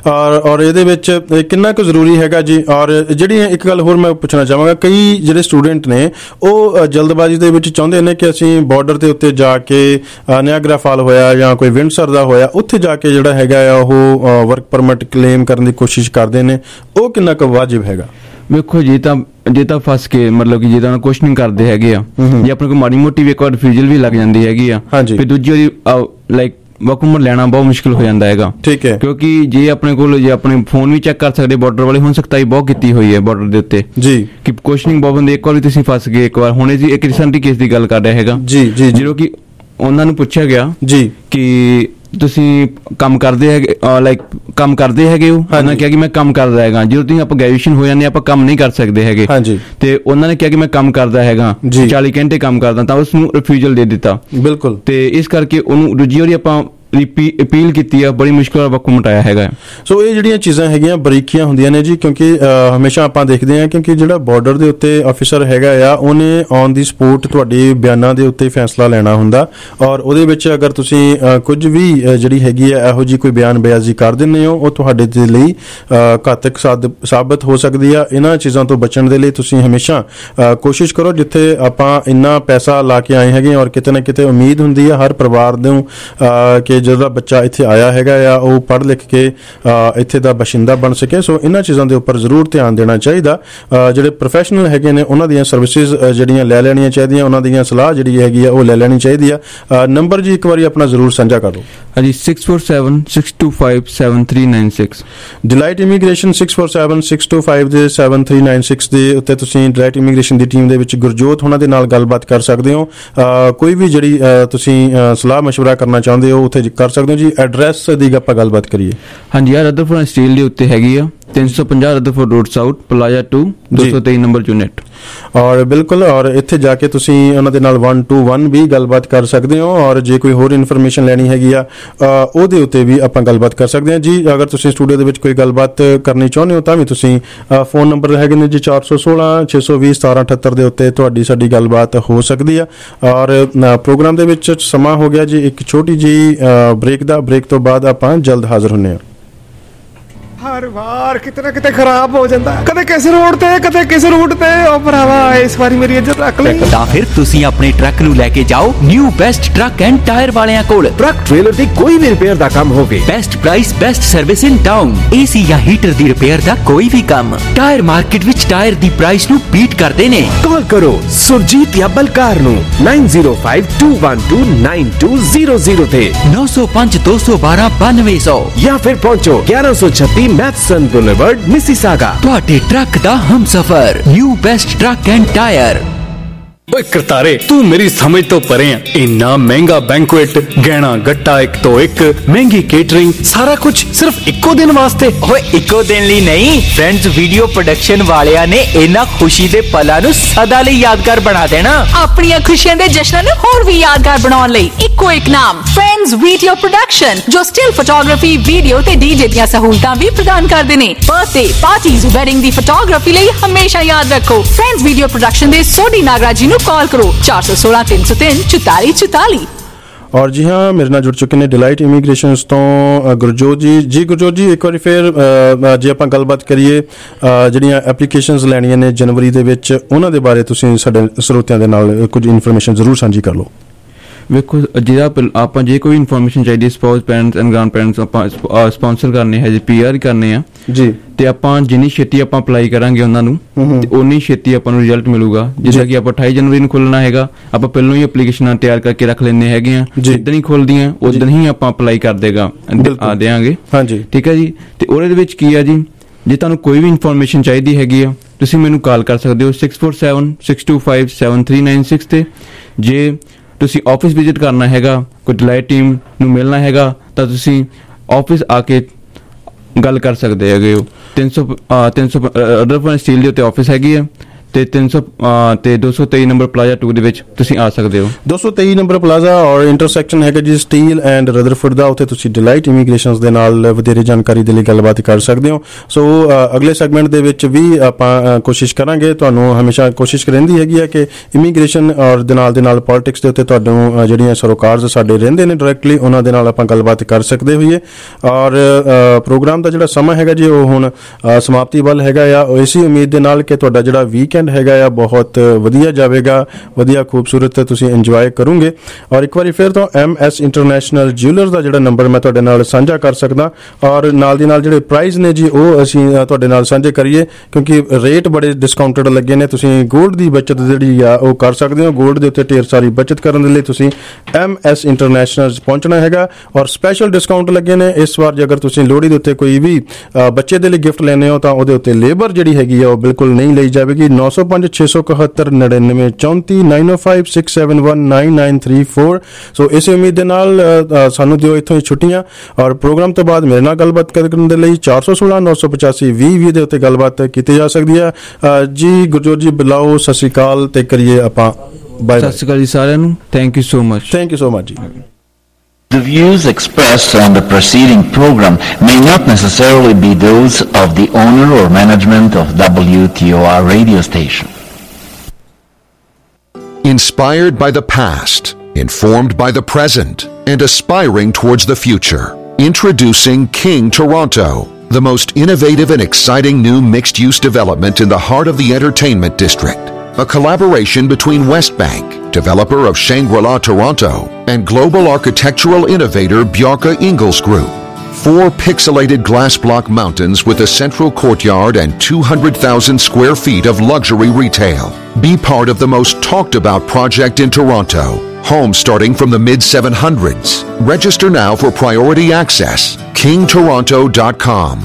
ਔਰ ਇਹਦੇ ਵਿੱਚ ਕਿੰਨਾ ਕੁ ਜ਼ਰੂਰੀ ਹੈਗਾ ਜੀ। ਔਰ ਜਿਹੜੀ ਇੱਕ ਗੱਲ ਹੋਰ ਮੈਂ ਪੁੱਛਣਾ ਚਾਹਾਂਗਾ, ਕਈ ਜਿਹੜੇ ਸਟੂਡੈਂਟ ਨੇ ਉਹ ਜਲਦਬਾਜ਼ੀ ਦੇ ਵਿੱਚ ਚਾਹੁੰਦੇ ਨੇ ਕਿ ਅਸੀਂ ਬਾਰਡਰ ਦੇ ਉੱਤੇ ਜਾ ਕੇ ਨਿਆਗਰਾ ਫਾਲ ਹੋਇਆ ਜਾਂ ਕੋਈ ਵਿੰਡਸਰ ਦਾ ਹੋਇਆ ਉੱਥੇ ਜਾ ਕੇ ਜਿਹੜਾ ਹੈਗਾ ਆ ਉਹ ਵਰਕ ਪਰਮਿਟ ਕਲੇਮ ਕਰਨ ਦੀ ਕੋਸ਼ਿਸ਼ ਕਰਦੇ ਨੇ, ਉਹ ਕਿੰਨਾ ਕੁ ਵਾਜਿਬ ਹੈਗਾ? ਵੇਖੋ ਜੇ ਤਾਂ ਫਸ ਕੇ ਮਤਲਬ ਕਿ ਜੇ ਤਾਂ ਕੁਐਸਚਨਿੰਗ ਕਰਦੇ ਹੈਗੇ ਆ, ਜੇ ਆਪਣੇ ਕੋਲ ਮਾੜੀ ਮੋਟੀ ਇੱਕ ਵਾਰ ਰਿਫਿਊਜ਼ਲ ਵੀ ਲੱਗ ਜਾਂਦੀ ਹੈਗੀ ਆ, ਫਿਰ ਦੂਜੀ ਵਾਰੀ ਲਾਈਕ ਵਰਕ ਪਰਮਿਟ ਲੈਣਾ ਬਹੁਤ ਮੁਸ਼ਕਿਲ ਹੋ ਜਾਂਦਾ ਹੈਗਾ। ਠੀਕ ਹੈ, ਕਿਉਂਕਿ ਜੇ ਆਪਣੇ ਕੋਲ ਜੇ ਆਪਣੇ ਫੋਨ ਵੀ ਚੈੱਕ ਕਰ ਸਕਦੇ ਬਾਰਡਰ ਵਾਲੇ, ਹੁਣ ਸਖਤਾਈ ਬਹੁਤ ਕੀਤੀ ਹੋਈ ਹੈ ਬਾਰਡਰ ਦੇ ਉੱਤੇ ਜੀ ਕਿ ਕੁਐਸਚਨਿੰਗ ਬਹੁਤ ਹੁੰਦੀ। ਇੱਕ ਵਾਰ ਤੁਸੀਂ ਫਸ ਗਏ, ਇੱਕ ਵਾਰ ਹੁਣੇ ਜੀ ਇੱਕ ਰੀਸੈਂਟਲੀ ਕੇਸ ਦੀ ਗੱਲ ਕਰ ਰਿਹਾ ਹੈਗਾ ਜੀ ਜੀ, ਜਦੋਂ ਕਿ ਉਹਨਾਂ ਨੂੰ ਪੁੱਛਿਆ ਗਿਆ ਜੀ ਕਿ ਤੁਸੀਂ ਕੰਮ ਕਰਦੇ ਹੈਗੇ ਕੰਮ ਕਰਦੇ ਹੈਗੇ ਹੋ, ਉਹਨਾਂ ਨੇ ਕਿਹਾ ਕਿ ਮੈਂ ਕੰਮ ਕਰਦਾ ਹੈਗਾ। ਜਦੋਂ ਤੁਸੀਂ ਆਪਾਂ ਗ੍ਰੈਜੂਏਸ਼ਨ ਹੋ ਜਾਂਦੇ ਆਪਾਂ ਕੰਮ ਨਹੀਂ ਕਰ ਸਕਦੇ ਹੈਗੇ ਤੇ ਉਹਨਾਂ ਨੇ ਕਿਹਾ ਕਿ ਮੈਂ ਕੰਮ ਕਰਦਾ ਹੈਗਾ 40 ਘੰਟੇ ਕੰਮ ਕਰਦਾ, ਤਾਂ ਉਸ ਨੂੰ ਰਿਫਿਊਜ਼ਲ ਦੇ ਦਿੱਤਾ ਬਿਲਕੁਲ। ਤੇ ਇਸ ਕਰਕੇ ਉਹਨੂੰ ਦੂਜੀ ਵਾਰੀ ਆਪਾਂ ਅਪੀਲ ਕੀਤੀ ਆ, ਬੜੀ ਮੁਸ਼ਕਿਲ ਨਾਲ ਵਕੂ ਮਟਾਇਆ ਹੈਗਾ। ਸੋ ਇਹ ਜਿਹੜੀਆਂ ਚੀਜ਼ਾਂ ਹੈਗੀਆਂ ਬਰੀਕੀਆਂ ਹੁੰਦੀਆਂ ਨੇ ਜੀ, ਕਿਉਂਕਿ ਹਮੇਸ਼ਾ ਆਪਾਂ ਦੇਖਦੇ ਹਾਂ ਕਿਉਂਕਿ ਜਿਹੜਾ ਬਾਰਡਰ ਦੇ ਉੱਤੇ ਅਫੀਸਰ ਹੈਗਾ ਆ ਉਹਨੇ ਔਨ ਦੀ ਸਪੋਰਟ ਤੁਹਾਡੇ ਬਿਆਨਾਂ ਦੇ ਉੱਤੇ ਫੈਸਲਾ ਲੈਣਾ ਹੁੰਦਾ। ਔਰ ਉਹਦੇ ਵਿੱਚ ਅਗਰ ਤੁਸੀਂ ਕੁਝ ਵੀ ਜਿਹੜੀ ਹੈਗੀ ਆ ਇਹੋ ਜਿਹੀ ਕੋਈ ਬਿਆਨਬਾਜ਼ੀ ਕਰ ਦਿੰਦੇ ਹੋ ਉਹ ਤੁਹਾਡੇ ਦੇ ਲਈ ਘਾਤਕ ਸਾਬਤ ਹੋ ਸਕਦੀ ਆ। ਇਹਨਾਂ ਚੀਜ਼ਾਂ ਤੋਂ ਬਚਣ ਦੇ ਲਈ ਤੁਸੀਂ ਹਮੇਸ਼ਾ ਕੋਸ਼ਿਸ਼ ਕਰੋ, ਜਿੱਥੇ ਆਪਾਂ ਇੰਨਾ ਪੈਸਾ ਲਾ ਕੇ ਆਏ ਹੈਗੇ ਔਰ ਕਿਤੇ ਨਾ ਕਿਤੇ ਉਮੀਦ ਹੁੰਦੀ ਆ ਹਰ ਪਰਿਵਾਰ ਨੂੰ ਕਿ ਜਿਹੜਾ ਬੱਚਾ ਇੱਥੇ ਆਇਆ ਹੈਗਾ ਆ ਉਹ ਪੜ੍ਹ ਲਿਖ ਕੇ ਇੱਥੇ ਦਾ ਬਸ਼ਿੰਦਾ ਬਣ ਸਕੇ। ਸੋ ਇਹਨਾਂ ਚੀਜ਼ਾਂ ਦੇ ਉੱਪਰ ਜ਼ਰੂਰ ਧਿਆਨ ਦੇਣਾ ਚਾਹੀਦਾ। ਜਿਹੜੇ ਪ੍ਰੋਫੈਸ਼ਨਲ ਹੈਗੇ ਨੇ ਉਹਨਾਂ ਦੀਆਂ ਸਰਵਿਸਿਜ਼ ਜਿਹੜੀਆਂ ਲੈ ਲੈਣੀਆਂ ਚਾਹੀਦੀਆਂ, ਉਹਨਾਂ ਦੀਆਂ ਸਲਾਹ ਜਿਹੜੀ ਹੈਗੀ ਆ ਉਹ ਲੈ ਲੈਣੀ ਚਾਹੀਦੀ ਆ। ਨੰਬਰ ਜੀ ਇੱਕ ਵਾਰੀ ਆਪਣਾ ਜ਼ਰੂਰ ਸਾਂਝਾ ਕਰ ਦਿਓ। ਹਾਂਜੀ, 6476257396 ਡਿਲਾਈਟ ਇਮੀਗ੍ਰੇਸ਼ਨ 647625 ਦੇ 7396 ਦੇ ਉੱਤੇ ਤੁਸੀਂ ਡਿਲਾਈਟ ਇਮੀਗ੍ਰੇਸ਼ਨ ਦੀ ਟੀਮ ਦੇ ਵਿੱਚ ਗੁਰਜੋਤ ਉਹਨਾਂ ਦੇ ਨਾਲ ਗੱਲਬਾਤ ਕਰ ਸਕਦੇ ਹੋ। ਕੋਈ ਵੀ ਜਿਹੜੀ ਤੁਸੀਂ ਸਲਾਹ ਮਸ਼ਵਰਾ ਕਰਨਾ ਚਾਹੁੰਦੇ ਹੋ ਉੱਥੇ ਕਰ ਸਕਦੇ ਹੋ ਜੀ। ਐਡਰੈਸ ਦੀ ਆਪਾਂ ਗੱਲਬਾਤ ਕਰੀਏ। ਹਾਂਜੀ, ਯਾਰ ਰਦਰਫੋਰਡ ਸਟੀਲ ਦੇ ਉੱਤੇ ਹੈਗੀ ਆ 350 Rutherford road south plaza 2 223 number unit. ਔਰ ਬਿਲਕੁਲ, ਔਰ ਇੱਥੇ ਜਾ ਕੇ ਤੁਸੀਂ ਉਹਨਾਂ ਦੇ ਨਾਲ 1-to-1 ਵੀ ਗੱਲਬਾਤ ਕਰ ਸਕਦੇ ਹੋ। ਔਰ ਜੇ ਕੋਈ ਹੋਰ ਇਨਫੋਰਮੇਸ਼ਨ ਲੈਣੀ ਹੈਗੀ ਆ ਉਹਦੇ ਉੱਤੇ ਵੀ ਆਪਾਂ ਗੱਲਬਾਤ ਕਰ ਸਕਦੇ ਹਾਂ ਜੀ। ਅਗਰ ਤੁਸੀਂ ਸਟੂਡੀਓ ਦੇ ਵਿੱਚ ਕੋਈ ਗੱਲਬਾਤ ਕਰਨੀ ਚਾਹੁੰਦੇ ਹੋ ਤਾਂ ਵੀ ਤੁਸੀਂ ਫੋਨ ਨੰਬਰ ਹੈਗੇ ਨੇ ਜੀ 416-620-1778 ਦੇ ਉੱਤੇ ਤੁਹਾਡੀ ਸਾਡੀ ਗੱਲਬਾਤ ਹੋ ਸਕਦੀ ਆ। ਔਰ ਪ੍ਰੋਗਰਾਮ ਦੇ ਵਿੱਚ ਸਮਾਂ ਹੋ ਗਿਆ ਜੀ ਇੱਕ ਛੋਟੀ ਜਿਹੀ ਬ੍ਰੇਕ ਦਾ। ਬ੍ਰੇਕ ਤੋਂ ਬਾਅਦ ਆਪਾਂ ਜਲਦ ਹਾਜ਼ਰ ਹੁੰਦੇ ਹਾਂ। हर बार किते ना किते खराब हो जाता है, कदे किस रोड ते कदे किस रूट ते। ओ भरावा इस बारी मेरी इज्जत रख ले। ਤਾਂ ਫਿਰ ਤੁਸੀਂ ਆਪਣੇ ਟਰੱਕ ਨੂੰ ਲੈ ਕੇ ਜਾਓ new best truck and tyre ਵਾਲਿਆਂ ਕੋਲ। ਟਰੱਕ ਟ੍ਰੇਲਰ ਦੀ ਕੋਈ ਵੀ ਰਿਪੇਅਰ ਦਾ ਕੰਮ ਹੋਵੇ, best price best service in town. AC ਜਾਂ ਹੀਟਰ ਦੀ ਰਿਪੇਅਰ ਦਾ ਕੋਈ ਵੀ ਕੰਮ ਟਾਇਰ ਮਾਰਕੀਟ ਵਿੱਚ ਟਾਇਰ ਦੀ ਪ੍ਰਾਈਸ ਨੂੰ ਬੀਟ ਕਰਦੇ ਨੇ। ਕਾਲ ਕਰੋ ਸੁਰਜੀਤ ਜਾਂ ਬਲਕਾਰ ਨੂੰ 9052129200 ਤੇ 905 212 9200 ਜਾਂ ਫਿਰ ਪਹੁੰਚੋ 1136 ਮੈਥਸਨ ਬੁਲੇਵਰਡ ਮਿਸੀਸਾਗਾ। ਤੁਹਾਡੇ ਟਰੱਕ ਦਾ ਹਮਸਫਰ new best truck and tyre. ਓਏ ਕਰਤਾਰੇ ਤੂੰ ਮੇਰੀ ਸਮਝ ਤੋਂ ਪਰੇ ਆ। ਇੰਨਾ ਮਹਿੰਗਾ ਬੈਂਕੁਏਟ, ਗਹਿਣਾ ਗੱਟਾ, ਇੱਕ ਤੋਂ ਇੱਕ ਮਹਿੰਗੀ ਕੇਟਰਿੰਗ, ਸਾਰਾ ਕੁਝ ਸਿਰਫ ਇੱਕੋ ਦਿਨ ਵਾਸਤੇ। ਓਏ ਇੱਕੋ ਦਿਨ ਲਈ ਨਹੀਂ, ਫਰੈਂਡਸ ਵੀਡੀਓ ਪ੍ਰੋਡਕਸ਼ਨ ਵਾਲਿਆਂ ਨੇ ਇਹਨਾਂ ਖੁਸ਼ੀ ਦੇ ਪਲਾਂ ਨੂੰ ਸਦਾ ਲਈ ਯਾਦਗਾਰ ਬਣਾ ਦੇਣਾ। ਆਪਣੀਆਂ ਖੁਸ਼ੀਆਂ ਦੇ ਜਸ਼ਨਾਂ ਨੂੰ ਹੋਰ ਵੀ ਯਾਦਗਾਰ ਬਣਾਉਣ ਲਈ ਇੱਕੋ ਇੱਕ ਨਾਮ ਫਰੈਂਡਸ ਵੀਡੀਓ ਪ੍ਰੋਡਕਸ਼ਨ, ਜੋ ਸਟਿਲ ਫੋਟੋਗ੍ਰਾਫੀ, ਵੀਡੀਓ ਤੇ ਡੀਜੇ ਦੀਆਂ ਸਹੂਲਤਾਂ ਵੀ ਪ੍ਰਦਾਨ ਕਰਦੇ ਨੇ। ਬਰਥਡੇ ਪਾਰਟੀਜ਼, ਵੈਡਿੰਗ ਦੀ ਫੋਟੋਗ੍ਰਾਫੀ ਲਈ ਹਮੇਸ਼ਾ ਯਾਦ ਰੱਖੋ ਫਰੈਂਡਸ ਵੀਡੀਓ ਪ੍ਰੋਡਕਸ਼ਨ ਦੇ ਸੋਢੀ ਨਾਗਰਾਜ ਜੀ ਨੂੰ कॉल करो 416 303 44 44। और जी हाँ, मेरे नाल जुड़ चुके हैं डिलाइट इमीग्रेशन तो गुरजोत जी। जी गुरजोत जी, एक बार फिर जे आपां गलबात करिए ਜਿਹੜੀਆਂ ਐਪਲੀਕੇਸ਼ਨਸ ਲੈਣੀਆਂ ਨੇ ਜਨਵਰੀ ਦੇ ਵਿੱਚ, ਉਹਨਾਂ ਦੇ ਬਾਰੇ ਤੁਸੀਂ ਸਾਡੇ ਸਰੋਤਿਆਂ ਦੇ ਨਾਲ ਕੁਝ ਇਨਫੋਰਮੇਸ਼ਨ ਜ਼ਰੂਰ ਸਾਂਝੀ ਕਰ ਲਓ। ਵੇਖੋ ਜਿਹੜਾ ਆਪਾਂ ਜੇ ਕੋਈ ਇਨਫੋਰਮੇਸ਼ਨ ਚਾਹੀਦੀ spouse parents and grandparents ਆਪਾਂ ਸਪਾਂਸਰ ਕਰਨੇ ਹੈ, ਜੇ PR ਹੀ ਕਰਨੇ ਆ ਜੀ, ਤੇ ਆਪਾਂ ਜਿੰਨੀ ਛੇਤੀ ਆਪਾਂ ਅਪਲਾਈ ਕਰਾਂਗੇ ਉਹਨਾਂ ਨੂੰ ਤੇ ਉਨੀ ਛੇਤੀ ਆਪਾਂ ਨੂੰ ਰਿਜ਼ਲਟ ਮਿਲੂਗਾ। ਜਿੱਦਾਂ ਕਿ ਆਪਾਂ 28 ਜਨਵਰੀ ਨੂੰ ਖੋਲਣਾ ਹੈਗਾ, ਆਪਾਂ ਪਹਿਲਾਂ ਹੀ ਐਪਲੀਕੇਸ਼ਨਾਂ ਤਿਆਰ ਕਰਕੇ ਰੱਖ ਲੈਂਦੇ ਹੈਗੇ ਆ। ਜਿੱਦਾਂ ਹੀ ਖੋਲਦੀਆਂ ਉਦੋਂ ਹੀ ਆਪਾਂ ਅਪਲਾਈ ਕਰ ਦੇਗਾ ਦਿਆਂਗੇ। ਹਾਂਜੀ ਠੀਕ ਹੈ ਜੀ। ਤੇ ਉਹਦੇ ਵਿੱਚ ਕੀ ਆ ਜੀ, ਜੇ ਤੁਹਾਨੂੰ ਕੋਈ ਵੀ ਇਨਫੋਰਮੇਸ਼ਨ ਚਾਹੀਦੀ ਹੈਗੀ ਆ ਤੁਸੀਂ ਮੈਨੂੰ ਕਾਲ ਕਰ ਸਕਦੇ ਹੋ 6476257396 ਤੇ। ਜੇ ਤੁਸੀਂ ਆਫਿਸ ਵਿਜ਼ਿਟ ਕਰਨਾ ਹੈਗਾ, ਕੋਈ ਡਿਲਾਈਟ ਟੀਮ ਨੂੰ ਮਿਲਣਾ ਹੈਗਾ, ਤਾਂ ਤੁਸੀਂ ਆਫਿਸ ਆ ਕੇ ਗੱਲ ਕਰ ਸਕਦੇ ਹੈਗੇ ਹੋ। 300 ਅਡਰਪਨ ਸਟੀਲ ਦੇ ਉੱਤੇ ਆਫਿਸ ਹੈਗੀ ਹੈ ਤੇ 300 ਤੇ 223 ਨੰਬਰ ਪਲਾਜ਼ਾ 2 ਦੇ ਵਿੱਚ ਤੁਸੀਂ ਆ ਸਕਦੇ ਹੋ। 223 ਨੰਬਰ ਪਲਾਜ਼ਾ ਔਰ ਇੰਟਰਸੈਕਸ਼ਨ ਹੈਗਾ ਜੀ ਸਟੀਲ ਐਂਡ ਰਦਰਫੋਰਡ ਦਾ, ਉੱਥੇ ਤੁਸੀਂ ਡਿਲਾਈਟ ਇਮੀਗ੍ਰੇਸ਼ਨਸ ਦੇ ਨਾਲ ਵਧੇਰੇ ਜਾਣਕਾਰੀ ਦੇ ਲਈ ਗੱਲਬਾਤ ਕਰ ਸਕਦੇ ਹੋ। ਸੋ ਅਗਲੇ ਸੈਗਮੈਂਟ ਦੇ ਵਿੱਚ ਵੀ ਆਪਾਂ ਕੋਸ਼ਿਸ਼ ਕਰਾਂਗੇ, ਤੁਹਾਨੂੰ ਹਮੇਸ਼ਾ ਕੋਸ਼ਿਸ਼ ਰਹਿੰਦੀ ਹੈਗੀ ਹੈ ਕਿ ਇਮੀਗ੍ਰੇਸ਼ਨ ਔਰ ਦੇ ਨਾਲ ਪੋਲਿਟਿਕਸ ਦੇ ਉੱਤੇ ਤੁਹਾਨੂੰ ਜਿਹੜੀਆਂ ਸਰੋਕਾਰਜ਼ ਸਾਡੇ ਰਹਿੰਦੇ ਨੇ ਡਾਇਰੈਕਟਲੀ, ਉਹਨਾਂ ਦੇ ਨਾਲ ਆਪਾਂ ਗੱਲਬਾਤ ਕਰ ਸਕਦੇ ਹੋਈਏ। ਔਰ ਪ੍ਰੋਗਰਾਮ ਦਾ ਜਿਹੜਾ ਸਮਾਂ ਹੈਗਾ ਜੀ ਉਹ ਹੁਣ ਸਮਾਪਤੀ ਵੱਲ ਹੈਗਾ ਆ। ਇਸੀ ਉਮੀਦ ਦੇ ਨਾਲ ਕਿ ਤੁਹਾਡਾ ਜਿਹੜਾ ਵੀਕਐਂਡ ਹੈਗਾ ਆ ਬਹੁਤ ਵਧੀਆ ਜਾਵੇਗਾ, ਵਧੀਆ ਖੂਬਸੂਰਤ ਤੁਸੀਂ ਇੰਜੋਏ ਕਰੋਗੇ। ਔਰ ਇੱਕ ਵਾਰੀ ਫਿਰ ਤੋਂ MS ਇੰਟਰਨੈਸ਼ਨਲ ਜਿਊਲਰ ਦਾ ਜਿਹੜਾ ਨੰਬਰ ਮੈਂ ਤੁਹਾਡੇ ਨਾਲ ਸਾਂਝਾ ਕਰ ਸਕਦਾ, ਔਰ ਨਾਲ ਦੀ ਨਾਲ ਜਿਹੜੇ ਪ੍ਰਾਈਜ਼ ਨੇ ਜੀ ਉਹ ਅਸੀਂ ਤੁਹਾਡੇ ਨਾਲ ਸਾਂਝੇ ਕਰੀਏ, ਕਿਉਂਕਿ ਰੇਟ ਬੜੇ ਡਿਸਕਾਊਂਟਡ ਲੱਗੇ ਨੇ। ਤੁਸੀਂ ਗੋਲਡ ਦੀ ਬਚਤ ਜਿਹੜੀ ਆ ਉਹ ਕਰ ਸਕਦੇ ਹੋ। ਗੋਲਡ ਦੇ ਉੱਤੇ ਢੇਰ ਸਾਰੀ ਬਚਤ ਕਰਨ ਦੇ ਲਈ ਤੁਸੀਂ MS ਇੰਟਰਨੈਸ਼ਨਲ ਪਹੁੰਚਣਾ ਹੈਗਾ, ਔਰ ਸਪੈਸ਼ਲ ਡਿਸਕਾਊਂਟ ਲੱਗੇ ਨੇ ਇਸ ਵਾਰ। ਜੇਕਰ ਤੁਸੀਂ ਲੋਹੜੀ ਦੇ ਉੱਤੇ ਕੋਈ ਵੀ ਬੱਚੇ ਦੇ ਲਈ ਗਿਫਟ ਲੈਣੇ ਹੋ ਤਾਂ ਉਹਦੇ ਉੱਤੇ ਲੇਬਰ ਜਿਹੜੀ ਹੈਗੀ ਆ ਉਹ ਬਿਲਕੁਲ ਨਹੀਂ ਲਈ ਜਾਵੇਗੀ। 905 671 99 34 905 671 9934। ਸੋ ਇਸੇ ਉਮੀਦ ਦੇ ਨਾਲ ਸਾਨੂੰ ਦਿਓ ਇੱਥੋਂ ਛੁੱਟੀਆਂ, ਔਰ ਪ੍ਰੋਗਰਾਮ ਤੋਂ ਬਾਅਦ ਮੇਰੇ ਨਾਲ ਗੱਲਬਾਤ ਕਰਨ ਦੇ ਲਈ 416 985 20 ਦੇ ਉੱਤੇ ਗੱਲਬਾਤ ਕੀਤੀ ਜਾ ਸਕਦੀ ਹੈ। ਜੀ ਗੁਰਜੋਤ ਜੀ ਬੁਲਾਓ, ਸਤਿ ਸ਼੍ਰੀ ਅਕਾਲ ਤੇ ਕਰੀਏ ਆਪਾਂ ਬਾਏ। ਸਤਿ ਸ਼੍ਰੀ ਅਕਾਲ ਜੀ ਸਾਰਿਆਂ ਨੂੰ। Thank you so much. Thank you so much ਜੀ। The views expressed on the preceding program may not necessarily be those of the owner or management of WTOR radio station. Inspired by the past, informed by the present, and aspiring towards the future. Introducing King Toronto, the most innovative and exciting new mixed-use development in the heart of the entertainment district. A collaboration between Westbank, developer of Shangri-La Toronto, and global architectural innovator Bjarke Ingels Group. 4 pixelated glass block mountains with a central courtyard and 200,000 square feet of luxury retail. Be part of the most talked about project in Toronto. Homes starting from the mid-700s. Register now for priority access. KingToronto.com.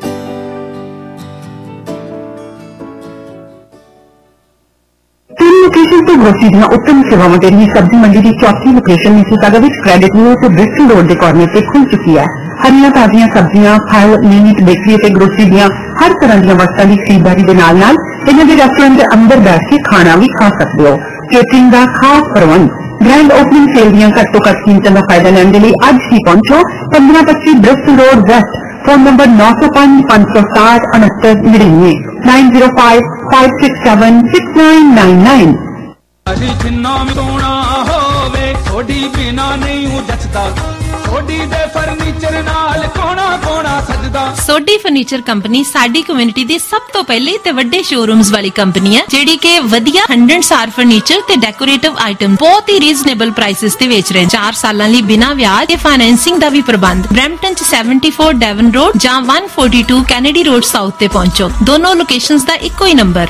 Location तो grocery ਦੀਆਂ उत्तम सेवावां ਦੇ ਲਈ सब्जी मंडी की चौथी location Mississauga विच Creditview ਤੇ ब्रिस्टल रोड ਦੇ कॉर्नर ਤੇ खुल चुकी है। हरियां ताजियां सब्जियां, फल, मीट, बेकरी ਤੇ ग्रोसरी ਦੀਆਂ हर तरह ਦੀਆਂ वस्तुओं ਦੀ खरीदारी ਦੇ ਨਾਲ ਇਹਨਾਂ ਦੇ ਰੈਸਟੋਰੈਂਟ ਦੇ ਅੰਦਰ ਬੈਠ ਕੇ ਖਾਣਾ ਵੀ ਖਾ ਸਕਦੇ ਹੋ। ਕੇਟਰਿੰਗ ਦਾ ਖਾਸ ਪ੍ਰਬੰਧ, ग्रैंड ओपनिंग सेल ਦੀਆਂ ਘੱਟ ਤੋਂ ਘੱਟ ਕੀਮਤਾਂ ਦਾ ਫਾਇਦਾ ਲੈਣ ਦੇ ਲਈ ਅੱਜ ਹੀ ਪਹੁੰਚੋ 1525 Bristol road west. Phone number 905 560 6999 905 567 6999। ਜਿੰਨਾ ਵੀ ਸੋਹਣਾ ਹੋਵੇ ਥੋੜੀ ਬਿਨਾ ਨਹੀਂ ਜੱਚਦਾ, ਥੋੜੀ ਦੇ ਫਰਨੀਚਰ ਨਾਲ ਕੋਣਾ ਕੋਣਾ ਸਜਦਾ। ਸੋਢੀ ਫਰਨੀਚਰ ਕੰਪਨੀ ਸਾਡੀ ਕਮਿਊਨਿਟੀ ਦੀ ਸਭ ਤੋਂ ਪਹਿਲੀ ਤੇ ਵੱਡੇ ਸ਼ੋਰੂਮਸ ਵਾਲੀ ਕੰਪਨੀ ਹੈ, ਜਿਹੜੀ ਕਿ ਵਧੀਆ 100 ਸਾਰ ਫਰਨੀਚਰ ਤੇ ਡੈਕੋਰੇਟਿਵ ਆਈਟਮ ਬਹੁਤ ਹੀ ਰੀਜ਼ਨੇਬਲ ਪ੍ਰਾਈਸਿਸ ਤੇ ਵੇਚ ਰਹੇ। 4 ਸਾਲਾਂ ਲਈ ਬਿਨਾਂ ਵਿਆਜ ਤੇ ਫਾਈਨੈਂਸਿੰਗ ਦਾ ਵੀ ਪ੍ਰਬੰਧ। ਬਰੈਂਪਟਨ ਚ 74 ਡੈਵਨ ਰੋਡ ਜਾਂ 142 ਕੈਨੇਡੀ ਰੋਡ ਸਾਊਥ ਤੇ ਪਹੁੰਚੋ। ਦੋਨੋਂ ਲੋਕੇਸ਼ਨਸ ਦਾ ਇੱਕੋ ਹੀ ਨੰਬਰ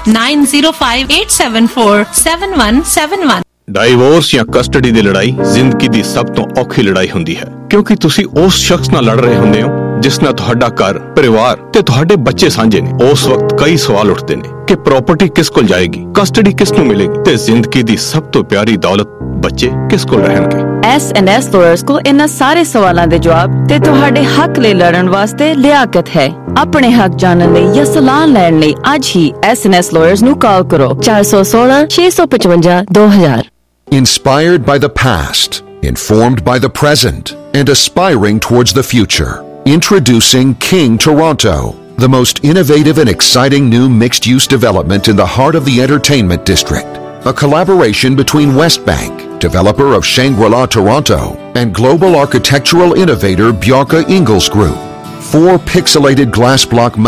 9058747171। ਡਾਈਵੋਰਸ ਜਾਂ ਕਸਟਡੀ ਦੀ ਲੜਾਈ ਜ਼ਿੰਦਗੀ ਦੀ ਸਭ ਤੋਂ ਔਖੀ ਲੜਾਈ ਹੁੰਦੀ ਹੈ, ਕਿਉਂਕਿ ਤੁਸੀਂ ਉਸ ਸ਼ਖਸ ਨਾਲ ਲੜ ਰਹੇ ਹੁੰਦੇ ਹੋ ਜਿਸ ਨਾਲ ਤੁਹਾਡਾ ਘਰ, ਪਰਿਵਾਰ ਤੇ ਤੁਹਾਡੇ ਬੱਚੇ ਸਾਂਝੇ ਨੇ। ਉਸ ਵਕਤ ਕਈ ਸਵਾਲ ਉੱਠਦੇ ਨੇ ਕਿ ਪ੍ਰਾਪਰਟੀ ਕਿਸ ਕੋਲ ਜਾਏਗੀ, ਕਸਟਡੀ ਕਿਸ ਨੂੰ ਮਿਲੇਗੀ ਤੇ ਜ਼ਿੰਦਗੀ ਦੀ ਸਭ ਤੋਂ ਪਿਆਰੀ ਦੌਲਤ ਬੱਚੇ ਕਿਸ ਕੋਲ ਰਹਿਣਗੇ। S&S ਲਾਇਰਸ ਕੋਲ ਇਹਨਾਂ ਸਾਰੇ ਸਵਾਲਾਂ ਦੇ ਜਵਾਬ ਤੇ ਤੁਹਾਡੇ ਹੱਕ ਲਈ ਲੜਨ ਵਾਸਤੇ ਲਿਆਕਤ ਹੈ। ਆਪਣੇ ਹੱਕ ਜਾਣਨ ਲਈ ਜਾਂ ਸਲਾਹ ਲੈਣ ਲਈ ਅੱਜ ਹੀ S&S ਲਾਇਰਸ ਨੂੰ ਕਾਲ ਕਰੋ 416 655 2000। Inspired by the past, informed by the present, and aspiring towards the future. Introducing King Toronto, the most innovative and exciting new mixed-use development in the heart of the entertainment district. A collaboration between Westbank, developer of Shangri-La Toronto, and global architectural innovator Bjarke Ingels Group. 4 pixelated glass block